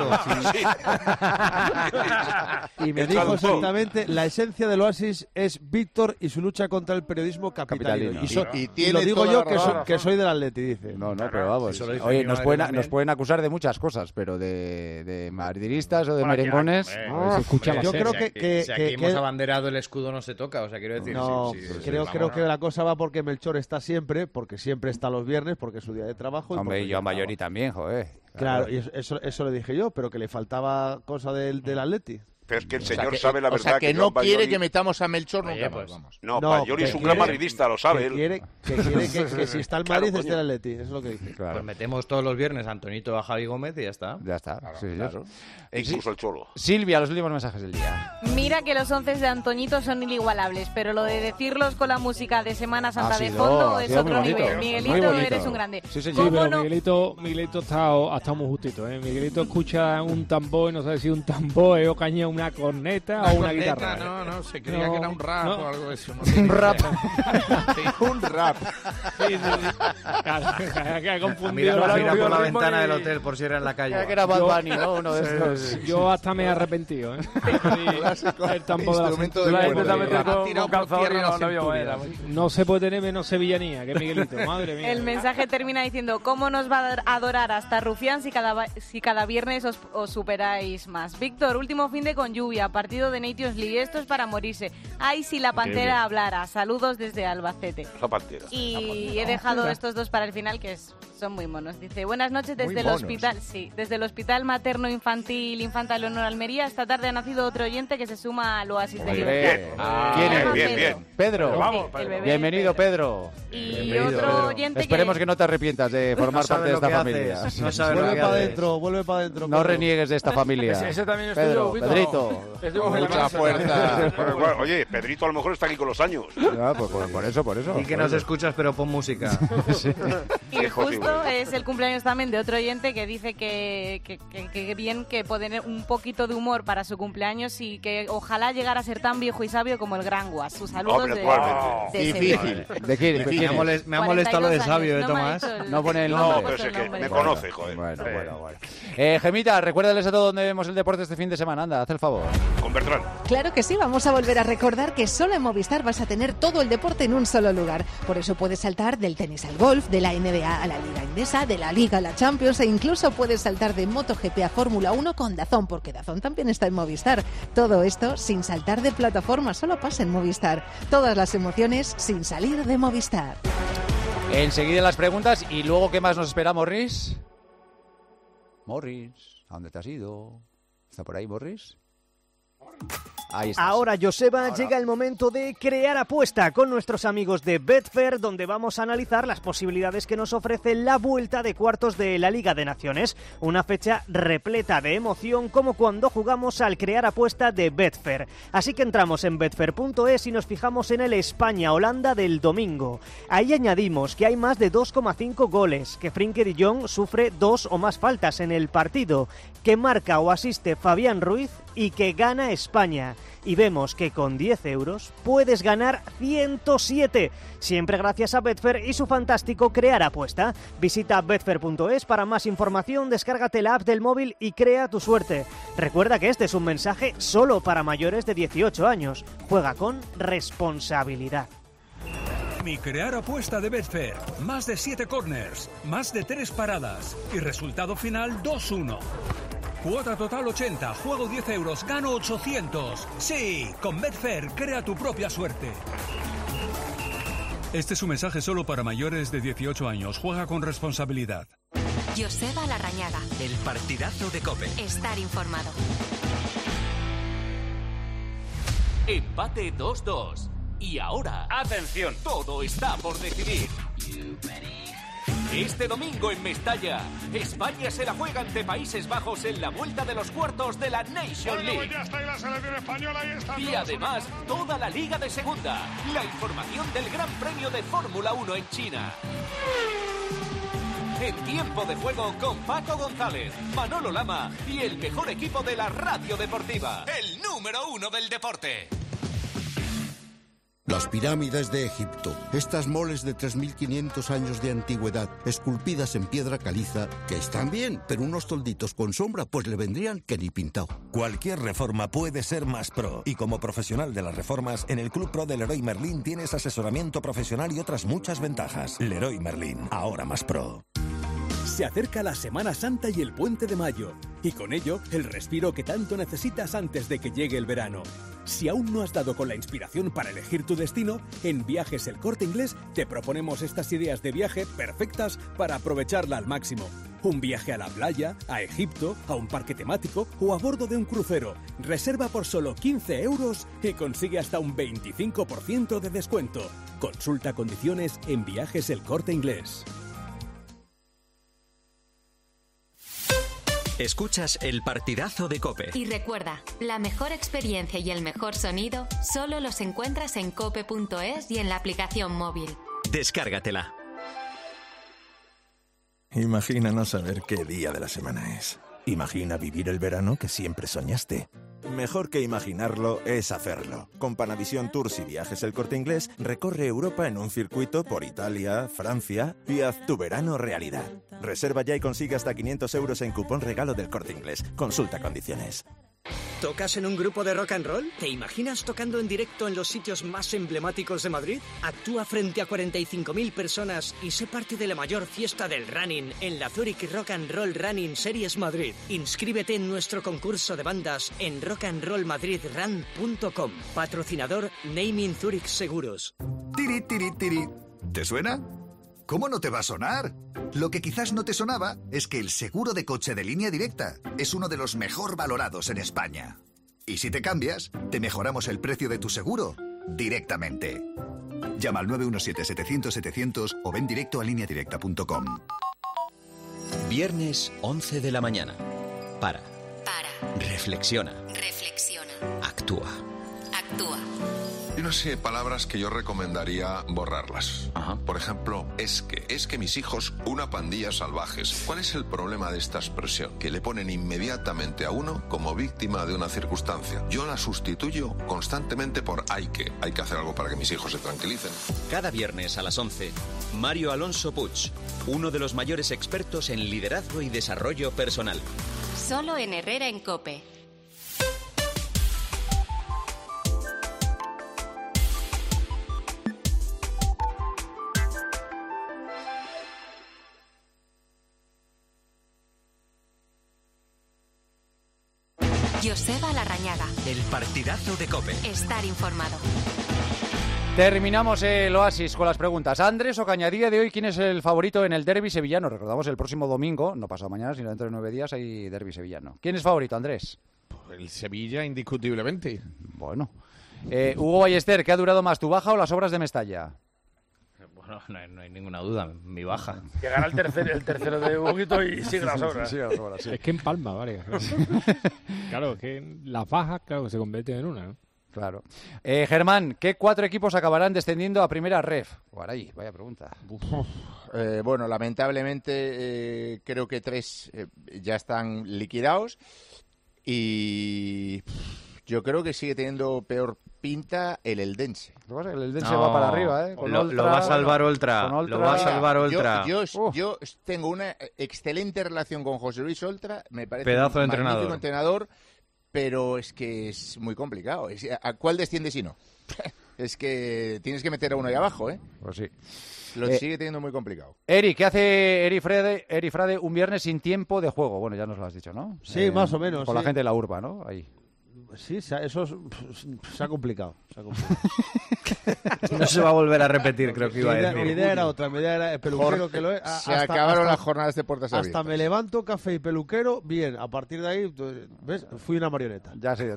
gato. Y me El dijo traductor. exactamente, la esencia del Oasis es Víctor y su lucha contra el periodismo capitalino. Capitalino. Y, so- Y y tiene lo digo toda yo la que, razón. soy, que soy del Atleti, dice. No, no, pero vamos. Eso lo dice Oye, mi nos madre pueden, también. nos pueden acusar de muchas cosas, pero de, de madridistas o de Bueno, aquí- merengones. hombre, a ver si escucha Hombre, más, yo ¿eh? creo si que- aquí- que- si aquí que- hemos que- abanderado el escudo no se toca, o sea, quiero decir... No, sí, sí, sí, creo, sí, creo vamos. que la cosa va porque Melchor está siempre, porque siempre está los viernes, porque es su día de trabajo. y Hombre, porque y Joan ya Bayoni estaba. también, joder. Claro, y eso, eso, eso le dije yo, pero que le faltaba cosa del, del Atleti. Pero es que el O sea, señor que- sabe la o verdad sea, que, no Joan quiere Bayoni- que metamos a Melchor Oye, nunca pues, más, vamos. No, No, Bayoni que es un quiere- gran madridista, lo sabe Que él. quiere, que, quiere que, que si está el Claro, Madrid coño. esté el Atleti, eso es lo que dice. Claro. Pues metemos todos los viernes a Antonito a Javi Gómez y ya está. Ya está. sí, señor. Claro. E incluso el Cholo. Silvia, los últimos mensajes del día. Mira que los once de Antoñito son inigualables, pero lo de decirlos con la música de Semana Santa Ha de sido- fondo ha es sido otro muy bonito, nivel. muy Miguelito, bonito. eres un grande. Sí, señor. Sí, ¿Cómo pero no? Miguelito, Miguelito ha estado, ha estado muy justito, ¿eh? Miguelito escucha un tambor y no sabe si un tambor es o caña una corneta o una corneta, guitarra. ¿eh? No, no, se creía No, que era un rap no. o algo de eso. No Un rap. Un rap. Sí, sí, sí. Claro, que ha confundido. Mira, la- mira por la ritmo ventana y- del hotel por si era en la calle. Que era Bad Yo- Bunny, ¿no? Uno de estos. Yo hasta me he arrepentido, ¿eh? Clásico El tambor de la instrumento cintura. de La gente cuerda. también Ha con, tirado con por calzador y tierra no, la no vio cintura. era. No se puede tener menos sevillanía que Miguelito, madre mía. El mensaje termina diciendo, ¿cómo nos va a adorar hasta Rufián si cada, va- si cada viernes os, os superáis más? Víctor, último fin de con lluvia, partido de Nations League, esto es para morirse. Ay, si la pantera hablara. Saludos desde Albacete. La pantera. Y he dejado estos dos para el final, que es- son muy monos. Dice, buenas noches desde Muy el monos. hospital. Sí, desde el Hospital Materno Infantil Infanta Leonor Almería. Esta tarde ha nacido otro oyente que se suma al Oasis de Libertad. Hombre. Ah, ¿Quién bien, es? bien, bien. Pedro. Pero vamos, Sí, el bebé Bienvenido, Pedro. Y Bienvenido, otro Pedro. oyente Esperemos que- que... no te arrepientas de formar No sabe parte de lo esta que familia. haces, no sabe lo Vuelve que para haces. adentro, vuelve para adentro. No reniegues de esta familia. Ese, ese también estoy Pedro, yo, Víctor. Pedrito. Estoy con Mucha la fuerza. Bueno, bueno, oye, Pedrito a lo mejor está aquí con los años. Ya, pues por, por eso, por eso. Y que por nos eso. escuchas, pero pon música. Sí. Y justo es el cumpleaños también de otro oyente que dice que, que, que, que bien que poner un poquito de humor para su cumpleaños y que ojalá llegara a ser tan viejo y sabio como el Gran Guas. Sus saludos Hombre, de, actualmente. de Difícil. ¿De quién? ¿De quién? Me, molest, me ha molestado lo de sabio, ¿eh, no me ha Tomás? dicho el- No pone el No, nombre. pero es que me conoce, joder. Bueno, bueno, bueno. Eh, Gemita, recuérdales a todos dónde vemos el deporte este fin de semana. Anda, haz el favor. Con Bertrán. Claro que sí, vamos a volver a recordar que solo en Movistar vas a tener todo el deporte en un solo lugar. Por eso puedes saltar del tenis al golf, de la N B A a la Liga Endesa, de la Liga a la Champions e incluso puedes saltar de MotoGP a Fórmula uno con DAZN, porque DAZN también está en Movistar. Todo esto sin saltar de plataforma, solo pasa en Movistar. Todas las emociones sin salir de Movistar. Enseguida las preguntas y luego, ¿qué más nos espera, Morris? Morris, ¿a dónde te has ido? ¿Está por ahí, Morris? Ahí estás. Ahora, Joseba, llega el momento de crear apuesta con nuestros amigos de Betfair, donde vamos a analizar las posibilidades que nos ofrece la vuelta de cuartos de la Liga de Naciones. Una fecha repleta de emoción como cuando jugamos al crear apuesta de Betfair. Así que entramos en betfair punto es y nos fijamos en el España-Holanda del domingo. Ahí añadimos que hay más de dos coma cinco goles, que Frenkie de Jong sufre dos o más faltas en el partido, que marca o asiste Fabián Ruiz y que gana España. Y vemos que con diez euros puedes ganar ciento siete, siempre gracias a Betfair y su fantástico crear apuesta. Visita betfair punto es para más información, descárgate la app del móvil y crea tu suerte. Recuerda que este es un mensaje solo para mayores de dieciocho años. Juega con responsabilidad. Mi crear apuesta de Betfair. Más de siete corners, más de tres paradas y resultado final dos uno. Cuota total ochenta, juego diez euros, gano ochocientos. Sí, con Betfair crea tu propia suerte. Este es un mensaje solo para mayores de dieciocho años. Juega con responsabilidad. Joseba Larrañaga. El partidazo de COPE. Estar informado. Empate dos dos. Y ahora, atención, todo está por decidir. Este domingo en Mestalla, España se la juega ante Países Bajos en la vuelta de los cuartos de la Nation League. Ya está ahí la selección española, ahí está. Y además, toda la Liga de Segunda, la información del Gran Premio de Fórmula uno en China. En tiempo de juego con Paco González, Manolo Lama y el mejor equipo de la radio deportiva, el número uno del deporte. Las pirámides de Egipto, estas moles de tres mil quinientos años de antigüedad, esculpidas en piedra caliza, que están bien, pero unos tolditos con sombra pues le vendrían que ni pintado. Cualquier reforma puede ser más pro, y como profesional de las reformas, en el Club Pro de Leroy Merlin tienes asesoramiento profesional y otras muchas ventajas. Leroy Merlin, ahora más pro. Se acerca la Semana Santa y el Puente de Mayo, y con ello el respiro que tanto necesitas antes de que llegue el verano. Si aún no has dado con la inspiración para elegir tu destino, en Viajes El Corte Inglés te proponemos estas ideas de viaje perfectas para aprovecharla al máximo. Un viaje a la playa, a Egipto, a un parque temático o a bordo de un crucero. Reserva por solo quince euros y consigue hasta un veinticinco por ciento de descuento. Consulta condiciones en Viajes El Corte Inglés. Escuchas el partidazo de COPE. Y recuerda, la mejor experiencia y el mejor sonido solo los encuentras en cope punto es y en la aplicación móvil. Descárgatela. Imagina no saber qué día de la semana es. Imagina vivir el verano que siempre soñaste. Mejor que imaginarlo es hacerlo. Con Panavisión Tours y Viajes El Corte Inglés, recorre Europa en un circuito por Italia, Francia y haz tu verano realidad. Reserva ya y consigue hasta quinientos euros en cupón regalo del Corte Inglés. Consulta condiciones. ¿Tocas en un grupo de rock and roll? ¿Te imaginas tocando en directo en los sitios más emblemáticos de Madrid? Actúa frente a cuarenta y cinco mil personas y sé parte de la mayor fiesta del running en la Zurich Rock and Roll Running Series Madrid. Inscríbete en nuestro concurso de bandas en rock and roll madrid run punto com. Patrocinador Naming Zurich Seguros. Tiri, tiri, tiri. ¿Te suena? ¿Cómo no te va a sonar? Lo que quizás no te sonaba es que el seguro de coche de Línea Directa es uno de los mejor valorados en España. Y si te cambias, te mejoramos el precio de tu seguro directamente. Llama al nueve uno siete, setecientos, setecientos o ven directo a línea directa punto com. Viernes once de la mañana. Para. Para. Reflexiona. Reflexiona. Actúa. Actúa. una serie de palabras que yo recomendaría borrarlas. Ajá. Por ejemplo, es que. Es que mis hijos, una pandilla salvajes. ¿Cuál es el problema de esta expresión? Que le ponen inmediatamente a uno como víctima de una circunstancia. Yo la sustituyo constantemente por hay que. Hay que hacer algo para que mis hijos se tranquilicen. Cada viernes a las once, Mario Alonso Puig, uno de los mayores expertos en liderazgo y desarrollo personal. Solo en Herrera en COPE. Joseba Larrañaga. El partidazo de COPE. Estar informado. Terminamos el Oasis con las preguntas. Andrés Ocaña, día de hoy, ¿quién es el favorito en el derbi sevillano? Recordamos el próximo domingo, no pasado mañana, sino dentro de nueve días, hay derbi sevillano. ¿Quién es favorito, Andrés? El Sevilla, indiscutiblemente. Bueno. Eh, Hugo Ballester, ¿qué ha durado más, tu baja o las obras de Mestalla? Bueno, no hay, no hay ninguna duda, mi baja. Que gana el tercero, el tercero de Huguito y sigue las obras. Sí, las obras, sí. Es que empalma, vale. Claro, es que las bajas, claro, se convierten en una, ¿no? Claro. Eh, Germán, ¿qué cuatro equipos acabarán descendiendo a primera ref? Guaray, vaya pregunta. Eh, bueno, lamentablemente eh, creo que tres eh, ya están liquidados y yo creo que sigue teniendo peor pinta el Eldense. Lo que pasa es que el Eldense no, va para arriba, ¿eh? Con lo, Oltra, lo va a salvar Oltra. Lo va a salvar Oltra. Yo, yo, yo tengo una excelente relación con José Luis Oltra, me parece pedazo un de magnífico entrenador. entrenador, pero es que es muy complicado. ¿A cuál desciende si no? Es que tienes que meter a uno ahí abajo, ¿eh? Pues sí. Lo eh, sigue teniendo muy complicado. Eri, ¿qué hace Eri Frade, Eri Frade un viernes sin tiempo de juego? Bueno, ya nos lo has dicho, ¿no? Sí, eh, más o menos. Con sí. la gente de la urba, ¿no? Ahí. Sí, eso es, se ha complicado. Se ha complicado. No se va a volver a repetir, creo que iba a mi idea, decir. Mi idea era otra, mi idea era el peluquero que lo es. Se hasta, acabaron hasta, las jornadas de puertas hasta abiertas. Hasta me levanto, café y peluquero, bien. A partir de ahí, ¿ves? Fui una marioneta. Ya sé.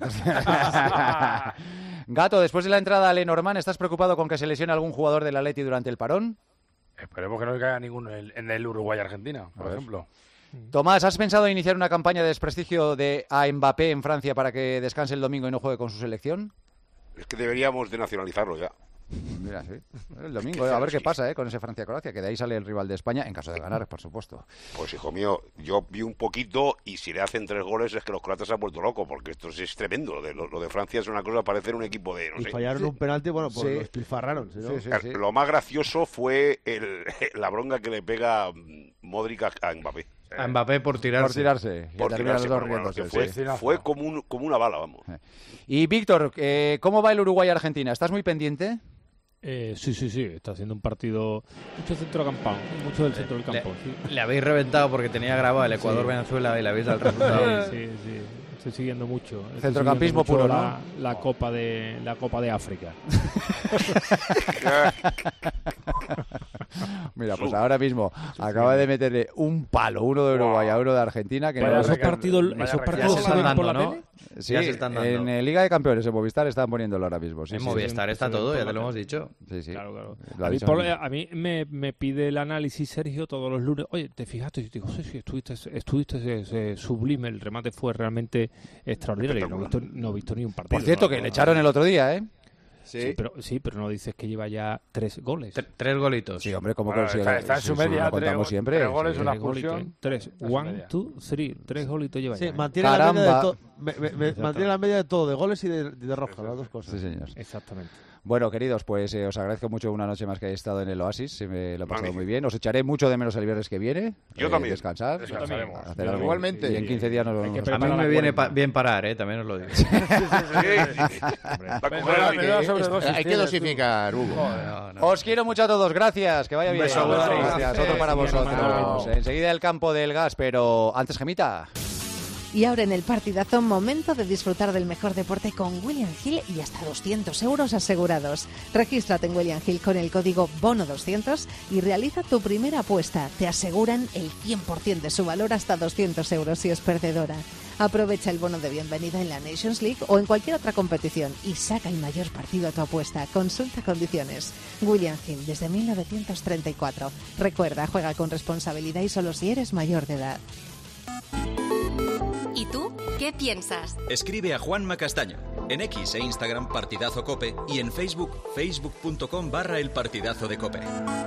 Gato, después de la entrada a Lenormand, ¿estás preocupado con que se lesione algún jugador del Atleti durante el parón? Esperemos que no caiga ninguno en el, en el Uruguay-Argentina, por a ejemplo. Tomás, ¿has pensado en iniciar una campaña de desprestigio de a Mbappé en Francia para que descanse el domingo y no juegue con su selección? Es que deberíamos de nacionalizarlo ya. Mira, sí. El domingo, eh, a ver qué pasa eh, con ese Francia-Croacia, que de ahí sale el rival de España, en caso de ganar, por supuesto. Pues, hijo mío, yo vi un poquito y si le hacen tres goles es que los croatas se han vuelto locos, porque esto es tremendo. Lo de, lo, lo de Francia es una cosa, parece un equipo de, no y sé. fallaron sí. un penalti, bueno, pues sí. lo despilfarraron. ¿Sí, no? sí, sí, sí. Lo más gracioso fue el, la bronca que le pega Modric a Mbappé. A Mbappé por tirarse. Por tirarse. Por tirarse pero bueno, que fue, sí. fue como, un, como una bala, vamos. Y Víctor, eh, ¿cómo va el Uruguay-Argentina? ¿Estás muy pendiente? Eh, sí, sí, sí, está haciendo un partido mucho centro campo, mucho del centro del campo. Le, sí. le habéis reventado porque tenía grabado el Ecuador-Venezuela sí. y le habéis dado el resultado. Sí, sí, sí. Estoy siguiendo mucho. Estoy Centrocampismo siguiendo mucho puro, la, ¿no? La Copa de la Copa de África. Mira, pues ahora mismo acaba de meterle un palo, uno de Uruguay a uno de Argentina. Que Pero no esos partidos, esos partidos se están dando, por la ¿no? tele. Sí, ya se están dando. En eh, Liga de Campeones, en Movistar están poniéndolo ahora mismo. Sí, en sí, Movistar sí. está todo, ya te lo hemos dicho. Sí, sí. Claro, claro. Lo A mí, dicho por, a mí me, me pide el análisis Sergio todos los lunes. Oye, ¿te fijaste? Y digo, sí, sí, estuviste, estuviste ese, ese sublime. El remate fue realmente extraordinario. No he visto, no he visto ni un partido. Por cierto, no, que no, le echaron el otro día, ¿eh? Sí. Sí, pero, sí, pero no dices que lleva ya tres goles. Tre- tres golitos. Sí, hombre, como Bueno, que está, está en su media, lo tres, contamos siempre. tres goles, sí. una Tres golitos, expulsión. ¿eh? Tres. Está en su One, media. two, three. Tres golitos lleva Sí, ya. mantiene la, Caramba. media de to- me, me, me, mantiene la media de todo, de goles y de, de roja, las dos cosas. Sí, señor. Exactamente. Bueno, queridos, pues eh, os agradezco mucho una noche más que hayáis estado en el Oasis. Se me lo he pasado Magnífico. muy bien. Os echaré mucho de menos el viernes que viene. Yo eh, también. Descansar. Descansaremos. Hacer Yo algo. igualmente. Y en quince días nos Hay vemos. que A preparar mí la me viene cuarenta. pa- bien parar, ¿eh? También os lo digo. Sí, sí, sí. Va a coger Pero- alguien. pero sobredosis Hay que tienes, dosificar, Hugo. No, no. Os quiero mucho a todos. Gracias. Que vaya bien. beso, Gracias. gracias. Otro para Sí, vosotros. hermano. Enseguida el campo del gas, pero antes Gemita. Y ahora en el partidazo, momento de disfrutar del mejor deporte con William Hill y hasta doscientos euros asegurados. Regístrate en William Hill con el código bono doscientos y realiza tu primera apuesta. Te aseguran el cien por ciento de su valor hasta doscientos euros si es perdedora. Aprovecha el bono de bienvenida en la Nations League o en cualquier otra competición y saca el mayor partido a tu apuesta. Consulta condiciones. William Hill desde mil novecientos treinta y cuatro. Recuerda, juega con responsabilidad y solo si eres mayor de edad. ¿Y tú? ¿Qué piensas? Escribe a Juanma Castaño. En X e Instagram Partidazo Cope y en Facebook, facebook.com barra el partidazo de Cope.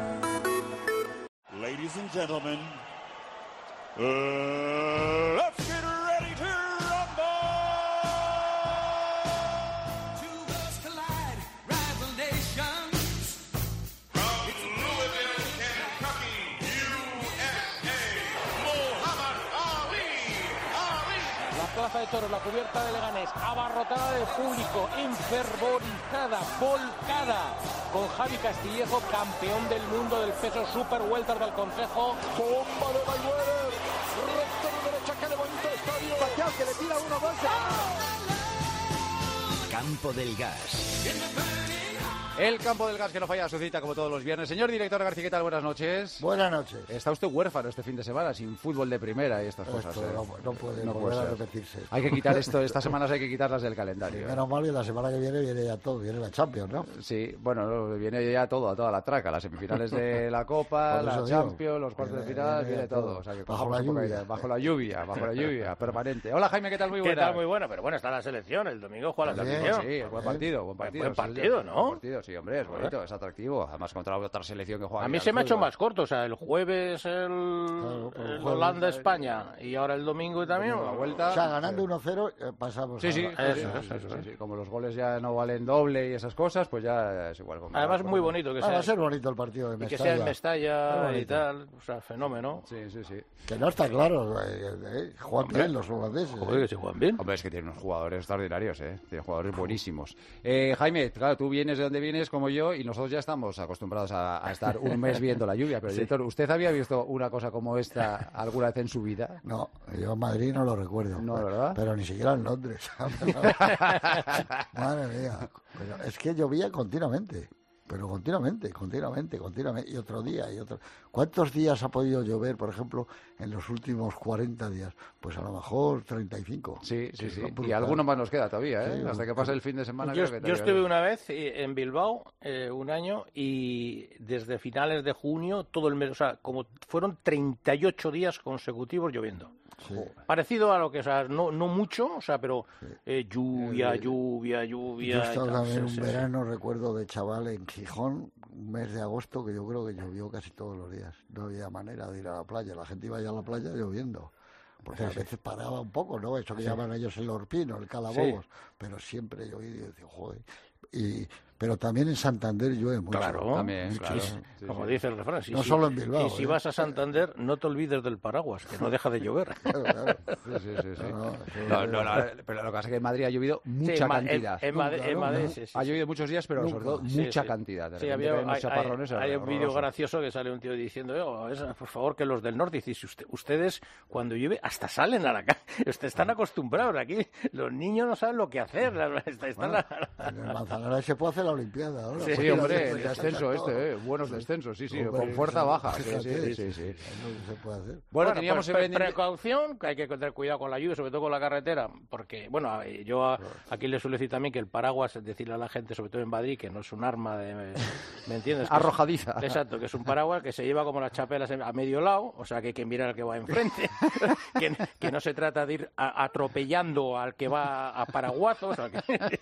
Ladies and gentlemen, uh, let's get ready to rumble! Two worlds collide, rival nations. From Louisville, Kentucky, U S A, Muhammad Ali, Ali. La plaza de toros, la cubierta de Leganés, abarrotada de público, enfervorizada, volcada, con Javi Castillejo, campeón del mundo del peso super welter del Consejo. Bomba de Mayweather, recto de derecha, que levanta el estadio. Pacquiao, que le tira uno, dos. Campo del Gas. El Campo del Gas que no falla a su cita como todos los viernes. Señor director García, ¿qué tal? Buenas noches. Buenas noches. Está usted huérfano este fin de semana, sin fútbol de primera y estas Esto cosas. ¿eh? no, no puede No volver puede a ser. repetirse. Hay que quitar esto, estas semanas hay que quitarlas del calendario. Sí, ¿eh? menos mal, y la semana que viene viene ya todo, viene la Champions, ¿no? Sí, bueno, no, viene ya todo, a toda la traca, las semifinales de la Copa, Por eso la digo. Champions, los cuartos de Viene- final, viene viene todo. todo. O sea, que Bajo cojamos la un poco de lluvia. aire. Bajo la lluvia, bajo la lluvia, permanente. Hola Jaime, ¿qué tal? Muy ¿Qué buena. tal? Muy buena, pero bueno, está la selección, el domingo juega la Bien, selección. sí, es buen partido, buen partido. Buen sí, partido, sí, ¿no? buen partido, sí, hombre, es bonito, es atractivo. Además contra otra selección que juega A aquí mí al se me ha hecho fútbol. más corto, o sea, el jueves el, el Holanda-España y ahora el domingo también. La vuelta. O sea, ganando uno cero, eh, pasamos Sí, sí, a... sí, Eso, sí, eso, sí, eso, sí, eso. sí. Como los goles ya no valen doble y esas cosas, pues ya es igual. Como Además, muy bonito que Ah, va sea. a ser bonito el partido de Y que Mestalla. sea en Qué Mestalla y bonito. tal, o sea, fenómeno. Sí, sí, sí. Que no está claro, eh, eh, juegan bien los holandeses. Joder, que se juegan bien. Hombre, es que tiene unos jugadores extraordinarios, ¿eh? Tiene jugadores buenísimos. Eh, Jaime, claro, tú vienes de donde vienes como yo y nosotros ya estamos acostumbrados a, a estar un mes viendo la lluvia. Pero, Sí. director, ¿usted había visto una cosa como esta alguna vez en su vida? No, yo en Madrid no lo recuerdo. No, pero, ¿verdad? Pero ni siquiera en Londres. Madre mía. Pero es que llovía continuamente. Pero continuamente, continuamente, continuamente. Y otro día, y otro. ¿Cuántos días ha podido llover, por ejemplo, en los últimos cuarenta días? Pues a lo mejor treinta y cinco. Sí, sí, Que sí. son Y brutales. alguno más nos queda todavía, ¿eh? Sí, Hasta que pase el fin de semana. Yo, creo que yo todavía- estuve una vez eh, en Bilbao eh, un año y desde finales de junio todo el mes, o sea, como fueron treinta y ocho días consecutivos lloviendo. Sí. Parecido a lo que, o sea, no, no mucho, o sea, pero eh, lluvia, Eh, lluvia, Yo lluvia. he estado y tal, también sí, un sí, sí. verano, recuerdo, de chaval en Gijón, un mes de agosto, que yo creo que llovió casi todos los días. No había manera de ir a la playa. La gente iba ya a la playa lloviendo. Porque a veces paraba un poco, ¿no? Eso que Sí. llaman ellos el orpino, el calabobos. Pero siempre llovía y yo decía, joder. Y, pero también en Santander llueve mucho. Claro, También, mucho. claro. Sí, como dice el refrán. si- No si- solo en Bilbao, Y si ¿eh? vas a Santander, no te olvides del paraguas, que no deja de llover. Claro, claro. Sí, sí, sí, sí. No, no, eso No, es- no, la- pero lo que pasa es que en Madrid ha llovido mucha en Ma- en- cantidad. en Madrid- en Nunca, Madrid, nunca. sí, sí, Ha sí. llovido muchos días, pero Nunca. sobre todo Sí, mucha sí. cantidad. De Sí, repente había, caen unos hay, chaparrones hay- hay un vídeo horrorosos. gracioso que sale un tío diciendo, "Oh, es- por favor, que los del norte, dice, si usted- ustedes cuando llueve hasta salen a la calle, ustedes están acostumbrados, aquí los niños no saben lo que hacer, la- está- están Bueno, la- en el Manzanares se puede hacer la Olimpiada ahora. Sí, Porque hombre, ya- el ya descenso está este, todo. eh, buenos descensos, sí, sí, Hombre, con fuerza eso- baja. Sí, fíjate, sí, sí, sí. es lo que se puede hacer. Bueno, teníamos pues, pre- pendiente- precaución, que hay que tener cuidado con la lluvia, sobre todo con la carretera, porque, bueno, eh, yo a- aquí le suelo decir también que el paraguas, es decirle a la gente, sobre todo en Madrid, que no es un arma de, ¿me entiendes? Que es- Arrojadiza. exacto, que es un paraguas que se lleva como las chapelas en- a medio lado, o sea que hay que mirar al que va enfrente, que, que no se trata de ir a- atropellando al que va a paraguazos, o sea, que,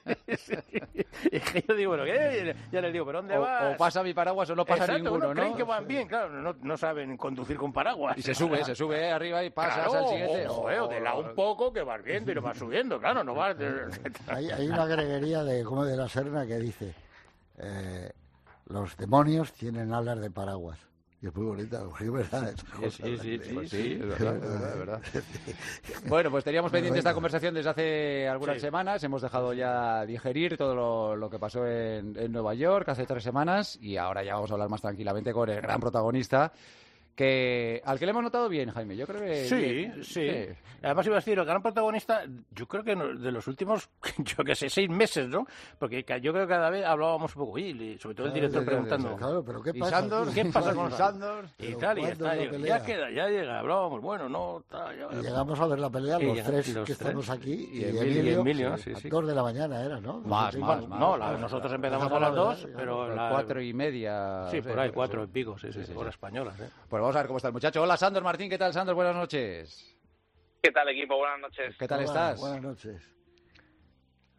y que yo digo, bueno, ¿qué? Ya les digo, ¿pero dónde O, vas? o pasa mi paraguas o no pasa Exacto, ninguno, uno creen ¿no? que van bien, claro, no, no saben conducir con paraguas. Y se sube, se sube eh, arriba y pasas Claro, al siguiente. o, joder, o de lado un poco que vas viendo y lo vas subiendo, claro, no vas... Hay, hay una greguería de como de la Serna que dice eh, los demonios tienen alas de paraguas. Y es muy bonita, es verdad. esa Sí, cosa. sí, sí, sí, Pues sí. sí, es verdad, es verdad, es verdad. Bueno, pues teníamos pendiente esta conversación desde hace algunas Sí. semanas. Hemos dejado ya digerir todo lo, lo que pasó en, en Nueva York hace tres semanas y ahora ya vamos a hablar más tranquilamente con el gran protagonista que al que le hemos notado bien, Jaime. Yo creo que Sí, bien. sí. Además iba a decir, el gran protagonista, yo creo que no- de los últimos, yo que sé, seis meses, ¿no? Porque ca- yo creo que cada vez hablábamos un poco, y sobre todo el director preguntando, Claro, pero ¿qué ¿Y pasa? Sandor? ¿qué pasa con ¿Y Sandor? Y Pero tal, y ¿cuándo está, es la digo, pelea? ya queda, ya llega, hablábamos, bueno, no, tal, ya- Y llegamos a ver la pelea Y los llega- tres los que tres. estamos aquí Y y, Emilio, Emilio, y Emilio, sí, a sí. dos de la mañana era, ¿no? Más, No sé, más, Bueno, más. no, la- nosotros empezamos a las dos, pero la... Cuatro y media. Sí, o sea, por ahí, sí, cuatro y sí. pico, sí, sí, Sí, sí, hora sí. española, ¿eh? Pues vamos a ver cómo está el muchacho. Hola, Sandor Martín. ¿Qué tal, Sandor? Buenas noches. ¿Qué tal, equipo? Buenas noches. ¿Qué tal Hola, estás? Buenas noches.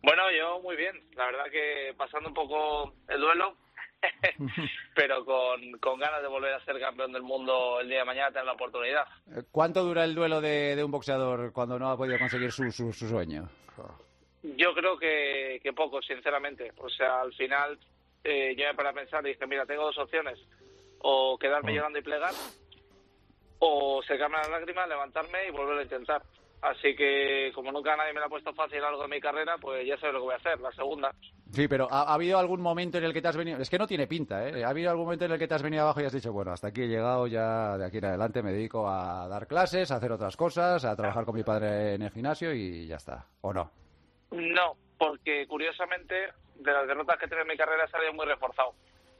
Bueno, yo muy bien. La verdad que pasando un poco el duelo, pero con, con ganas de volver a ser campeón del mundo el día de mañana, tener la oportunidad. ¿Cuánto dura el duelo de, de un boxeador cuando no ha podido conseguir su, su, su sueño? Yo creo que, que poco, sinceramente. O sea, al final eh, yo me paré a pensar y dije, mira, tengo dos opciones. O quedarme llorando y plegar, o secarme las lágrimas, levantarme y volver a intentar. Así que, como nunca nadie me lo ha puesto fácil a lo largo de mi carrera, pues ya sé lo que voy a hacer, la segunda. Sí, pero ¿ha, ha habido algún momento en el que te has venido...? Es que no tiene pinta, ¿eh? ¿Ha habido algún momento en el que te has venido abajo y has dicho, bueno, hasta aquí he llegado, ya de aquí en adelante me dedico a dar clases, a hacer otras cosas, a trabajar con mi padre en el gimnasio y ya está? ¿O no? No, porque curiosamente, de las derrotas que he tenido en mi carrera he salido muy reforzado.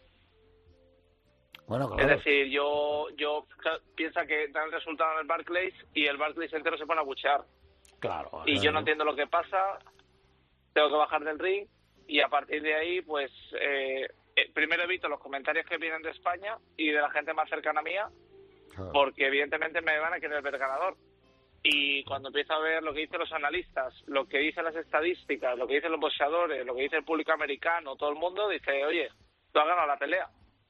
Bueno, claro. Es decir, yo yo piensa que dan el resultado en el Barclays y el Barclays entero se pone a buchear. Claro. Y claro. yo no entiendo lo que pasa, tengo que bajar del ring y a partir de ahí, pues, eh, primero evito los comentarios que vienen de España y de la gente más cercana mía, claro. Porque evidentemente me van a querer ver ganador. Y cuando empiezo a ver lo que dicen los analistas, lo que dicen las estadísticas, lo que dicen los boxeadores, lo que dice el público americano, todo el mundo dice, oye, tú has ganado la pelea.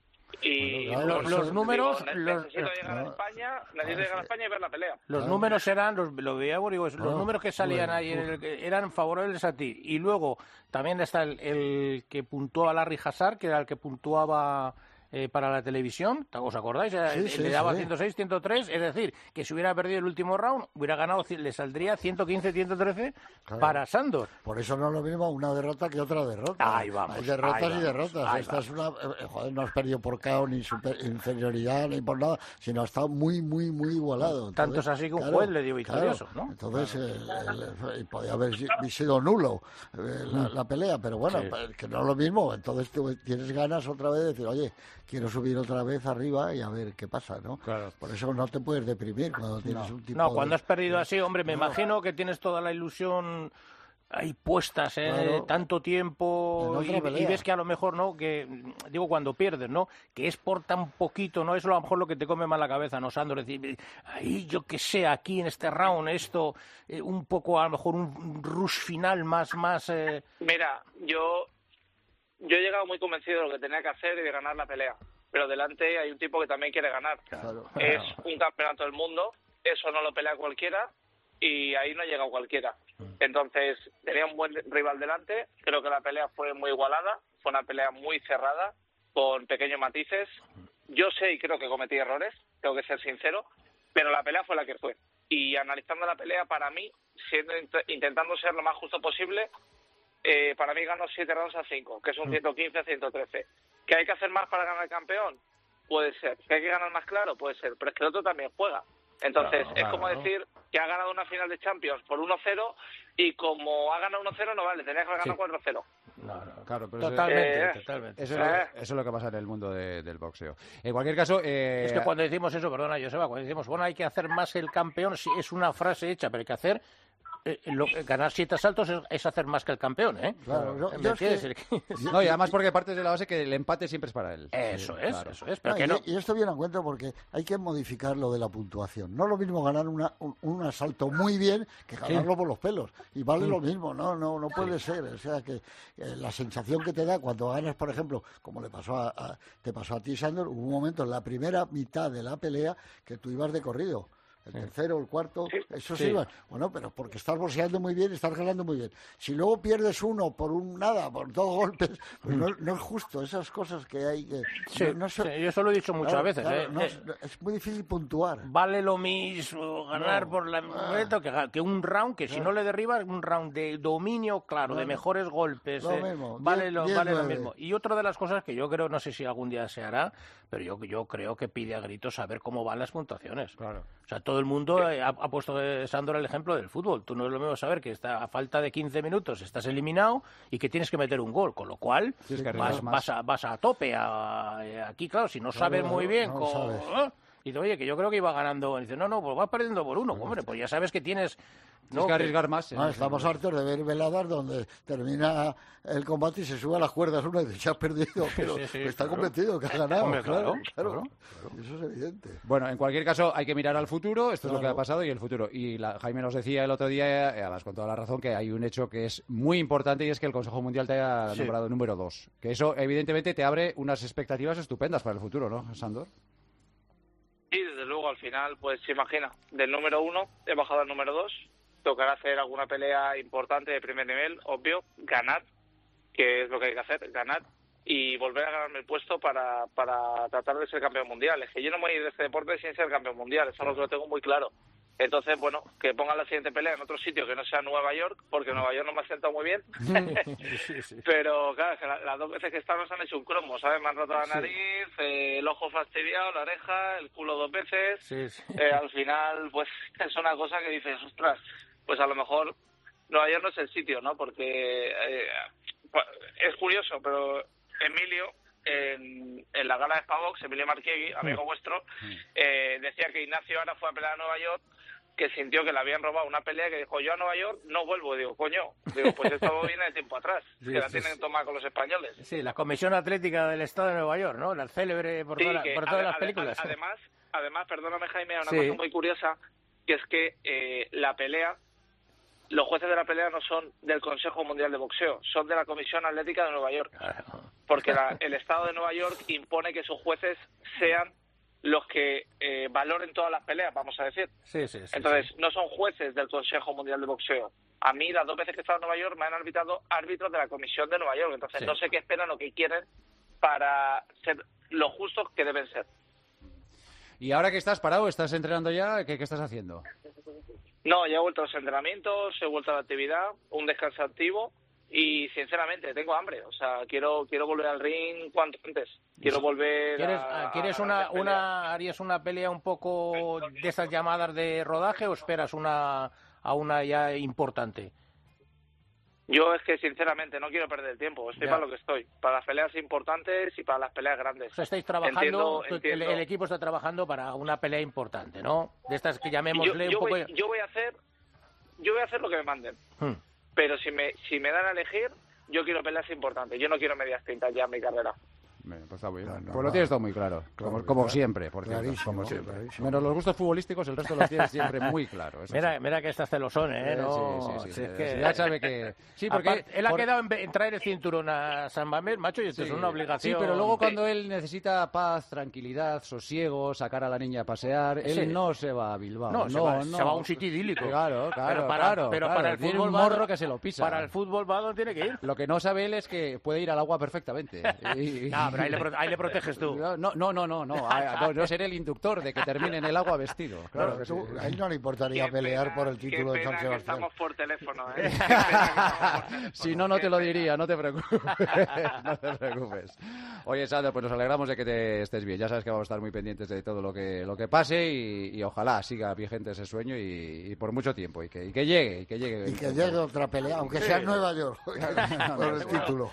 Y bueno, claro, los, los números digo, los, necesito llegar a España necesito llegar a España y ver la pelea. Los claro. números eran los lo veíamos digo los oh, números que salían bueno, ahí en el, eran favorables a ti y luego también está el, el que puntuaba Larry Hazzard, que era el que puntuaba eh, para la televisión, ¿os acordáis? Sí, sí, le daba sí. ciento seis, ciento tres, es decir, que si hubiera perdido el último round, hubiera ganado, le saldría ciento quince, ciento trece claro. para Sandor. Por eso no es lo mismo una derrota que otra derrota. Ahí vamos. Hay derrotas ahí y vamos, derrotas. Esta vamos. es una... Eh, joder, no has perdido por K O ni super, inferioridad ni por nada, sino ha estado muy, muy, muy igualado. Entonces, Tanto es así que un claro, juez le dio victorioso, claro. ¿no? Entonces, eh, eh, podía haber sido nulo eh, la, la pelea, pero bueno, sí. que no es lo mismo. Entonces tú tienes ganas otra vez de decir, oye, quiero subir otra vez arriba y a ver qué pasa, ¿no? Claro. Por eso no te puedes deprimir cuando tienes no. un tipo No, cuando de... has perdido así, hombre, me no. imagino que tienes toda la ilusión ahí puestas ¿eh? Claro. tanto tiempo y, y ves que a lo mejor, ¿no? Que digo, cuando pierdes, ¿no? Que es por tan poquito, ¿no? Eso a lo mejor lo que te come más la cabeza, ¿no, Sandor? Es decir, ahí yo que sé, aquí en este round, esto, eh, un poco, a lo mejor un rush final más, más... Eh... Mira, yo, yo he llegado muy convencido de lo que tenía que hacer y de ganar la pelea. Pero delante hay un tipo que también quiere ganar. Claro. Es un campeonato del mundo, eso no lo pelea cualquiera y ahí no ha llegado cualquiera. Entonces, tenía un buen rival delante, creo que la pelea fue muy igualada, fue una pelea muy cerrada, con pequeños matices. Yo sé y creo que cometí errores, tengo que ser sincero, pero la pelea fue la que fue. Y analizando la pelea, para mí, siendo intentando ser lo más justo posible, eh, para mí ganó siete rounds a cinco, que es un ciento quince a ciento trece. ¿Que hay que hacer más para ganar el campeón? Puede ser. ¿Que hay que ganar más claro? Puede ser. Pero es que el otro también juega. Entonces, claro, es como claro. decir que ha ganado una final de Champions por uno cero y como ha ganado uno cero no vale, tenía que haber ganado sí. cuatro cero. No, no, claro, pero totalmente, eso, eh, totalmente. Eso, es lo, eso es lo que pasa en el mundo de, del boxeo. En cualquier caso... Eh... Es que cuando decimos eso, perdona, Joseba, cuando decimos, bueno, hay que hacer más el campeón, sí, es una frase hecha, pero hay que hacer... Eh, lo, ganar siete asaltos es, es hacer más que el campeón, ¿eh? Claro, yo, yo es que... No, y además porque partes de la base que el empate siempre es para él. Eso sí, es, claro. eso es. Pero no, que y, no... y esto viene a cuenta porque hay que modificar lo de la puntuación. No es lo mismo ganar una, un, un asalto muy bien que ganarlo sí. por los pelos. Y vale sí. lo mismo, no no no puede sí. ser. O sea que eh, la sensación que te da cuando ganas, por ejemplo, como le pasó a, a te pasó a ti, Sandor, hubo un momento en la primera mitad de la pelea que tú ibas de corrido. El sí. tercero, el cuarto, sí. eso sí. iban. Bueno, pero porque estás boxeando muy bien, estás ganando muy bien. Si luego pierdes uno por un nada, por dos golpes, pues no, no es justo. Esas cosas que hay que... Sí, no, no so... sí yo eso lo he dicho muchas claro, veces. Claro, ¿eh? no, es, es muy difícil puntuar. Vale lo mismo ganar no, por la ah, que, que un round, que no. si no le derribas, un round de dominio, claro, no, de mejores golpes. Lo eh, mismo, vale diez, lo, diez, vale lo mismo. Y otra de las cosas que yo creo, no sé si algún día se hará, pero yo, yo creo que pide a gritos saber cómo van las puntuaciones. Claro. O sea, todo el mundo eh, ha, ha puesto eh, Sandor el ejemplo del fútbol. Tú no es lo mismo saber que está a falta de quince minutos estás eliminado y que tienes que meter un gol, con lo cual sí, es que vas, vas, a, vas a tope. A, a, aquí, claro, si no claro, sabes muy bien, no, cómo, ¿eh? Y dice, oye, que yo creo que iba ganando. Y dice, no, no, pues vas perdiendo por uno. Hombre, pues ya sabes que tienes... Tienes que arriesgar más. No, estamos hartos de ver veladas donde termina el combate y se sube a las cuerdas uno y dice, ya has perdido, pero Sí, sí, está claro. convencido que has ganado. Hombre, claro, claro, claro, Eso es evidente. Bueno, en cualquier caso hay que mirar al futuro, esto es lo que Claro. ha pasado y el futuro. Y la, Jaime nos decía el otro día, eh, además con toda la razón, que hay un hecho que es muy importante y es que el Consejo Mundial te haya Sí. nombrado número dos. Que eso evidentemente te abre unas expectativas estupendas para el futuro, ¿no, Sandor? Y desde luego al final, pues se imagina, del número uno he bajado al número dos, tocará hacer alguna pelea importante de primer nivel, obvio, ganar, que es lo que hay que hacer, ganar, y volver a ganarme el puesto para, para tratar de ser campeón mundial. Es que yo no me voy a ir de este deporte sin ser campeón mundial, eso es lo que lo tengo muy claro. Entonces, bueno, que pongan la siguiente pelea en otro sitio que no sea Nueva York, porque Nueva York no me ha sentado muy bien. Pero, claro, que la- las dos veces que he estado nos han hecho un cromo, ¿sabes? Me han roto la Sí. nariz, eh, el ojo fastidiado, la oreja, el culo dos veces. Sí, sí. Eh, al final, pues, es una cosa que dices, ostras, pues a lo mejor Nueva York no es el sitio, ¿no? Porque eh, es curioso, pero Emilio, en, en la gala de Spavox, Emilio Marchiegui, amigo vuestro, eh, decía que Ignacio ahora fue a pelear a Nueva York, que sintió que le habían robado una pelea, que dijo, yo a Nueva York no vuelvo. Digo, coño, digo, pues esto viene de tiempo atrás, Sí, que la sí, tienen sí. tomada con los españoles. Sí, la Comisión Atlética del Estado de Nueva York, ¿no? La célebre por, Sí, toda la- que por todas ade- las ade- películas. Además, además, perdóname Jaime, una Sí. cosa muy curiosa, que es que eh, la pelea, los jueces de la pelea no son del Consejo Mundial de Boxeo, son de la Comisión Atlética de Nueva York. Porque la- el Estado de Nueva York impone que sus jueces sean los que eh, valoren todas las peleas, vamos a decir. Sí, sí, sí. Entonces, sí. no son jueces del Consejo Mundial de Boxeo. A mí, las dos veces que he estado en Nueva York, me han arbitrado árbitros de la Comisión de Nueva York. Entonces, Sí. no sé qué esperan o qué quieren para ser lo justos que deben ser. Y ahora que estás parado, ¿estás entrenando ya? ¿Qué, qué estás haciendo? No, ya he vuelto a los entrenamientos, he vuelto a la actividad, un descanso activo y, sinceramente, tengo hambre. O sea, quiero quiero volver al ring cuanto antes. Quiero volver ¿Quieres, a... ¿quieres a una, grandes peleas. una, harías una pelea un poco de esas llamadas de rodaje o esperas una a una ya importante? Yo es que, sinceramente, no quiero perder el tiempo. Estoy Ya. para lo que estoy. Para las peleas importantes y para las peleas grandes. O sea, estáis trabajando, Entiendo- tú- entiendo. El, el equipo está trabajando para una pelea importante, ¿no? De estas que yo, llamémosle yo un poco... voy, yo voy a hacer yo voy a hacer lo que me manden. Hmm. Pero si me si me dan a elegir, yo quiero peleas importantes. Yo no quiero medias tintas ya en mi carrera. Bueno, pues está muy bien. no, pues lo no. tienes todo muy claro, como, Claro, como claro. siempre, por cierto, Clarísimo, como siempre. clarísimo. Menos los gustos futbolísticos, el resto los tienes siempre muy claro. eso Mira, sí. mira que estás celosón, ¿eh? Eh, No, sí, sí, sí, si es sí, que- sí, ya sabe que... Sí, porque... Aparte, él ha por- quedado en, ve- en traer el cinturón a San Mamés, macho, y esto Sí, es una obligación. Sí, pero luego cuando él necesita paz, tranquilidad, sosiego, sacar a la niña a pasear, él Sí. no se va a Bilbao. No, se va- se va a un sitio idílico. Claro, claro, Pero para- claro. pero claro. para el Tiene fútbol un va- morro que se lo pisa. Para el fútbol va donde tiene que ir. Lo que no sabe él es que puede ir al agua perfectamente. Y- No, pero ahí le, pro- ahí le proteges tú. No, no, no, no, no, ah, no, no seré el inductor de que termine en el agua vestido. Claro que sí. Tú- a él no le importaría pelear por el Qué título de pena San que Sebastián. estamos por teléfono, ¿eh? Qué pena que estamos por teléfono. Si no, no te lo diría, no te preocupes. No te preocupes. Oye, Sandro, pues nos alegramos de que te estés bien. Ya sabes que vamos a estar muy pendientes de todo lo que lo que pase y, y ojalá siga vigente ese sueño y, y por mucho tiempo y que, y que llegue, y que llegue. Y que llegue otra pelea, aunque sea en Nueva York, por el título.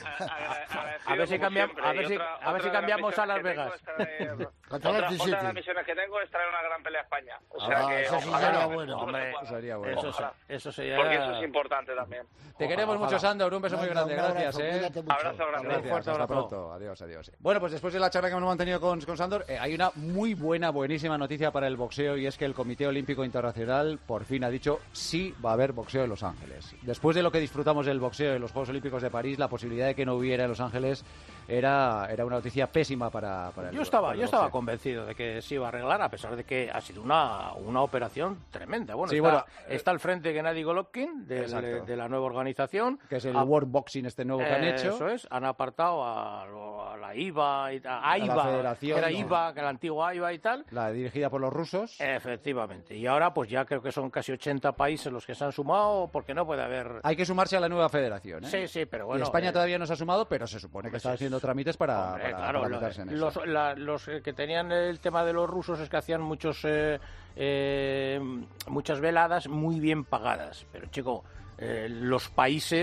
A ver si como cambiamos, siempre. a ver Y si, otra- a ver otra si de las cambiamos a misiones Las que tengo Vegas. es traer- Contra otra, Atlantic otra de las City. misiones que tengo es traer una gran pelea a España. O sea Ah, que eso sí ojalá, sería en el bueno. futuro se Hombre, pueda. Sería bueno. Eso, Ojalá. eso sería... Porque eso es importante también. Te queremos Ojalá. mucho, Sandro. Un beso muy Venga, grande. un abrazo, Gracias, ¿eh? cuídate mucho. Abrazo grande. Gracias, fuerte hasta abrazo. pronto. Adiós, adiós. Bueno, pues después de la charla que hemos mantenido con, con Sandor, eh, hay una muy buena, buenísima noticia para el boxeo y es que el Comité Olímpico Internacional por fin ha dicho sí va a haber boxeo en Los Ángeles. Después de lo que disfrutamos del boxeo en los Juegos Olímpicos de París, la posibilidad de que no hubiera en Los Ángeles era, era una noticia pésima para, para el Yo estaba, para el yo estaba boxeo. convencido de que se iba a arreglar, a pesar de que ha sido una, una operación tremenda. Bueno, Sí, está, bueno, está al frente Gennady Golovkin, del- Exacto. de la nueva organización. Que es el Ha- World Boxing este nuevo que han Eh, hecho. Eso es, han apartado a, lo- a la I V A, y, a, A la AIBA, federación, que era ¿no? I V A, que la antigua I V A y tal. La dirigida por los rusos. Efectivamente. Y ahora pues ya creo que son casi ochenta países los que se han sumado, porque no puede haber... Hay que sumarse a la nueva federación, ¿eh? Sí, sí, pero Y bueno... España eh, todavía no se ha sumado, pero se supone que hombre, está sí, haciendo trámites para, Hombre, para- claro, para lo- meterse en los, eso. la- los que tenían el tema de los rusos es que hacían muchos eh, eh, muchas veladas muy bien pagadas. Pero, chico, eh, los países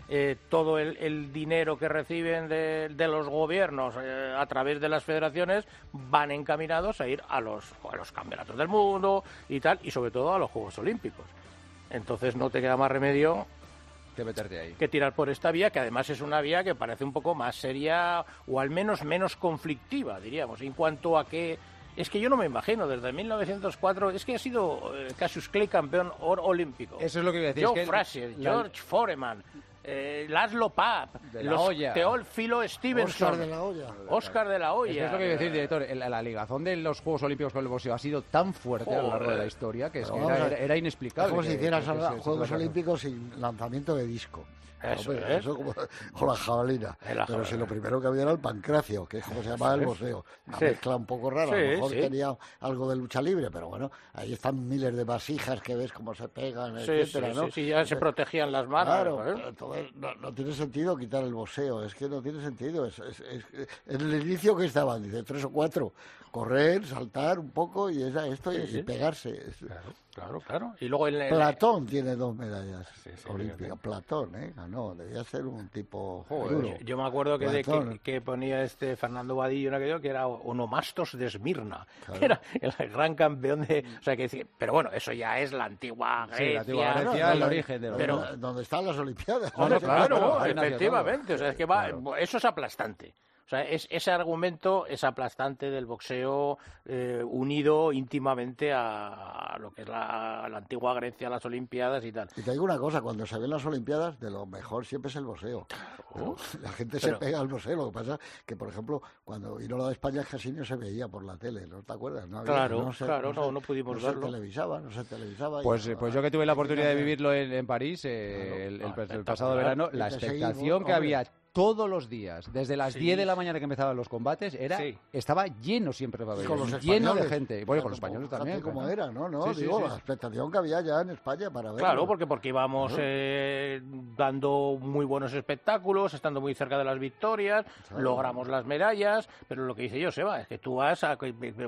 eh, todo el, el dinero que reciben de, de los gobiernos eh, a través de las federaciones van encaminados a ir a los, a los campeonatos del mundo y tal, y sobre todo a los Juegos Olímpicos. Entonces no te queda más remedio que meterte ahí, que tirar por esta vía, que además es una vía que parece un poco más seria o al menos menos conflictiva, diríamos, en cuanto a que es que yo no me imagino, desde mil novecientos cuatro, es que ha sido eh, Cassius Clay campeón or olímpico. Eso es lo que iba a decir. Joe es que Frazier, la... George Foreman, eh, Laszlo Papp, de la los olla. Teófilo Stevenson. Oscar de la Hoya. Oscar de la Hoya. Es, que es lo que iba a decir, director. La, la ligazón de los Juegos Olímpicos con el boxeo ha sido tan fuerte Joder. a lo largo de la historia que, es que era, era, era inexplicable. Como que, si hicieras que, que, que Juegos se Olímpicos sin lanzamiento de disco. Eso, Hombre, ¿eh? eso como, o la jabalina. La jabalina. Pero si lo primero que había era el pancracio, que es como se llamaba el boxeo. Una sí. mezcla un poco rara. Sí, a lo mejor sí. tenía algo de lucha libre, pero bueno, ahí están miles de vasijas que ves cómo se pegan, sí, etcétera, sí, ¿no? sí, sí, ya se protegían las manos. Claro, ¿eh? entonces no, no tiene sentido quitar el boxeo, es que no tiene sentido. Es, es, es, en el inicio que estaban, dice, tres o cuatro, correr, saltar un poco y esa, esto Sí, y, sí. y pegarse. Claro, claro, claro. Y luego el, el- Platón tiene dos medallas sí, olímpicas. Platón, ¿eh? Ganó, debía ser un tipo Joder, duro. yo, yo me acuerdo que, de, Platón. que, que ponía este Fernando Vadillo una que yo, que era Onomastos de Esmirna, Claro. que era el gran campeón de, o sea que decía- pero bueno, eso ya es la antigua Sí, Grecia, la antigua ¿no? Grecia, No, el no, origen de los- pero Donde- donde están las Olimpiadas. Hombre, claro, claro, ahí nació efectivamente, todo. o sea, es que va, eso es aplastante. O sea, es, ese argumento es aplastante del boxeo eh, unido íntimamente a, a lo que es la, la antigua Grecia, las Olimpiadas y tal. Y te digo una cosa, cuando se ven las Olimpiadas, de lo mejor siempre es el boxeo. Pero la gente Pero- se pega al boxeo, lo que pasa que, por ejemplo, cuando vino la de España casi no se veía por la tele, ¿no te acuerdas? No había- Claro, se- claro, no, se- no pudimos no verlo. se televisaba, no se televisaba. y- Pues, eh, pues yo que tuve la oportunidad de vivirlo en, en París eh, el, el- el pasado verano, la Y te expectación seguimos, que hombre. había todos los días, desde las Sí. diez de la mañana que empezaban los combates, era Sí. estaba lleno siempre de Y pabellones, con los lleno de españoles. gente. Bueno, con los Fíjate españoles también. cómo claro. era, ¿no? no Sí, sí, Digo, sí, la sí. expectación que había ya en España para verlo. Claro, porque porque íbamos Claro. eh, dando muy buenos espectáculos, estando muy cerca de las victorias, Claro. logramos las medallas, pero lo que dice yo, Seba, es que tú vas a...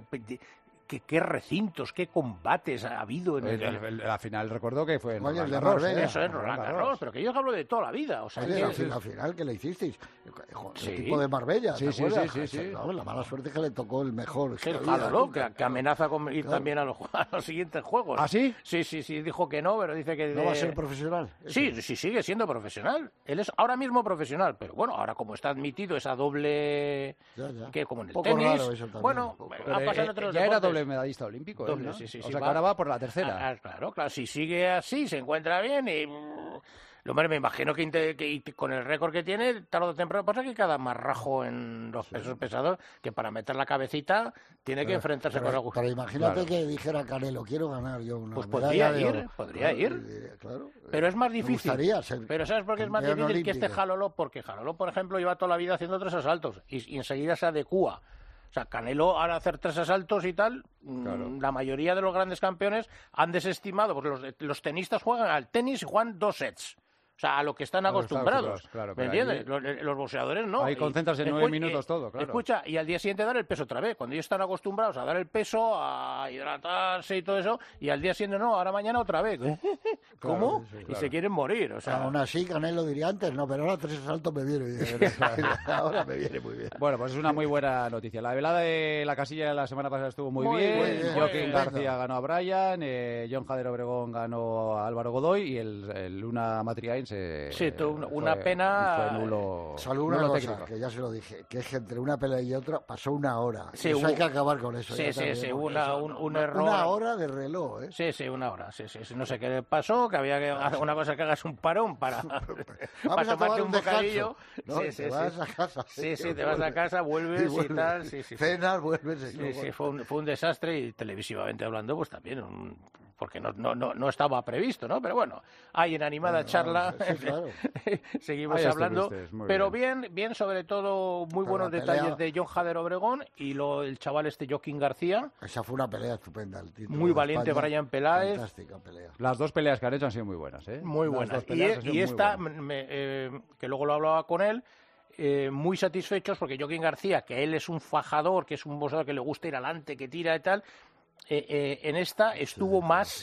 ¿Qué, qué recintos, qué combates ha habido en El- el... el- el- la final recuerdo que fue en Coño, el de Roland Garros, Marbella. ¿eh? Eso es Roland Garros, pero que yo os hablo de toda la vida, o sea, Oye, que- la, fi- la final que le hicisteis, el Sí. tipo de Marbella, Sí, ¿te sí, acuerdas? sí, sí, sí. No, la mala suerte es que le tocó el mejor. Sí, el que había, Jaloló, ¿no? que, que amenaza con ir Claro. también a los, a los siguientes juegos. ¿Ah, sí? Sí, sí, sí, dijo que no, pero dice que... ¿No va a de- ser profesional? Sí, sí, sigue siendo profesional. Él es ahora mismo profesional, pero bueno, ahora como está admitido esa doble... Ya, ya. que como en el Poco tenis... raro eso también, bueno, un poco. ha Pero, pasado en eh, otros ya era deportes. doble medallista olímpico, ¿eh? Doble, ¿no? sí, sí, o sí, sea, que va- ahora va por la tercera. Ah, ah, claro, claro, si sigue así, se encuentra bien y... mm, Lo hombre, me imagino que, inte- que- que con el récord que tiene, tarde o temprano pasa que cada marrajo en los pesos pesados, que para meter la cabecita tiene que Pero- enfrentarse pero, con algo. pero imagínate Claro. que dijera Canelo, quiero ganar yo una Pues medalla podría de ir, oro. podría Claro, ir. y diría, claro, Pero es más me difícil. gustaría ser Pero ¿sabes por qué es más campeón difícil que este olímpico. Jaloló? Porque Jaloló, por ejemplo, lleva toda la vida haciendo tres asaltos y, y enseguida se adecúa. O sea, Canelo ahora hacer tres asaltos y tal, mm, la mayoría de los grandes campeones han desestimado, porque los, los tenistas juegan al tenis y juegan dos sets. O sea, a lo que están Claro, están acostumbrados. acostumbrados, claro, ¿Me pero entiendes? allí- Los, los boxeadores no. Ahí Y- concentras en escu- nueve minutos eh, todo, claro. Escucha, y al día siguiente dar el peso otra vez. Cuando ellos están acostumbrados a dar el peso, a hidratarse y todo eso, y al día siguiente no, ahora mañana otra vez. ¿Cómo? sí, sí, Y claro. se quieren morir. O sea, Aún así, Canelo diría antes, no, pero ahora tres asaltos me viene bien. Ahora me viene muy bien. Bueno, pues es una muy buena noticia. La velada de la casilla de la semana pasada estuvo muy, Muy bien. bien, muy Joaquín bien. García ganó a Brian, eh, John Jader Obregón ganó a Álvaro Godoy y el, el Luna Matriain se... Sí, tu- una- una fue- pena- Fue nulo, Solo una nulo cosa, técnico. que ya se lo dije, que es que entre una pelea y otra pasó una hora. Sí, eso hubo- hay que acabar con eso. Sí, ya sí, te sí, digo, una- eso, un- no, un no, error. Una hora de reloj, ¿eh? Sí, sí, una hora. Sí, sí, sí. No sé qué pasó, que había que hacer una cosa que hagas un parón para, para Vamos a tomarte tomar un un bocadillo. descanso. No, sí, te sí, vas sí. a casa. Sí, sí, te vas a casa, vuelves y, vuelves. tal. Sí, sí, sí. Cenas, vuelves. y Sí, luego- sí, fue un, fue un desastre y televisivamente hablando, pues también, un- porque no, no, no, no estaba previsto, ¿no? Pero bueno, hay en animada Bueno, charla, sí, claro. seguimos Ahí hablando, estuvisteis, muy pero bien. bien, sobre todo, muy Pero buenos la detalles pelea- de John Jader Obregón y lo, el chaval este Joaquín García, Esa fue una pelea estupenda. El título muy de valiente España, Brian Peláez. Fantástica pelea. Las dos peleas que han hecho han sido muy buenas, ¿eh? Muy Las buenas. dos Y, peleas han sido y muy esta, buenas. me- eh, que luego lo hablaba con él, eh, muy satisfechos porque Joaquín García, que él es un fajador, que es un boxeador que le gusta ir adelante, que tira y tal, eh, eh, en esta estuvo más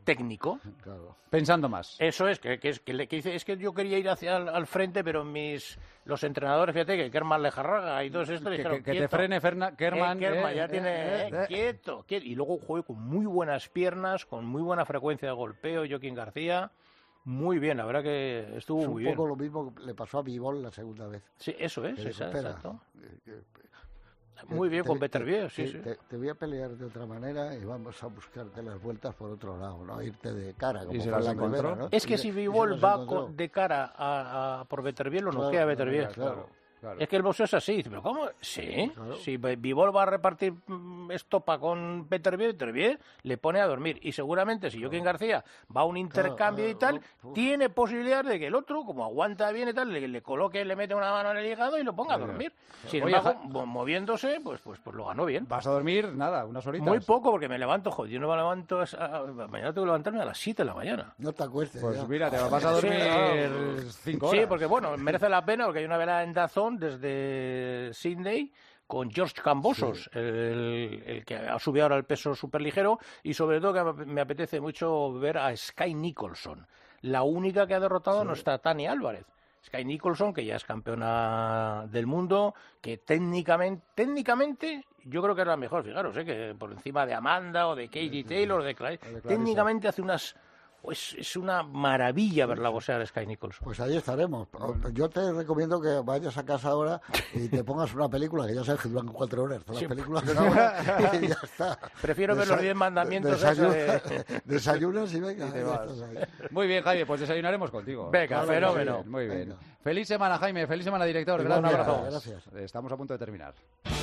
técnico. Claro. Pensando más. Eso es, que, que, es, que, le, que dice, es que yo quería ir hacia al, al frente, pero mis los entrenadores, fíjate, que Kerman Lejarraga y todos estos Que, dijeron, que, que te quieto. frene Ferna, Kerman. Eh, Kerman, eh, ya eh, tiene, eh, eh, eh. quieto, quieto. Y luego jugué con muy buenas piernas, con muy buena frecuencia de golpeo, Joaquín García. Muy bien, la verdad que estuvo Es muy un bien. poco lo mismo que le pasó a Bivol la segunda vez. Sí, eso es, Que dijo, exacto. "Espera, exacto. eh, eh, Muy bien te- con te- Beterbiev, sí, te, sí. Te, te voy a pelear de otra manera y vamos a buscarte las vueltas por otro lado, no irte de cara como ¿Y se fue las la encontró? primera, ¿no? Es que Y- si y se Bivol las va encontró. con- de cara a, a por Beterbiev, lo Claro, noquea a claro, Beterbiev. claro. Es que el boxeo es así. Dice, ¿pero cómo? Sí. Si Bivol va a repartir mm, estopa con Beterbiev, Beterbiev le pone a dormir. Y seguramente si Joaquín García va a un intercambio y tal, tiene posibilidad de que el otro, como aguanta bien y tal, le, le coloque, le mete una mano en el hígado y lo ponga a Claro. dormir. Sin Oye, embargo, Ja- mo- moviéndose, pues, pues, pues lo ganó bien. ¿Vas a dormir? Nada, unas horitas. Muy poco, porque me levanto, joder, yo no me levanto, a- a- mañana tengo que levantarme a las siete de la mañana. No te acuestes. Pues ya. mira, te vas a dormir Sí, cinco horas. Sí, porque bueno, merece la pena, porque hay una velada en Dazón desde Sydney con George Cambosos, el, el que ha subido ahora el peso superligero, y sobre todo que me apetece mucho ver a Sky Nicholson, la única que ha derrotado a nuestra Tani Álvarez. Sky Nicholson, que ya es campeona del mundo, que técnicamente, técnicamente yo creo que es la mejor, fijaros, ¿eh? Que por encima de Amanda o de Katie Taylor o de Clay, técnicamente hace unas... Pues es una maravilla verla boxear a Sky Nicholson. Pues ahí estaremos. Yo te recomiendo que vayas a casa ahora y te pongas una película, que ya sabes que duran cuatro horas. Todas Sí. las películas de una hora y ya está. Prefiero ver Desa- los diez mandamientos. desayu- esa de- Desayunas y venga. Y te ya vas. estás ahí. Muy bien, Jaime, pues desayunaremos contigo. Venga, Claro, fenómeno. Muy bien, muy bien. Venga. Feliz semana, Jaime. Feliz semana, director. Igual, Gracias. un abrazo. Gracias. Estamos a punto de terminar.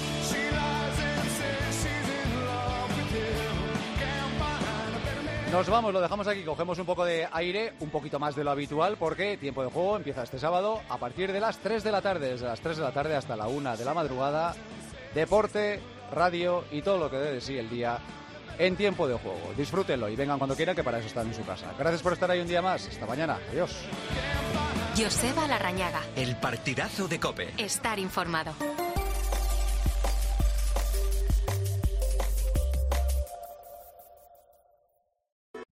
Nos vamos, lo dejamos aquí, cogemos un poco de aire, un poquito más de lo habitual, porque Tiempo de Juego empieza este sábado a partir de las tres de la tarde, desde las tres de la tarde hasta la una de la madrugada. Deporte, radio y todo lo que dé de sí el día en Tiempo de Juego. Disfrútenlo y vengan cuando quieran, que para eso están en su casa. Gracias por estar ahí un día más. Hasta mañana. Adiós. Joseba Larrañaga. El partidazo de COPE. Estar informado.